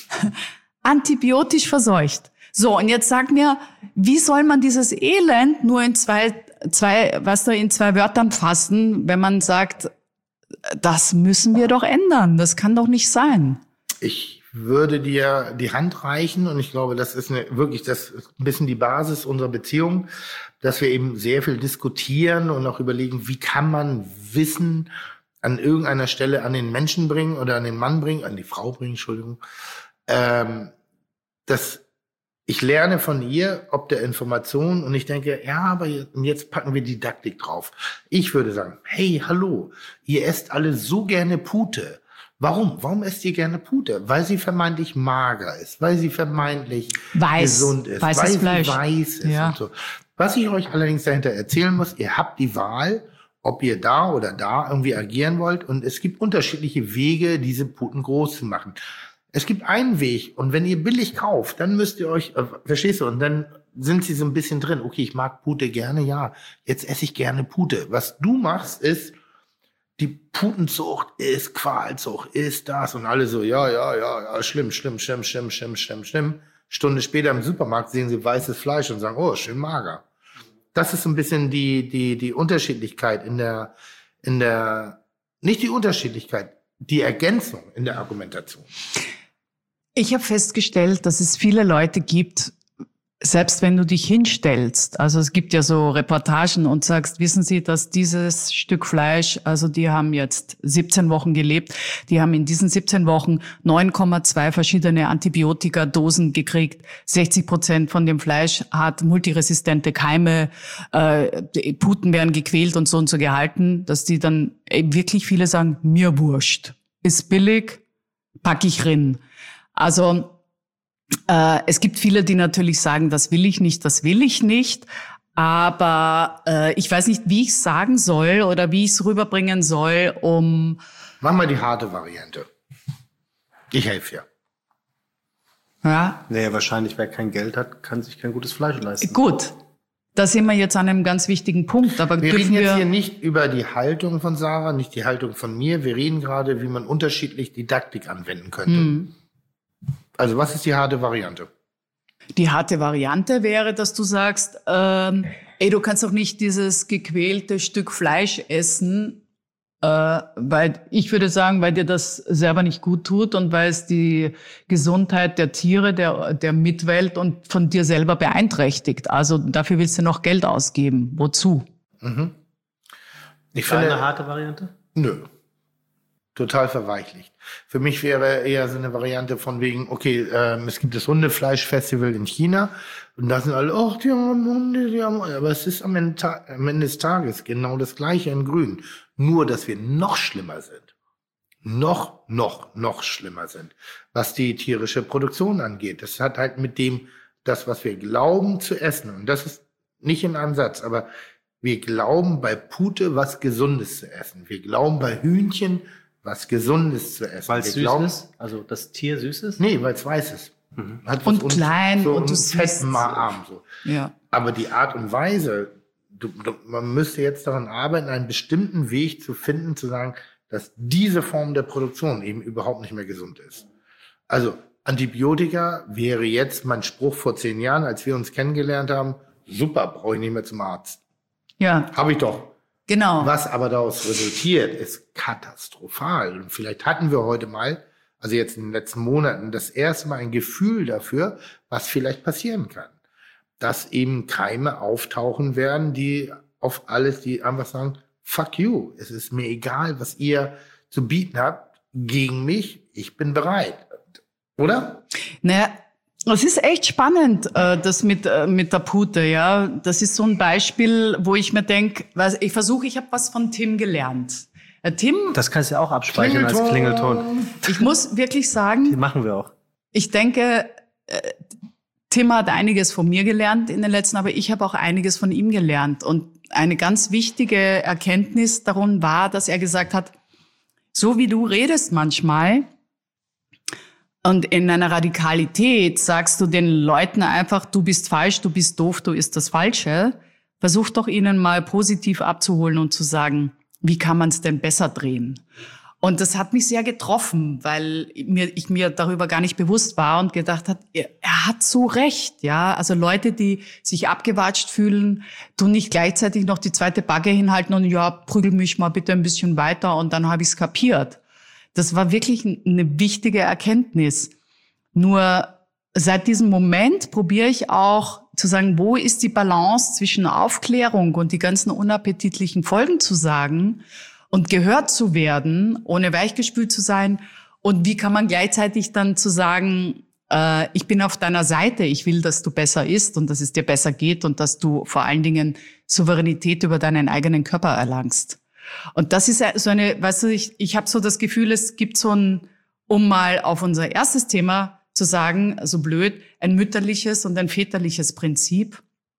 antibiotisch verseucht. So, und jetzt sag mir, wie soll man dieses Elend nur in zwei, zwei, was da in zwei Wörtern fassen, wenn man sagt, das müssen wir doch ändern. Das kann doch nicht sein. Ich würde dir die Hand reichen und ich glaube, das ist eine, wirklich das ist ein bisschen die Basis unserer Beziehung, dass wir eben sehr viel diskutieren und auch überlegen, wie kann man Wissen an irgendeiner Stelle an den Menschen bringen oder an den Mann bringen, an die Frau bringen, Entschuldigung. Ähm, das Ich lerne von ihr, ob der Information, und ich denke, ja, aber jetzt packen wir Didaktik drauf. Ich würde sagen, hey, hallo, ihr esst alle so gerne Pute. Warum? Warum esst ihr gerne Pute? Weil sie vermeintlich mager ist, weil sie vermeintlich weiß, gesund ist, weißes weil sie Fleisch. weiß ist Ja. und so. Was ich euch allerdings dahinter erzählen muss, ihr habt die Wahl, ob ihr da oder da irgendwie agieren wollt, und es gibt unterschiedliche Wege, diese Puten groß zu machen. Es gibt einen Weg, und wenn ihr billig kauft, dann müsst ihr euch, äh, verstehst du, und dann sind sie so ein bisschen drin. Okay, ich mag Pute gerne, ja, jetzt esse ich gerne Pute. Was du machst, ist, die Putenzucht ist Qualzucht, ist das, und alle so, ja, ja, ja, ja, schlimm, schlimm, schlimm, schlimm, schlimm, schlimm, schlimm. Stunde später im Supermarkt sehen sie weißes Fleisch und sagen, oh, schön mager. Das ist so ein bisschen die, die, die Unterschiedlichkeit in der, in der, nicht die Unterschiedlichkeit, die Ergänzung in der Argumentation. Ich habe festgestellt, dass es viele Leute gibt, selbst wenn du dich hinstellst, also es gibt ja so Reportagen und sagst, wissen Sie, dass dieses Stück Fleisch, also die haben jetzt siebzehn Wochen gelebt, die haben in diesen siebzehn Wochen neun Komma zwei verschiedene Antibiotikadosen gekriegt, sechzig Prozent von dem Fleisch hat multiresistente Keime, äh, die Puten werden gequält und so und so gehalten, dass die dann eben wirklich viele sagen, mir wurscht, ist billig, pack ich rin. Also äh, es gibt viele, die natürlich sagen, das will ich nicht, das will ich nicht. Aber äh, ich weiß nicht, wie ich es sagen soll oder wie ich es rüberbringen soll, um... Mach mal die harte Variante. Ich helfe dir. Ja, Naja, wahrscheinlich, wer kein Geld hat, kann sich kein gutes Fleisch leisten. gut. Da sind wir jetzt an einem ganz wichtigen Punkt. Aber Wir dürfen reden jetzt wir hier nicht über die Haltung von Sarah, nicht die Haltung von mir. Wir reden gerade, wie man unterschiedlich Didaktik anwenden könnte. Hm. Also was ist die harte Variante? Die harte Variante wäre, dass du sagst, ähm, ey, du kannst doch nicht dieses gequälte Stück Fleisch essen, äh, weil ich würde sagen, weil dir das selber nicht gut tut und weil es die Gesundheit der Tiere, der, der Mitwelt und von dir selber beeinträchtigt. Also dafür willst du noch Geld ausgeben. Wozu? Mhm. Ich Eine finde, harte Variante? nö. Total verweichlicht. Für mich wäre eher so eine Variante von wegen, okay, ähm, es gibt das Hundefleischfestival in China und da sind alle, ach, die haben Hunde, die haben, aber es ist am Ende, Ta- am Ende des Tages genau das Gleiche in Grün. Nur, dass wir noch schlimmer sind. Noch, noch, noch schlimmer sind, was die tierische Produktion angeht. Das hat halt mit dem, das, was wir glauben zu essen, und das ist nicht in einem Satz, aber wir glauben bei Pute was Gesundes zu essen. Wir glauben bei Hühnchen was Gesundes zu essen. Weil es Wir süß glauben, ist? Also das Tier süß ist? Nee, weil es weiß ist. Hat was Und un- klein so und einen du siehst- fetten Arm. So. Ja. Aber die Art und Weise, du, du, man müsste jetzt daran arbeiten, einen bestimmten Weg zu finden, zu sagen, dass diese Form der Produktion eben überhaupt nicht mehr gesund ist. Also Antibiotika wäre jetzt mein Spruch vor zehn Jahren, als wir uns kennengelernt haben, super, brauche ich nicht mehr zum Arzt. Ja, Habe ich doch. genau. Was aber daraus resultiert, ist katastrophal. Und vielleicht hatten wir heute mal also jetzt in den letzten Monaten, das erste Mal ein Gefühl dafür, was vielleicht passieren kann. Dass eben Keime auftauchen werden, die auf alles, die einfach sagen, fuck you, es ist mir egal, was ihr zu bieten habt, gegen mich, ich bin bereit. Oder? Naja, es ist echt spannend, äh, das mit, äh, mit der Pute, ja. Das ist so ein Beispiel, wo ich mir denke, ich versuche, ich habe was von Tim gelernt. Äh, Tim. Das kannst du ja auch abspeichern als Klingelton. Ich muss wirklich sagen. Die machen wir auch. Ich denke, äh, Tim hat einiges von mir gelernt in den letzten, aber ich habe auch einiges von ihm gelernt. Und eine ganz wichtige Erkenntnis darum war, dass er gesagt hat, so wie du redest manchmal, und in einer Radikalität sagst du den Leuten einfach, du bist falsch, du bist doof, du ist das Falsche. Versuch doch ihnen mal positiv abzuholen und zu sagen, wie kann man es denn besser drehen? Und das hat mich sehr getroffen, weil mir, ich mir darüber gar nicht bewusst war und gedacht hat, er, er hat so recht, ja. Also Leute, die sich abgewatscht fühlen, tun nicht gleichzeitig noch die zweite Bagge hinhalten und ja, prügel mich mal bitte ein bisschen weiter und dann habe ich es kapiert. Das war wirklich eine wichtige Erkenntnis. Nur seit diesem Moment probiere ich auch zu sagen, wo ist die Balance zwischen Aufklärung und die ganzen unappetitlichen Folgen zu sagen und gehört zu werden, ohne weichgespült zu sein. Und wie kann man gleichzeitig dann zu sagen, äh, ich bin auf deiner Seite, ich will, dass du besser isst und dass es dir besser geht und dass du vor allen Dingen Souveränität über deinen eigenen Körper erlangst. Und das ist so eine, weißt du, ich, ich habe so das Gefühl, es gibt so ein, um mal auf unser erstes Thema zu sagen, so blöd, ein mütterliches und ein väterliches Prinzip.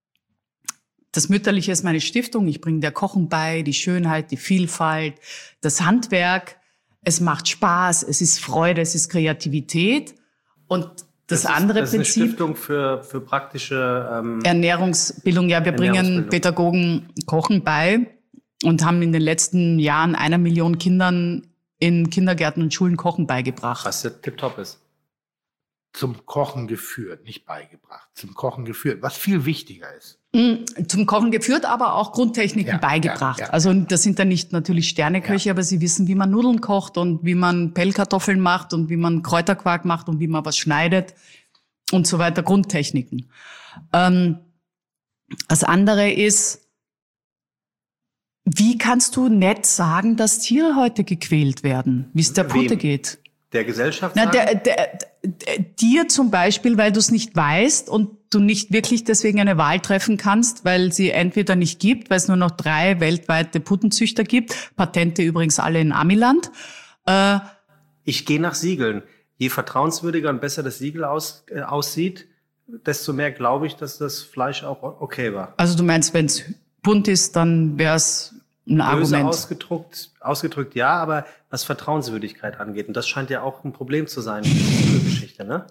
Das Mütterliche ist meine Stiftung, ich bringe der Kochen bei, die Schönheit, die Vielfalt, das Handwerk. Es macht Spaß, es ist Freude, es ist Kreativität. Und das, das andere ist, das Prinzip. Ist eine Stiftung für, für praktische ähm, Ernährungsbildung. Ja, wir bringen Pädagogen Kochen bei. Und haben in den letzten Jahren einer Million Kindern in Kindergärten und Schulen Kochen beigebracht. Was ja tipptopp ist. Zum Kochen geführt, nicht beigebracht. Zum Kochen geführt, was viel wichtiger ist. Zum Kochen geführt, aber auch Grundtechniken ja, beigebracht. Ja, ja. Also das sind dann nicht natürlich Sterneköche, ja. aber sie wissen, wie man Nudeln kocht und wie man Pellkartoffeln macht und wie man Kräuterquark macht und wie man was schneidet und so weiter. Grundtechniken. Ähm, das andere ist, wie kannst du nett sagen, dass Tiere heute gequält werden, wie es der Pute Wem? geht? Der Gesellschaft? Na, der, der, der, dir zum Beispiel, weil du es nicht weißt und du nicht wirklich deswegen eine Wahl treffen kannst, weil sie entweder nicht gibt, weil es nur noch drei weltweite Putenzüchter gibt, Patente übrigens alle in Amiland. Äh, ich gehe nach Siegeln. Je vertrauenswürdiger und besser das Siegel aus, äh, aussieht, desto mehr glaube ich, dass das Fleisch auch okay war. Also du meinst, wenn es bunt ist, dann wäre es ein Böse Argument. Ausgedrückt, ausgedrückt ja, aber was Vertrauenswürdigkeit angeht, und das scheint ja auch ein Problem zu sein in dieser Geschichte, ne?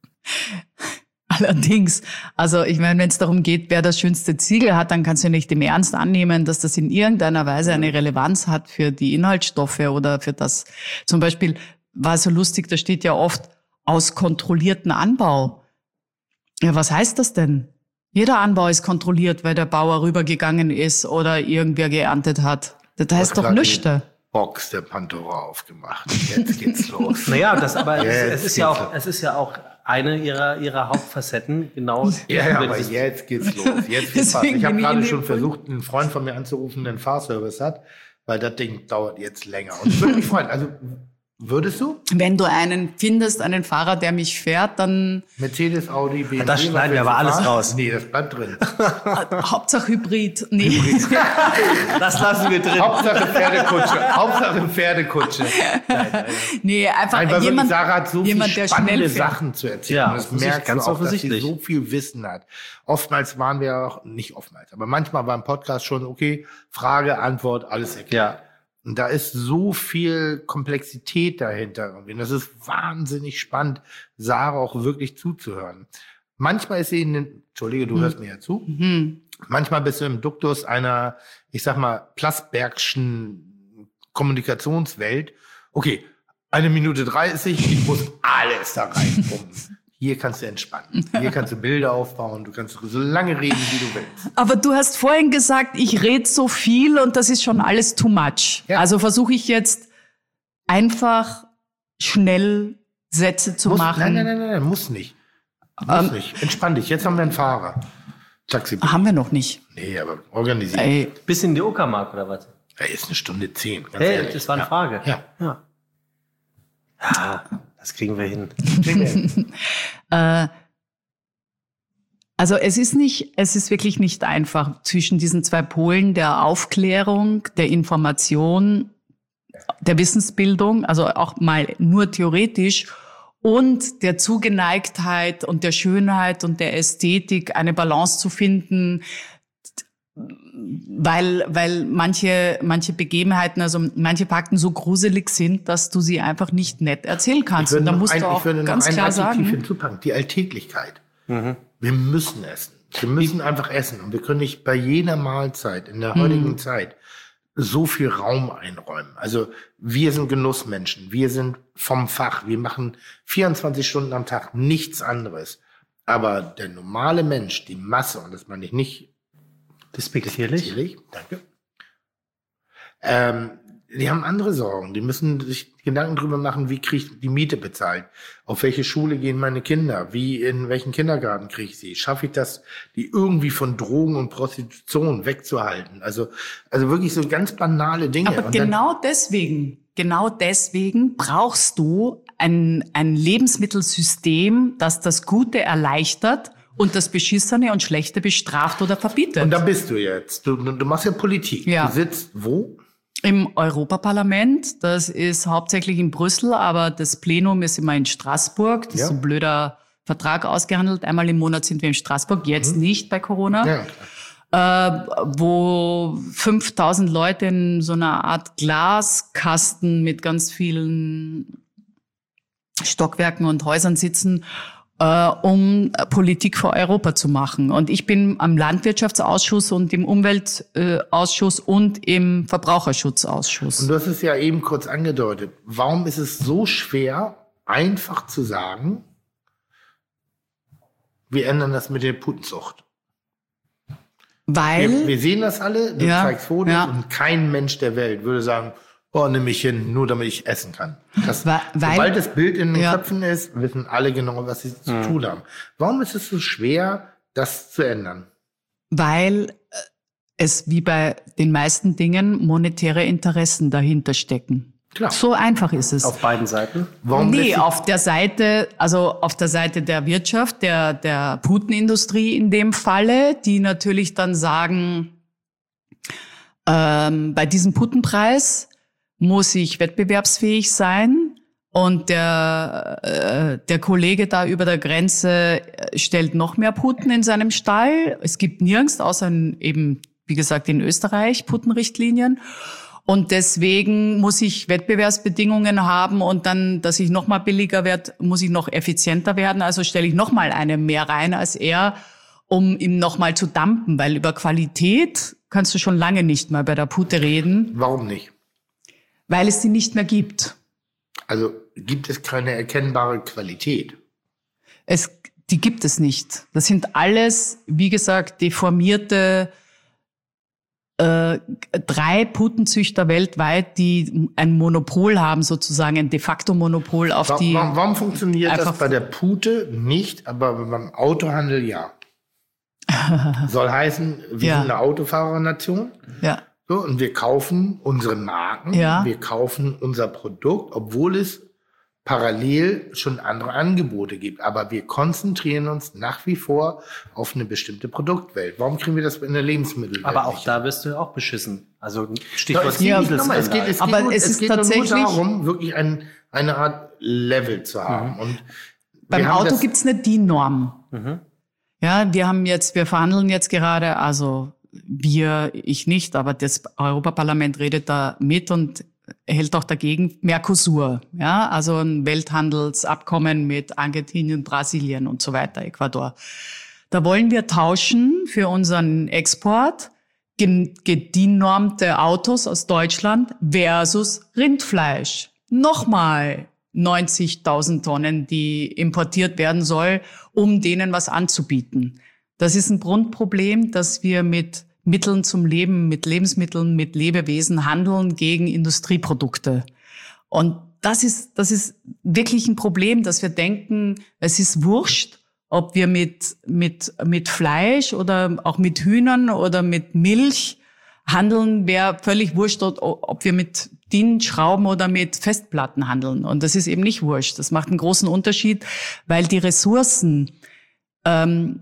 Allerdings, also ich meine, wenn es darum geht, wer das schönste Siegel hat, dann kannst du nicht im Ernst annehmen, dass das in irgendeiner Weise eine Relevanz hat für die Inhaltsstoffe oder für das. Zum Beispiel war so lustig, da steht ja oft aus kontrollierten Anbau. Ja, was heißt das denn? Jeder Anbau ist kontrolliert, weil der Bauer rübergegangen ist oder irgendwer geerntet hat. Das heißt doch nichts. Box der Pandora aufgemacht. Jetzt geht's los. Naja, das, aber es, es ist ja auch, es ist ja auch eine ihrer ihrer Hauptfacetten, genau. Ja, ja, aber jetzt geht's los. Jetzt geht's los. Ich habe gerade schon versucht, einen Freund von mir anzurufen, der einen Fahrservice hat, weil das Ding dauert jetzt länger. Und ich würde mich freuen. Also würdest du? Wenn du einen findest, einen Fahrer, der mich fährt, dann... Mercedes, Audi, B M W. Das schneiden wir aber alles fahren? raus. Nee, das bleibt drin. Hauptsache Hybrid. Nee. Hybrid. Das lassen wir drin. Hauptsache Pferdekutsche. Hauptsache Pferdekutsche. Nein, nein. Nee, einfach Nein, jemand, Sarah hat so jemand, viel der spannende schnell fährt. Sachen zu erzählen. Ja, und das merkst ganz du auch, dass sie offensichtlich. so viel Wissen hat. Oftmals waren wir auch, nicht oftmals, aber manchmal war im Podcast schon, okay, Frage, Antwort, alles erklärt. Ja. Und da ist so viel Komplexität dahinter. Und das ist wahnsinnig spannend, Sarah auch wirklich zuzuhören. Manchmal ist sie in den, Entschuldige, du hm. hörst mir ja zu. Mhm. Manchmal bist du im Duktus einer, ich sag mal, Plasbergschen Kommunikationswelt. Okay, eine Minute dreißig, ich muss alles da reinpumpen. Hier kannst du entspannen. Hier kannst du Bilder aufbauen. Du kannst so lange reden, wie du willst. Aber du hast vorhin gesagt, ich rede so viel und das ist schon alles too much. Ja. Also versuche ich jetzt einfach schnell Sätze zu muss, machen. Nein, nein, nein, nein, muss nicht. Muss Ähm, nicht. Entspann dich. Jetzt haben wir einen Fahrer. Taxi. Haben wir noch nicht. Nee, aber organisiert. Ey, Bis in die Uckermark oder was? Ey, ist eine Stunde zehn. Ganz Hey, ehrlich. das war eine ja. Frage. Ja. Ja. Ja, das kriegen wir hin. äh, also es ist nicht, es ist wirklich nicht einfach zwischen diesen zwei Polen der Aufklärung, der Information, der Wissensbildung, also auch mal nur theoretisch, und der Zugeneigtheit und der Schönheit und der Ästhetik eine Balance zu finden, weil weil manche manche Begebenheiten, also manche Fakten so gruselig sind, dass du sie einfach nicht nett erzählen kannst. Und da musst ein, du auch ganz klar sagen, hinzupacken, die Alltäglichkeit. Mhm. Wir müssen essen. Wir müssen einfach essen. Und wir können nicht bei jeder Mahlzeit in der heutigen mhm. Zeit so viel Raum einräumen. Also wir sind Genussmenschen. Wir sind vom Fach. Wir machen vierundzwanzig Stunden am Tag nichts anderes. Aber der normale Mensch, die Masse, und das meine ich nicht despektierlich, despektierlich danke, ähm, die haben andere Sorgen. Die müssen sich Gedanken drüber machen, wie kriege ich die Miete bezahlt? Auf welche Schule gehen meine Kinder? Wie, in welchen Kindergarten kriege ich sie? Schaffe ich das, die irgendwie von Drogen und Prostitution wegzuhalten? Also, also wirklich so ganz banale Dinge. Aber und genau deswegen, genau deswegen brauchst du ein, ein Lebensmittelsystem, das das Gute erleichtert und das Beschissene und Schlechte bestraft oder verbietet. Und da bist du jetzt. Du, du machst ja Politik. Ja. Du sitzt wo? Im Europaparlament. Das ist hauptsächlich in Brüssel, aber das Plenum ist immer in Straßburg. Das Ja. ist so ein blöder Vertrag ausgehandelt. Einmal im Monat sind wir in Straßburg, jetzt mhm. nicht bei Corona. Ja. Äh, wo fünftausend Leute in so einer Art Glaskasten mit ganz vielen Stockwerken und Häusern sitzen, äh, um Politik für Europa zu machen. Und ich bin am Landwirtschaftsausschuss und im Umweltausschuss und im Verbraucherschutzausschuss. Und du hast es ja eben kurz angedeutet. Warum ist es so schwer, einfach zu sagen, wir ändern das mit der Putenzucht? Weil, Wir, wir sehen das alle, du Ja, zeigst Fotos ja. und kein Mensch der Welt würde sagen, oh, nimm mich hin, nur damit ich essen kann. Das, Weil- sobald das Bild in den Ja. Köpfen ist, wissen alle genau, was sie zu tun haben. Warum ist es so schwer, das zu ändern? weil äh, es wie bei den meisten Dingen monetäre Interessen dahinter stecken. Klar. So einfach ist es. Auf beiden Seiten. Warum lässt Nee, sich- auf der Seite, also auf der Seite der Wirtschaft, der, der Putenindustrie in dem Falle, die natürlich dann sagen, ähm, bei diesem Putenpreis muss ich wettbewerbsfähig sein und der, äh, der Kollege da über der Grenze stellt noch mehr Puten in seinem Stall. Es gibt nirgends, außer in, eben, wie gesagt, in Österreich Putenrichtlinien. Und deswegen muss ich Wettbewerbsbedingungen haben und dann, dass ich noch mal billiger werde, muss ich noch effizienter werden. Also stelle ich noch mal eine mehr rein als er, um ihm noch mal zu dumpen. Weil über Qualität kannst du schon lange nicht mehr bei der Pute reden, Warum nicht? weil es sie nicht mehr gibt. Also gibt es keine erkennbare Qualität. Es, die gibt es nicht. Das sind alles, wie gesagt, deformierte äh, drei Putenzüchter weltweit, die ein Monopol haben, sozusagen ein de facto Monopol auf Warum, die. warum, warum funktioniert das einfach- bei der Pute nicht, aber beim Autohandel ja? Soll heißen, wir Ja. sind eine Autofahrernation. Ja. So, und wir kaufen unsere Marken, Ja. wir kaufen unser Produkt, obwohl es parallel schon andere Angebote gibt. Aber wir konzentrieren uns nach wie vor auf eine bestimmte Produktwelt. Warum kriegen wir das in der Lebensmittelwelt Aber auch nicht? da wirst du auch beschissen. Also Ja, Stichwort es geht nicht, nochmal, es geht, es geht, Aber nur, es es ist geht nur tatsächlich- darum, wirklich ein, eine Art Level zu haben. Und Beim wir haben Auto das- gibt's eine D I N-Norm. Mhm. Ja, wir haben jetzt, wir verhandeln jetzt gerade, also wir, ich nicht, aber das Europaparlament redet da mit und hält auch dagegen Mercosur, ja, also ein Welthandelsabkommen mit Argentinien, Brasilien und so weiter, Ecuador. Da wollen wir tauschen für unseren Export gen- gedinormte Autos aus Deutschland versus Rindfleisch. Nochmal neunzigtausend Tonnen, die importiert werden soll, um denen was anzubieten. Das ist ein Grundproblem, dass wir mit Mitteln zum Leben, mit Lebensmitteln, mit Lebewesen handeln gegen Industrieprodukte. Und das ist, das ist wirklich ein Problem, dass wir denken, es ist wurscht, ob wir mit, mit, mit Fleisch oder auch mit Hühnern oder mit Milch handeln, wäre völlig wurscht, ob wir mit D I N-Schrauben oder mit Festplatten handeln. Und das ist eben nicht wurscht. Das macht einen großen Unterschied, weil die Ressourcen, ähm,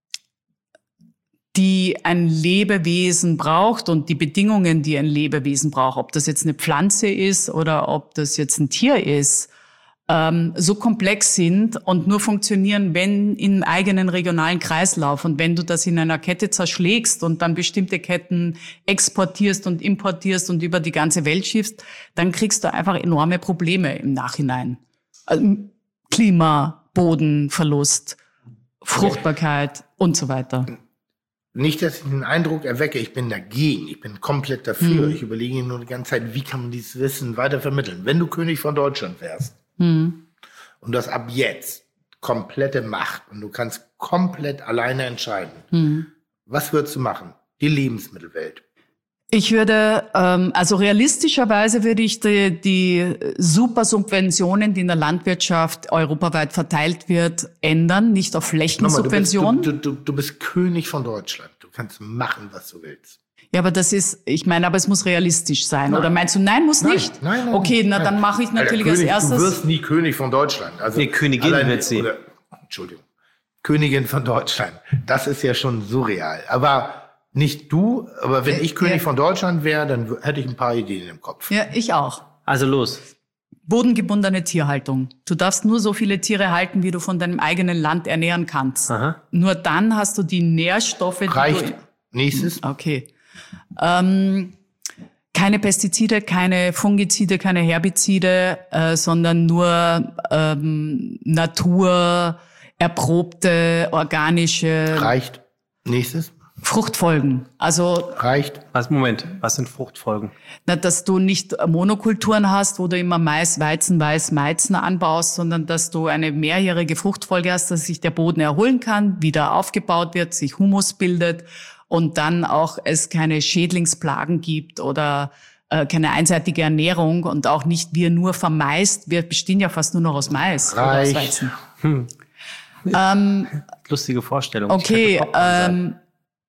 die ein Lebewesen braucht und die Bedingungen, die ein Lebewesen braucht, ob das jetzt eine Pflanze ist oder ob das jetzt ein Tier ist, ähm, so komplex sind und nur funktionieren, wenn im eigenen regionalen Kreislauf. Und wenn du das in einer Kette zerschlägst und dann bestimmte Ketten exportierst und importierst und über die ganze Welt schiffst, dann kriegst du einfach enorme Probleme im Nachhinein. Also Klima, Bodenverlust, Fruchtbarkeit und so weiter. Nicht, dass ich den Eindruck erwecke, ich bin dagegen, ich bin komplett dafür. Mhm. Ich überlege nur die ganze Zeit, wie kann man dieses Wissen weiter vermitteln? Wenn du König von Deutschland wärst mhm. und das ab jetzt komplette Macht und du kannst komplett alleine entscheiden, mhm. was würdest du machen? Die Lebensmittelwelt. Ich würde, ähm, also realistischerweise würde ich die, die Supersubventionen, die in der Landwirtschaft europaweit verteilt wird, ändern, nicht auf Flächensubventionen. Du, du, du, du bist König von Deutschland. Du kannst machen, was du willst. Ja, aber das ist, ich meine, aber es muss realistisch sein. Nein. Oder meinst du, nein, muss nein, nicht? Nein, nein, okay, na nein. dann mache ich natürlich Alter, König, als erstes. Du wirst nie König von Deutschland. Also nee, Königin allein, wird sie. Oder, Entschuldigung. Königin von Deutschland. Das ist ja schon surreal. Aber nicht du, aber wenn ich König ja. von Deutschland wäre, dann hätte ich ein paar Ideen im Kopf. Ja, ich auch. Also los. Bodengebundene Tierhaltung. Du darfst nur so viele Tiere halten, wie du von deinem eigenen Land ernähren kannst. Aha. Nur dann hast du die Nährstoffe. Reicht. Die du Nächstes. Okay. Ähm, keine Pestizide, keine Fungizide, keine Herbizide, äh, sondern nur ähm, Natur, erprobte, organische. Reicht. Nächstes. Fruchtfolgen. Also reicht. Was, Moment, was sind Fruchtfolgen? Na, dass du nicht Monokulturen hast, wo du immer Mais, Weizen, Weiß, Weizen anbaust, sondern dass du eine mehrjährige Fruchtfolge hast, dass sich der Boden erholen kann, wieder aufgebaut wird, sich Humus bildet und dann auch es keine Schädlingsplagen gibt oder äh, keine einseitige Ernährung und auch nicht wir nur vom Mais. Wir bestehen ja fast nur noch aus Mais reicht. oder aus Weizen. Hm. Ähm, Lustige Vorstellung. Okay, ähm,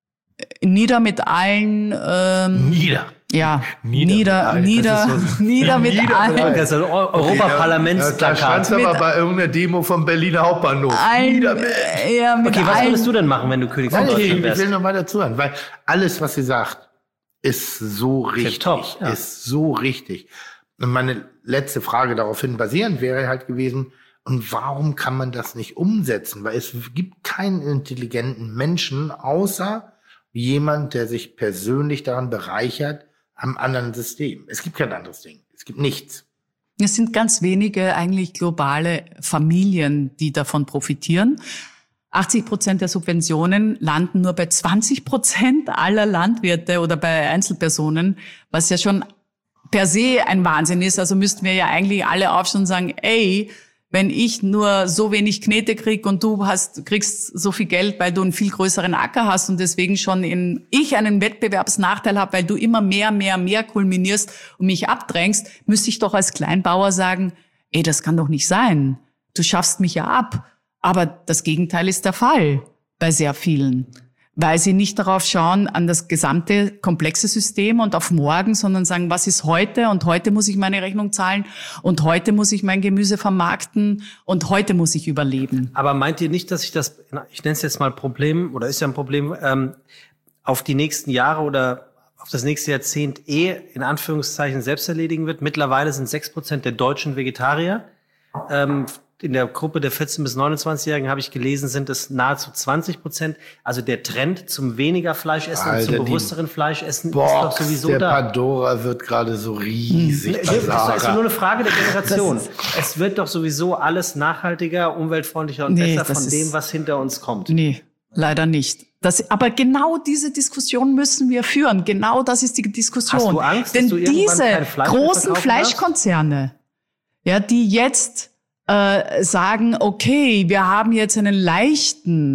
nieder mit allen. Ähm, nieder. Ja, nieder, nieder, nieder, so nieder mit nieder allen. Das ist ein Europaparlamentsplakat. Da stand's aber bei irgendeiner Demo vom Berliner Hauptbahnhof. Allen, nieder mit. Ja, mit okay, was allen. würdest du denn machen, wenn du König von Deutschland wärst? Ich will noch weiter zuhören, weil alles, was sie sagt, ist so richtig. Top, ja. Ist so richtig. Und meine letzte Frage daraufhin basierend wäre halt gewesen, und warum kann man das nicht umsetzen? Weil es gibt keinen intelligenten Menschen, außer jemand, der sich persönlich daran bereichert, am anderen System. Es gibt kein anderes Ding. Es gibt nichts. Es sind ganz wenige eigentlich globale Familien, die davon profitieren. achtzig Prozent der Subventionen landen nur bei zwanzig Prozent aller Landwirte oder bei Einzelpersonen, was ja schon per se ein Wahnsinn ist. Also müssten wir ja eigentlich alle aufstehen und sagen, ey, wenn ich nur so wenig Knete krieg und du hast, kriegst so viel Geld, weil du einen viel größeren Acker hast und deswegen schon in, ich einen Wettbewerbsnachteil habe, weil du immer mehr, mehr, mehr kulminierst und mich abdrängst, müsste ich doch als Kleinbauer sagen, ey, das kann doch nicht sein. Du schaffst mich ja ab. Aber das Gegenteil ist der Fall bei sehr vielen, weil sie nicht darauf schauen, an das gesamte komplexe System und auf morgen, sondern sagen, was ist heute und heute muss ich meine Rechnung zahlen und heute muss ich mein Gemüse vermarkten und heute muss ich überleben. Aber meint ihr nicht, dass sich das, ich nenne es jetzt mal Problem, oder ist ja ein Problem, ähm, auf die nächsten Jahre oder auf das nächste Jahrzehnt eh in Anführungszeichen selbst erledigen wird? Mittlerweile sind sechs Prozent der Deutschen Vegetarier. Ähm, In der Gruppe der vierzehn- bis neunundzwanzigjährigen habe ich gelesen, sind es nahezu zwanzig Prozent. Also der Trend zum weniger Fleischessen Alter, und zum bewussteren Fleischessen Box, ist doch sowieso der da. Pandora wird gerade so riesig. Hm. Das ist nur eine Frage der Generation. Es wird doch sowieso alles nachhaltiger, umweltfreundlicher und nee, besser von dem, was hinter uns kommt. Nee, leider nicht. Das, aber genau diese Diskussion müssen wir führen. Genau das ist die Diskussion. Hast du Angst, Denn dass du irgendwann diese kein Fleisch mehr großen verkaufen Fleischkonzerne, ja, die jetzt äh, sagen, okay, wir haben jetzt einen leichten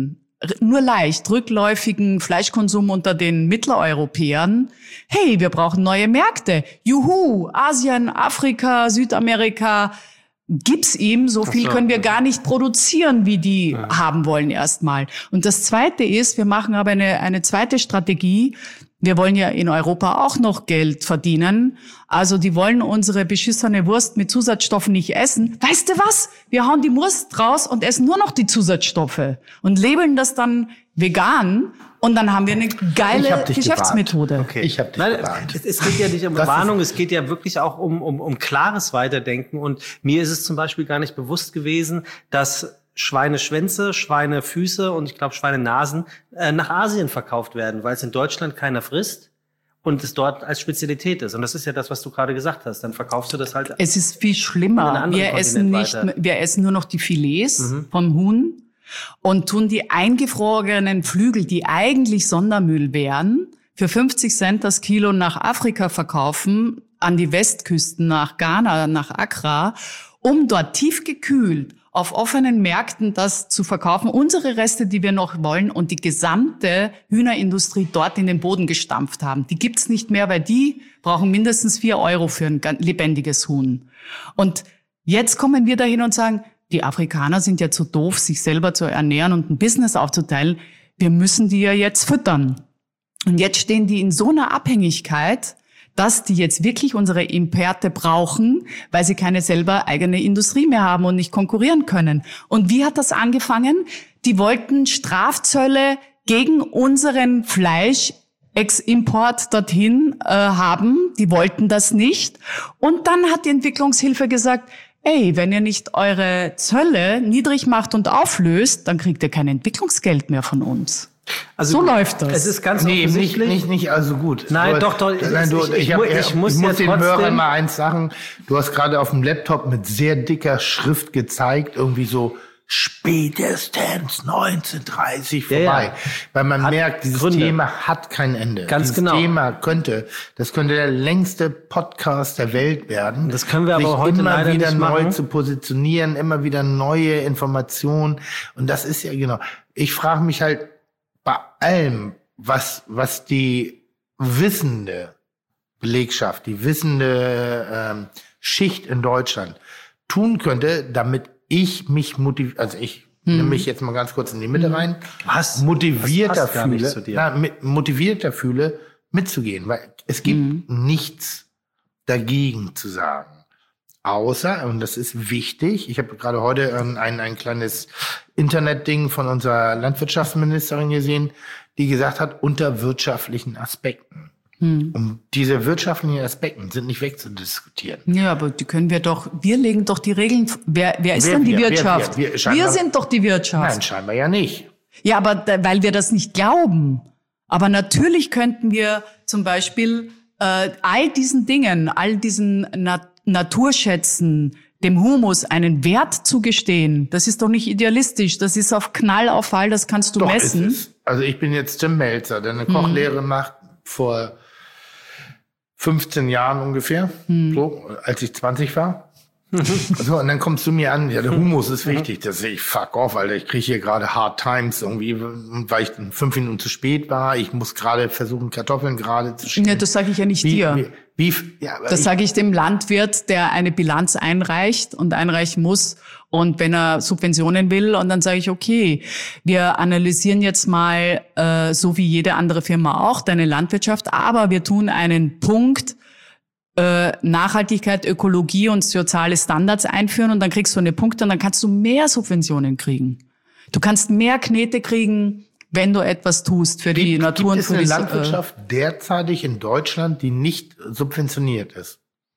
nur leicht rückläufigen Fleischkonsum unter den Mitteleuropäern. Hey, wir brauchen neue Märkte. Juhu, Asien, Afrika, Südamerika. Gibt's ihm, so viel können wir gar nicht produzieren, wie die ja. haben wollen erstmal. Und das Zweite ist, wir machen aber eine, eine zweite Strategie. Wir wollen ja in Europa auch noch Geld verdienen. Also die wollen unsere beschissene Wurst mit Zusatzstoffen nicht essen. Weißt du was? Wir hauen die Wurst raus und essen nur noch die Zusatzstoffe und labeln das dann vegan. Und dann haben wir eine geile Geschäftsmethode. Okay. Ich habe dich Nein, gewarnt. es, es geht ja nicht um Das Warnung, es geht ja wirklich auch um, um, um klares Weiterdenken. Und mir ist es zum Beispiel gar nicht bewusst gewesen, dass Schweineschwänze, Schweinefüße und ich glaube Schweinenasen äh, nach Asien verkauft werden, weil es in Deutschland keiner frisst und es dort als Spezialität ist. Und das ist ja das, was du gerade gesagt hast. Dann verkaufst du das halt. Es ist viel schlimmer. Wir essen nicht, weiter. wir essen nur noch die Filets mhm. vom Huhn. Und tun die eingefrorenen Flügel, die eigentlich Sondermüll wären, für fünfzig Cent das Kilo nach Afrika verkaufen, an die Westküsten, nach Ghana, nach Accra, um dort tiefgekühlt auf offenen Märkten das zu verkaufen. Unsere Reste, die wir noch wollen und die gesamte Hühnerindustrie dort in den Boden gestampft haben, die gibt's nicht mehr, weil die brauchen mindestens vier Euro für ein lebendiges Huhn. Und jetzt kommen wir dahin und sagen, die Afrikaner sind ja zu doof, sich selber zu ernähren und ein Business aufzuteilen. Wir müssen die ja jetzt füttern. Und jetzt stehen die in so einer Abhängigkeit, dass die jetzt wirklich unsere Imperte brauchen, weil sie keine selber eigene Industrie mehr haben und nicht konkurrieren können. Und wie hat das angefangen? Die wollten Strafzölle gegen unseren Fleisch-Ex-Import dorthin äh, haben. Die wollten das nicht. Und dann hat die Entwicklungshilfe gesagt, ey, wenn ihr nicht eure Zölle niedrig macht und auflöst, dann kriegt ihr kein Entwicklungsgeld mehr von uns. Also, so läuft das. Es ist ganz nee, nicht, offensichtlich. nicht, nicht, also gut. Nein, du, doch, doch. Nein, du, ich, ich, ich, hab, ich, ich muss, ich muss ja den Hörern trotzdem mal eins sagen. Du hast gerade auf dem Laptop mit sehr dicker Schrift gezeigt, irgendwie so spätestens neunzehnhundertdreißig vorbei. Ja, ja. Weil man hat merkt, dieses Gründe. Thema hat kein Ende. Ganz dieses genau. Thema könnte, das könnte der längste Podcast der Welt werden. Das können wir aber sich heute immer leider wieder nicht neu machen. zu positionieren, immer wieder neue Informationen. Und das ist ja genau. Ich frage mich halt bei allem, was, was die wissende Belegschaft, die wissende ähm, Schicht in Deutschland tun könnte, damit ich mich motiviere, also ich hm. nehme mich jetzt mal ganz kurz in die Mitte rein, was motivierter das passt gar nicht fühle, zu dir. na, mit, motivierter fühle, mitzugehen, weil es gibt hm. nichts dagegen zu sagen. Außer, und das ist wichtig, ich habe gerade heute ein, ein, ein kleines Internetding von unserer Landwirtschaftsministerin gesehen, die gesagt hat, unter wirtschaftlichen Aspekten. Hm. Und diese wirtschaftlichen Aspekte sind nicht wegzudiskutieren. Ja, aber die können wir doch, wir legen doch die Regeln, wer, wer ist Wer denn die wir? Wirtschaft? Wer wir? Wir, wir scheinbar- sind doch die Wirtschaft. Nein, scheinbar ja nicht. Ja, aber da, weil wir das nicht glauben. Aber natürlich könnten wir zum Beispiel äh, all diesen Dingen, all diesen Nat- Naturschätzen, dem Humus einen Wert zugestehen. Das ist doch nicht idealistisch. Das ist auf Knall, auf Fall, das kannst du Doch, messen. ist es. Also ich bin jetzt Tim Melzer, der eine Kochlehre Hm. macht vor fünfzehn Jahren ungefähr, Hm. so, als ich zwanzig war. So, und dann kommst du mir an, ja, der Humus ist wichtig. Das sehe ich, fuck off, Alter. Ich kriege hier gerade Hard Times irgendwie, weil ich fünf Minuten zu spät war. Ich muss gerade versuchen, Kartoffeln gerade zu schälen. Ja, das sage ich ja nicht Wie, dir. wie, wie, ja, aber Das ich, sage ich dem Landwirt, der eine Bilanz einreicht und einreichen muss. Und wenn er Subventionen will, und dann sage ich, okay, wir analysieren jetzt mal, äh, so wie jede andere Firma auch, deine Landwirtschaft, aber wir tun einen Punkt, äh, Nachhaltigkeit, Ökologie und soziale Standards einführen und dann kriegst du eine Punkte und dann kannst du mehr Subventionen kriegen. Du kannst mehr Knete kriegen, wenn du etwas tust für die gibt, Natur und gibt es für eine die Landwirtschaft derzeitig in Deutschland, die nicht subventioniert ist?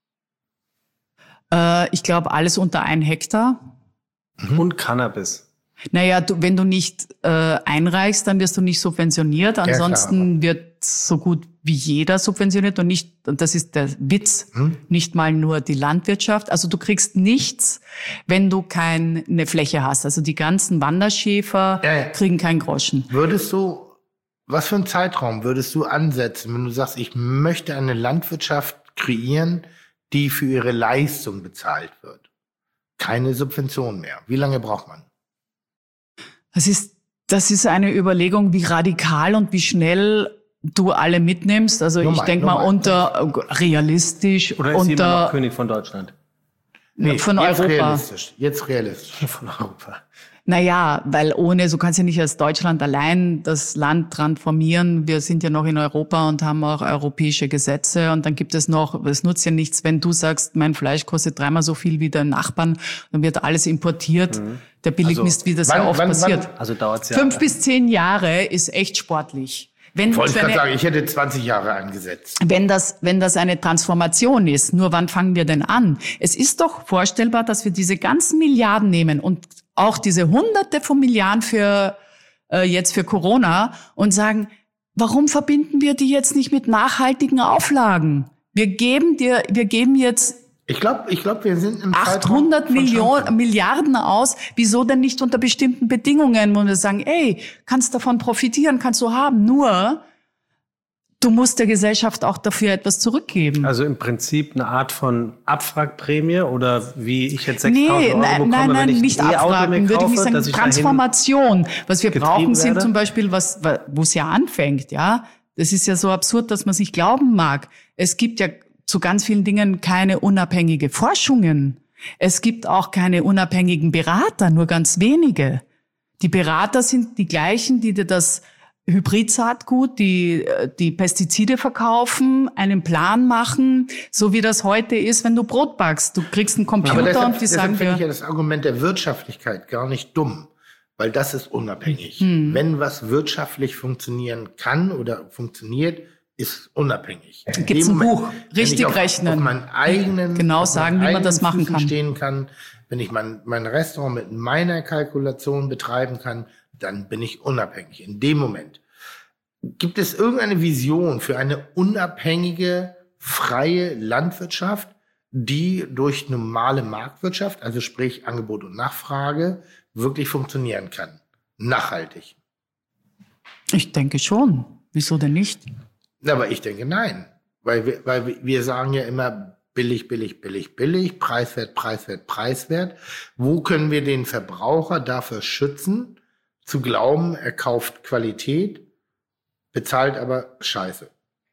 Äh, ich glaube, alles unter ein Hektar. Und Cannabis. Naja, du, wenn du nicht äh, einreichst, dann wirst du nicht subventioniert. Ansonsten klar, wird so gut wie jeder subventioniert und nicht, und das ist der Witz, Hm? nicht mal nur die Landwirtschaft. Also du kriegst nichts, wenn du keine Fläche hast. Also die ganzen Wanderschäfer Ja, ja. kriegen keinen Groschen. Würdest du, was für einen Zeitraum würdest du ansetzen, wenn du sagst, ich möchte eine Landwirtschaft kreieren, die für ihre Leistung bezahlt wird? Keine Subvention mehr. Wie lange braucht man? Das ist Das ist eine Überlegung, wie radikal und wie schnell du alle mitnimmst. Also Nummer, ich denke mal Nummer. unter realistisch, Oder ist jemand unter noch König von Deutschland? Nee, von jetzt Europa. realistisch. Jetzt realistisch. Von Europa. Naja, weil ohne, so kannst du ja nicht als Deutschland allein das Land transformieren. Wir sind ja noch in Europa und haben auch europäische Gesetze. Und dann gibt es noch, es nutzt ja nichts, wenn du sagst, mein Fleisch kostet dreimal so viel wie der Nachbarn, dann wird alles importiert. Mhm. Der Billigmist, Also, wie das wann- ja oft wann- passiert. Also dauert's ja. Fünf bis zehn Jahre ist echt sportlich. Wenn, Wollte ich wenn, gerade sagen, ich hätte zwanzig Jahre angesetzt. wenn das, wenn das eine Transformation ist, nur wann fangen wir denn an? Es ist doch vorstellbar, dass wir diese ganzen Milliarden nehmen und auch diese Hunderte von Milliarden für äh, jetzt für Corona und sagen, warum verbinden wir die jetzt nicht mit nachhaltigen Auflagen? Wir geben dir, wir geben jetzt Ich glaube, ich glaub, wir sind im Zeitraum achthundert von Millionen, Chancen. Milliarden aus. Wieso denn nicht unter bestimmten Bedingungen, wo wir sagen, ey, kannst davon profitieren, kannst du haben. Nur, du musst der Gesellschaft auch dafür etwas zurückgeben. Also im Prinzip eine Art von Abwrackprämie oder wie ich jetzt Nee, sechstausend Euro nein, bekomme, nein, nein, wenn ich nicht ein E-Auto abfragen, mir würde ich kaufe, nicht sagen, dass ich dahin- Transformation. Was wir getrieben brauchen, sind werde? zum Beispiel, was, wo es ja anfängt, ja. Das ist ja so absurd, dass man es nicht glauben mag. Es gibt ja zu ganz vielen Dingen keine unabhängige Forschungen. Es gibt auch keine unabhängigen Berater, nur ganz wenige. Die Berater sind die gleichen, die dir das Hybrid-Saatgut, die, die Pestizide verkaufen, einen Plan machen, so wie das heute ist, wenn du Brot backst. Du kriegst einen Computer Aber deshalb, und die deshalb sagen finde ich dir, ja das Argument der Wirtschaftlichkeit gar nicht dumm, weil das ist unabhängig. Hm. Wenn was wirtschaftlich funktionieren kann oder funktioniert, ist unabhängig. In Gibt's dem ein Moment, Buch, wenn richtig ich auf, rechnen. Auf meinen eigenen, Genau auf sagen, meinen wie man das eigenen machen Füßen kann. stehen kann, wenn ich mein, mein Restaurant mit meiner Kalkulation betreiben kann, dann bin ich unabhängig. In dem Moment. Gibt es irgendeine Vision für eine unabhängige, freie Landwirtschaft, die durch normale Marktwirtschaft, also sprich Angebot und Nachfrage, wirklich funktionieren kann? Nachhaltig. ich denke schon. Wieso denn nicht? Aber ich denke nein. Weil wir, weil wir- wir sagen ja immer billig, billig, billig, billig, preiswert, preiswert, preiswert. Wo können wir den Verbraucher dafür schützen, zu glauben, er kauft Qualität, bezahlt aber Scheiße?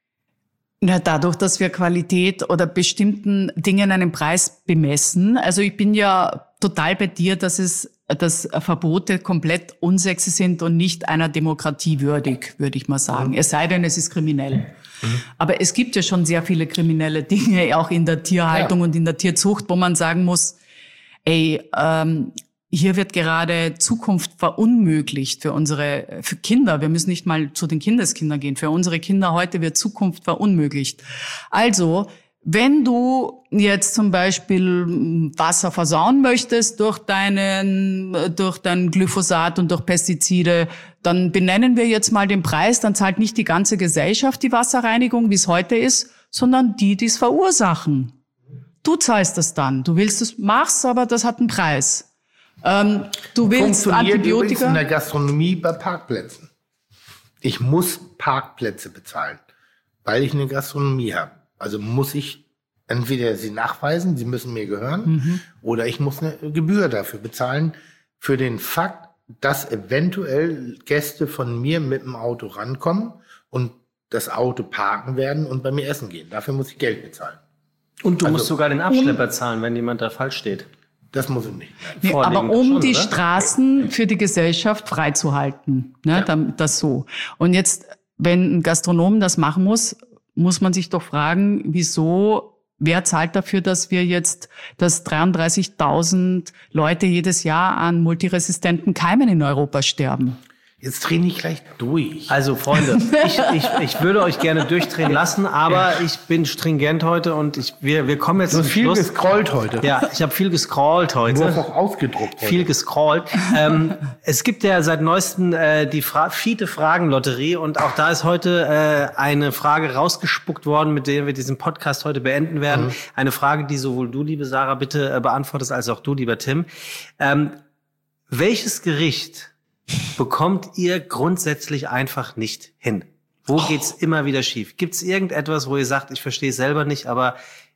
Na, dadurch, dass wir Qualität oder bestimmten Dingen einen Preis bemessen. Also ich bin ja total bei dir, dass es, dass Verbote komplett unsexy sind und nicht einer Demokratie würdig, würde ich mal sagen. Es sei denn, es ist kriminell. Aber es gibt ja schon sehr viele kriminelle Dinge, auch in der Tierhaltung Ja. und in der Tierzucht, wo man sagen muss, ey, ähm, hier wird gerade Zukunft verunmöglicht für unsere, für Kinder. Wir müssen nicht mal zu den Kindeskindern gehen. Für unsere Kinder heute wird Zukunft verunmöglicht. Also, wenn du jetzt zum Beispiel Wasser versauen möchtest durch deinen, durch dein Glyphosat und durch Pestizide, dann benennen wir jetzt mal den Preis. Dann zahlt nicht die ganze Gesellschaft die Wasserreinigung, wie es heute ist, sondern die, die es verursachen. Du zahlst das dann. Du willst es, machst, aber das hat einen Preis. Ähm, du willst Funktioniert übrigens Antibiotika. in der Gastronomie bei Parkplätzen. Ich muss Parkplätze bezahlen, weil ich eine Gastronomie habe. Also muss ich entweder sie nachweisen, sie müssen mir gehören, Mhm. oder ich muss eine Gebühr dafür bezahlen, für den Fakt, dass eventuell Gäste von mir mit dem Auto rankommen und das Auto parken werden und bei mir essen gehen. Dafür muss ich Geld bezahlen. Und du Also- musst sogar den Abschlepper zahlen, wenn jemand da falsch steht. Das muss ich nicht. Nee, Vorlegen aber um schon, die oder? Straßen für die Gesellschaft freizuhalten, ne, Ja. dann, das so. Und jetzt, wenn ein Gastronom das machen muss, muss man sich doch fragen, wieso, wer zahlt dafür, dass wir jetzt, dass dreiunddreißigtausend Leute jedes Jahr an multiresistenten Keimen in Europa sterben? Jetzt dreh ich gleich durch. Also Freunde, ich, ich, ich würde euch gerne durchdrehen lassen, aber ich bin stringent heute und ich, wir, wir kommen jetzt Du hast zum viel Schluss. gescrollt heute. Ja, ich habe viel gescrollt heute. Du hast auch ausgedruckt heute. Viel gescrollt. ähm, es gibt ja seit neuestem äh, die Fra- Fiete-Fragen-Lotterie und auch da ist heute äh, eine Frage rausgespuckt worden, mit der wir diesen Podcast heute beenden werden. Mhm. Eine Frage, die sowohl du, liebe Sarah, bitte äh, beantwortest, als auch du, lieber Tim. Ähm, welches Gericht bekommt ihr grundsätzlich einfach nicht hin? Wo geht's immer wieder schief? Gibt's irgendetwas, wo ihr sagt, ich verstehe es selber nicht, aber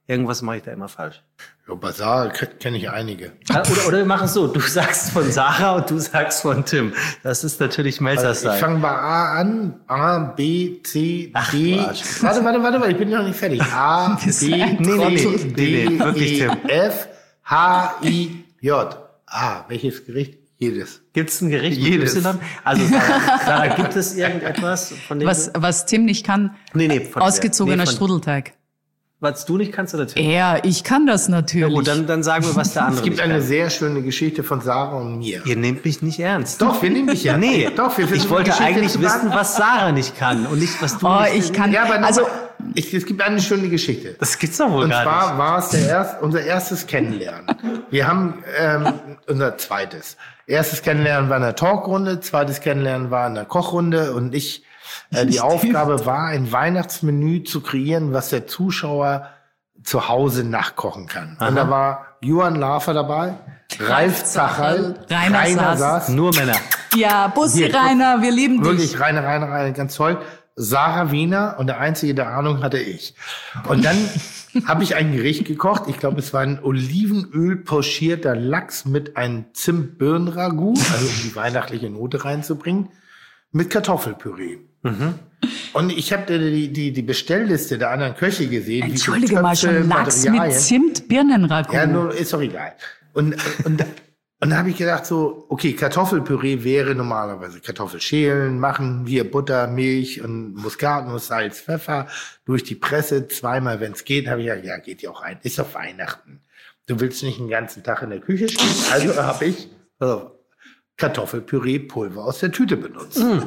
Irgendwas mache ich da immer falsch. Ja, bei Sarah kenne ich einige. Oder, oder wir machen es so, du sagst von Sarah und du sagst von Tim. Das ist natürlich Melzer-Style. Ich fange bei A an. A, B, C, Ach, D. Quatsch. Warte, warte, warte, warte, ich bin noch nicht fertig. A, B, Nee, nee, nee, D, nee, wirklich, E, Tim. F, H, I, J. Ah, welches Gericht? Jedes. Gibt es ein Gericht Jedes. mit Y? Also Sarah, Sarah, gibt es irgendetwas, von dem Was, du, was Tim nicht kann, nee, nee, von ausgezogener nee, von, Strudelteig. Was du nicht kannst oder Tim? Ja, ich kann das natürlich. Gut, dann, dann sagen wir, was der andere Es gibt nicht eine kann. sehr schöne Geschichte von Sarah und mir. Ihr nehmt mich nicht ernst. Doch, wir nehmen dich ja. Nee, Doch, wir ich versuchen, wollte die Geschichte eigentlich zu wissen, beantworten. was Sarah nicht kann und nicht, was du Oh, nicht ich kann, Ja, aber also, also, ich, es gibt eine schöne Geschichte. Das gibt's doch wohl Und gar zwar nicht. war es der erst, unser erstes Kennenlernen. Wir haben ähm, unser zweites. Erstes Kennenlernen war in der Talkrunde, zweites Kennenlernen war in der Kochrunde und ich, äh, die Aufgabe war, ein Weihnachtsmenü zu kreieren, was der Zuschauer zu Hause nachkochen kann. Aha. Und da war Johann Lafer dabei, Ralf Zacherl, Rainer Rainer Saß. Saß, Nur Männer. ja, Bussi Hier, Rainer, wir lieben dich. wirklich Rainer, Rainer, Rainer, ganz toll. Sarah Wiener und der Einzige, der Ahnung hatte, ich. Und dann habe ich ein Gericht gekocht. Ich glaube, es war ein Olivenöl pochierter Lachs mit einem Zimt-Birnen-Ragout, also um die weihnachtliche Note reinzubringen, mit Kartoffelpüree. Mhm. Und ich habe die, die, die Bestellliste der anderen Köche gesehen. wie viele Entschuldige mal, Töpfe, schon Lachs mit Materialien. Zimt-Birnenragout. Ja, nur, ist doch egal. Und, und, und da habe ich gedacht so, okay, Kartoffelpüree wäre normalerweise Kartoffelschälen, machen wir Butter, Milch und Muskatnuss, Salz, Pfeffer durch die Presse, zweimal, wenn es geht. Habe ich gesagt, ja, geht ja auch rein. Ist doch Weihnachten. Du willst nicht den ganzen Tag in der Küche stehen. Also habe ich also, Kartoffelpüree-Pulver aus der Tüte benutzt. Mm.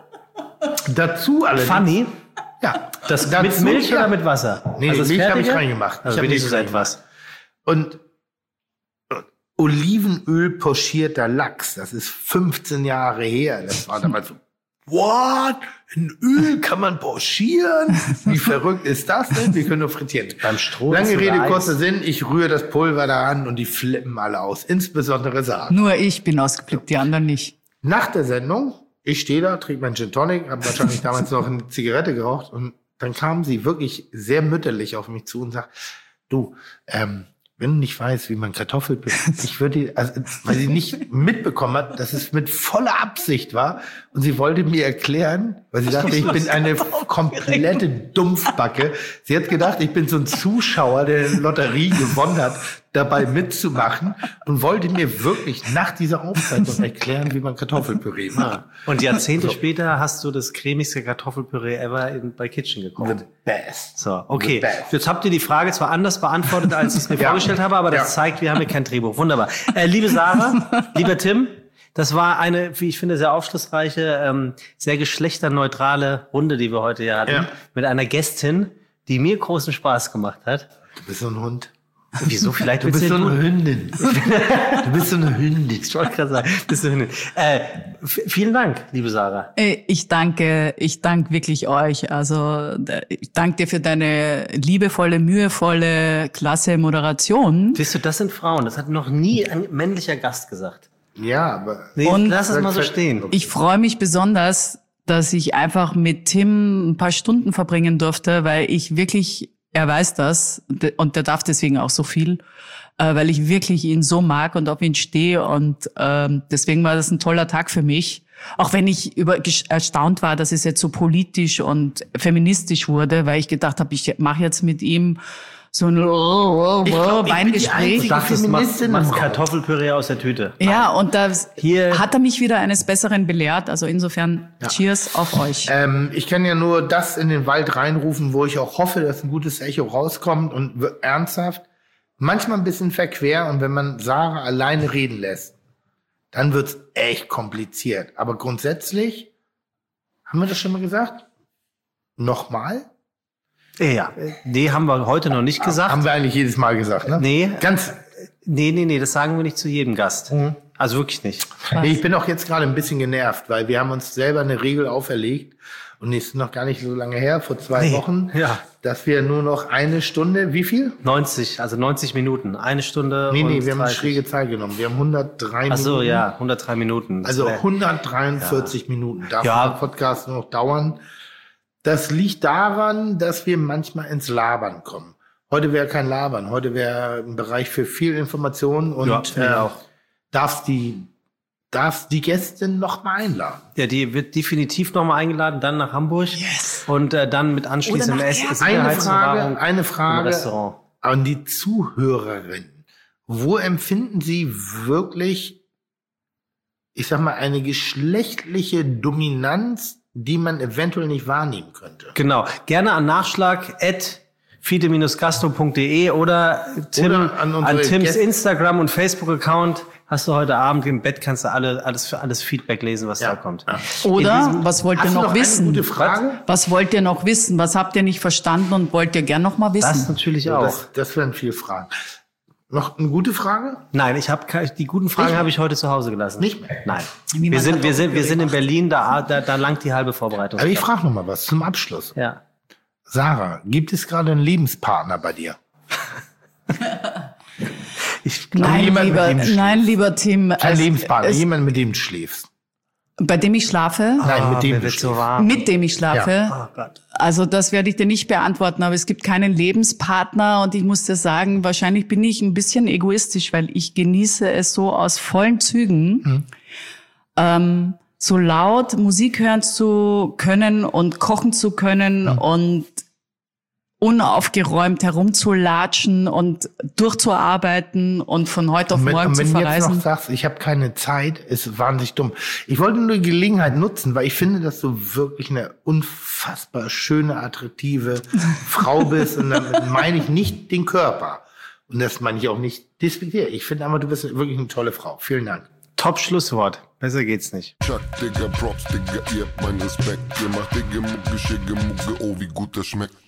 Dazu allerdings... Funny. Ja, Das dazu, mit Milch ja. oder mit Wasser? Nee, also das Milch habe ich Fertige? reingemacht. Also ich hab wenigstens Milch etwas. Und Olivenöl pochierter Lachs, das ist fünfzehn Jahre her. Das war damals so, what? In Öl kann man pochieren? Wie verrückt ist das denn? Wir können nur frittieren. Beim Stroh. Lange ist Rede, Eis. kurzer Sinn, ich rühre das Pulver da an und die flippen alle aus. Insbesondere Sarah. Nur ich bin ausgeflippt, die anderen nicht. Nach der Sendung, ich stehe da, trinke meinen Gin Tonic, habe wahrscheinlich damals noch eine Zigarette geraucht und dann kam sie wirklich sehr mütterlich auf mich zu und sagt, du, ähm, wenn du nicht weißt, wie man Kartoffelpüree, ich würde, also, weil sie nicht mitbekommen hat, dass es mit voller Absicht war und sie wollte mir erklären, weil sie dachte, ich bin eine komplette Dumpfbacke. Sie hat gedacht, ich bin so ein Zuschauer, der eine Lotterie gewonnen hat, dabei mitzumachen und wollte mir wirklich nach dieser Aufzeichnung erklären, wie man Kartoffelpüree macht. Und Jahrzehnte später hast du das cremigste Kartoffelpüree ever in, bei Kitchen gekocht. The best. So, okay. The best. Jetzt habt ihr die Frage zwar anders beantwortet, als ich es mir Ja. vorgestellt habe, aber das Ja. zeigt, wir haben hier kein Drehbuch. Wunderbar. Äh, liebe Sarah, lieber Tim, das war eine, wie ich finde, sehr aufschlussreiche, ähm, sehr geschlechterneutrale Runde, die wir heute hier hatten. Ja. Mit einer Gästin, die mir großen Spaß gemacht hat. Du bist so ein Hund. Wieso? Vielleicht Du willst bist so du eine Hündin. Du bist so eine Hündin. Ich wollte gerade sagen, bist du eine- äh, v- vielen Dank, liebe Sarah. Äh, Ich danke, ich danke wirklich euch. Also d- ich danke dir für deine liebevolle, mühevolle, klasse Moderation. Siehst du, das sind Frauen. Das hat noch nie ein männlicher Gast gesagt. Ja, aber Nee, Und- lass es mal so stehen. Ich freue mich besonders, dass ich einfach mit Tim ein paar Stunden verbringen durfte, weil ich wirklich, er weiß das d- und der darf deswegen auch so viel, äh, weil ich wirklich ihn so mag und auf ihn stehe und ähm, deswegen war das ein toller Tag für mich. Auch wenn ich über, gesch- erstaunt war, dass es jetzt so politisch und feministisch wurde, weil ich gedacht habe, ich mache jetzt mit ihm so ein glaub, ich bin die Weingespräch. einzige Du dachtest, machst, Feministin im machst Raum. Kartoffelpüree aus der Tüte. Ja, und da Hier- hat er mich wieder eines Besseren belehrt. Also insofern, Cheers auf euch. Ähm, ich kann ja nur das in den Wald reinrufen, wo ich auch hoffe, dass ein gutes Echo rauskommt und w- ernsthaft. Manchmal ein bisschen verquer und wenn man Sarah alleine reden lässt, dann wird's echt kompliziert. Aber grundsätzlich, haben wir das schon mal gesagt? Nochmal? Ja, nee, haben wir heute noch nicht gesagt. Haben wir eigentlich jedes Mal gesagt, ne? Nee. Ganz, Nee, nee, nee, das sagen wir nicht zu jedem Gast. Also wirklich nicht. nee, ich bin auch jetzt gerade ein bisschen genervt, weil wir haben uns selber eine Regel auferlegt und die ist noch gar nicht so lange her, vor zwei Nee, Wochen, ja. dass wir nur noch eine Stunde, wie viel? neunzig, also neunzig Minuten. Eine Stunde Nee, und nee, wir haben eine dreißig. schräge Zahl genommen. Wir haben hundertdrei Ach so, Minuten. ja, hundertdrei Minuten. Das Also wär- hundertdreiundvierzig Minuten darf Ja. ein Podcast nur noch dauern. Das liegt daran, dass wir manchmal ins Labern kommen. Heute wäre kein Labern. Heute wäre ein Bereich für viel Information und Ja, finde ich äh, auch. darfst die darfst die Gästin noch mal einladen. Ja, die wird definitiv nochmal eingeladen, dann nach Hamburg. Yes. Und äh, dann mit anschließendem Oder nach Essen. Erfurt. Eine Sicherheitsverwahrung Frage, eine im Frage Restaurant. an die Zuhörerin. Wo empfinden Sie wirklich, ich sag mal, eine geschlechtliche Dominanz, die man eventuell nicht wahrnehmen könnte? Genau. Gerne an nachschlag at fide gastro punkt de oder Tim, Oder an an, unsere Tims Gäste. Instagram und Facebook-Account. Hast du heute Abend im Bett, kannst du alle, alles für alles Feedback lesen, was Ja. da kommt. Ja. Oder, In diesem- was wollt ihr Hast du noch noch eine wissen? gute Frage? Was wollt ihr noch wissen? Was habt ihr nicht verstanden und wollt ihr gern noch mal wissen? Das natürlich So, auch. Das, das wären viele Fragen. Noch eine gute Frage? Nein, ich habe die guten Fragen Nicht? habe ich heute zu Hause gelassen. Nicht mehr? Nein. Wie Wir man sind, hat wir auch sind, wir sind in gemacht. Berlin, da, da, da langt die halbe Vorbereitung. Aber ich frage noch mal was zum Abschluss. Ja. Sarah, gibt es gerade einen Lebenspartner bei dir? Ich Nein, jemand, lieber, mit dem du nein, lieber Tim. Kein es- Lebenspartner, es- jemand, mit dem du schläfst. Bei dem ich schlafe? Nein, mit dem mir du wird so schläfst. warm. Mit dem ich schlafe? Oh Gott. Also das werde ich dir nicht beantworten, aber es gibt keinen Lebenspartner und ich muss dir sagen, wahrscheinlich bin ich ein bisschen egoistisch, weil ich genieße es so aus vollen Zügen, Mhm. ähm, so laut Musik hören zu können und kochen zu können Mhm. und unaufgeräumt herumzulatschen und durchzuarbeiten und von heute auf Und wenn, morgen und zu wenn du jetzt noch verreisen. sagst, ich habe keine Zeit, ist wahnsinnig dumm. Ich wollte nur die Gelegenheit nutzen, weil ich finde, dass du wirklich eine unfassbar schöne, attraktive Frau bist. Und damit meine ich nicht den Körper. Und das meine ich auch nicht despektiert. Ich finde aber, du bist wirklich eine tolle Frau. Vielen Dank. Top-Schlusswort. Besser geht's nicht. Chuck, Digga, Props, Digga, ihr habt meinen Respekt. Ihr macht Digga, Mucke, Schicke, Mucke, oh, wie gut das schmeckt.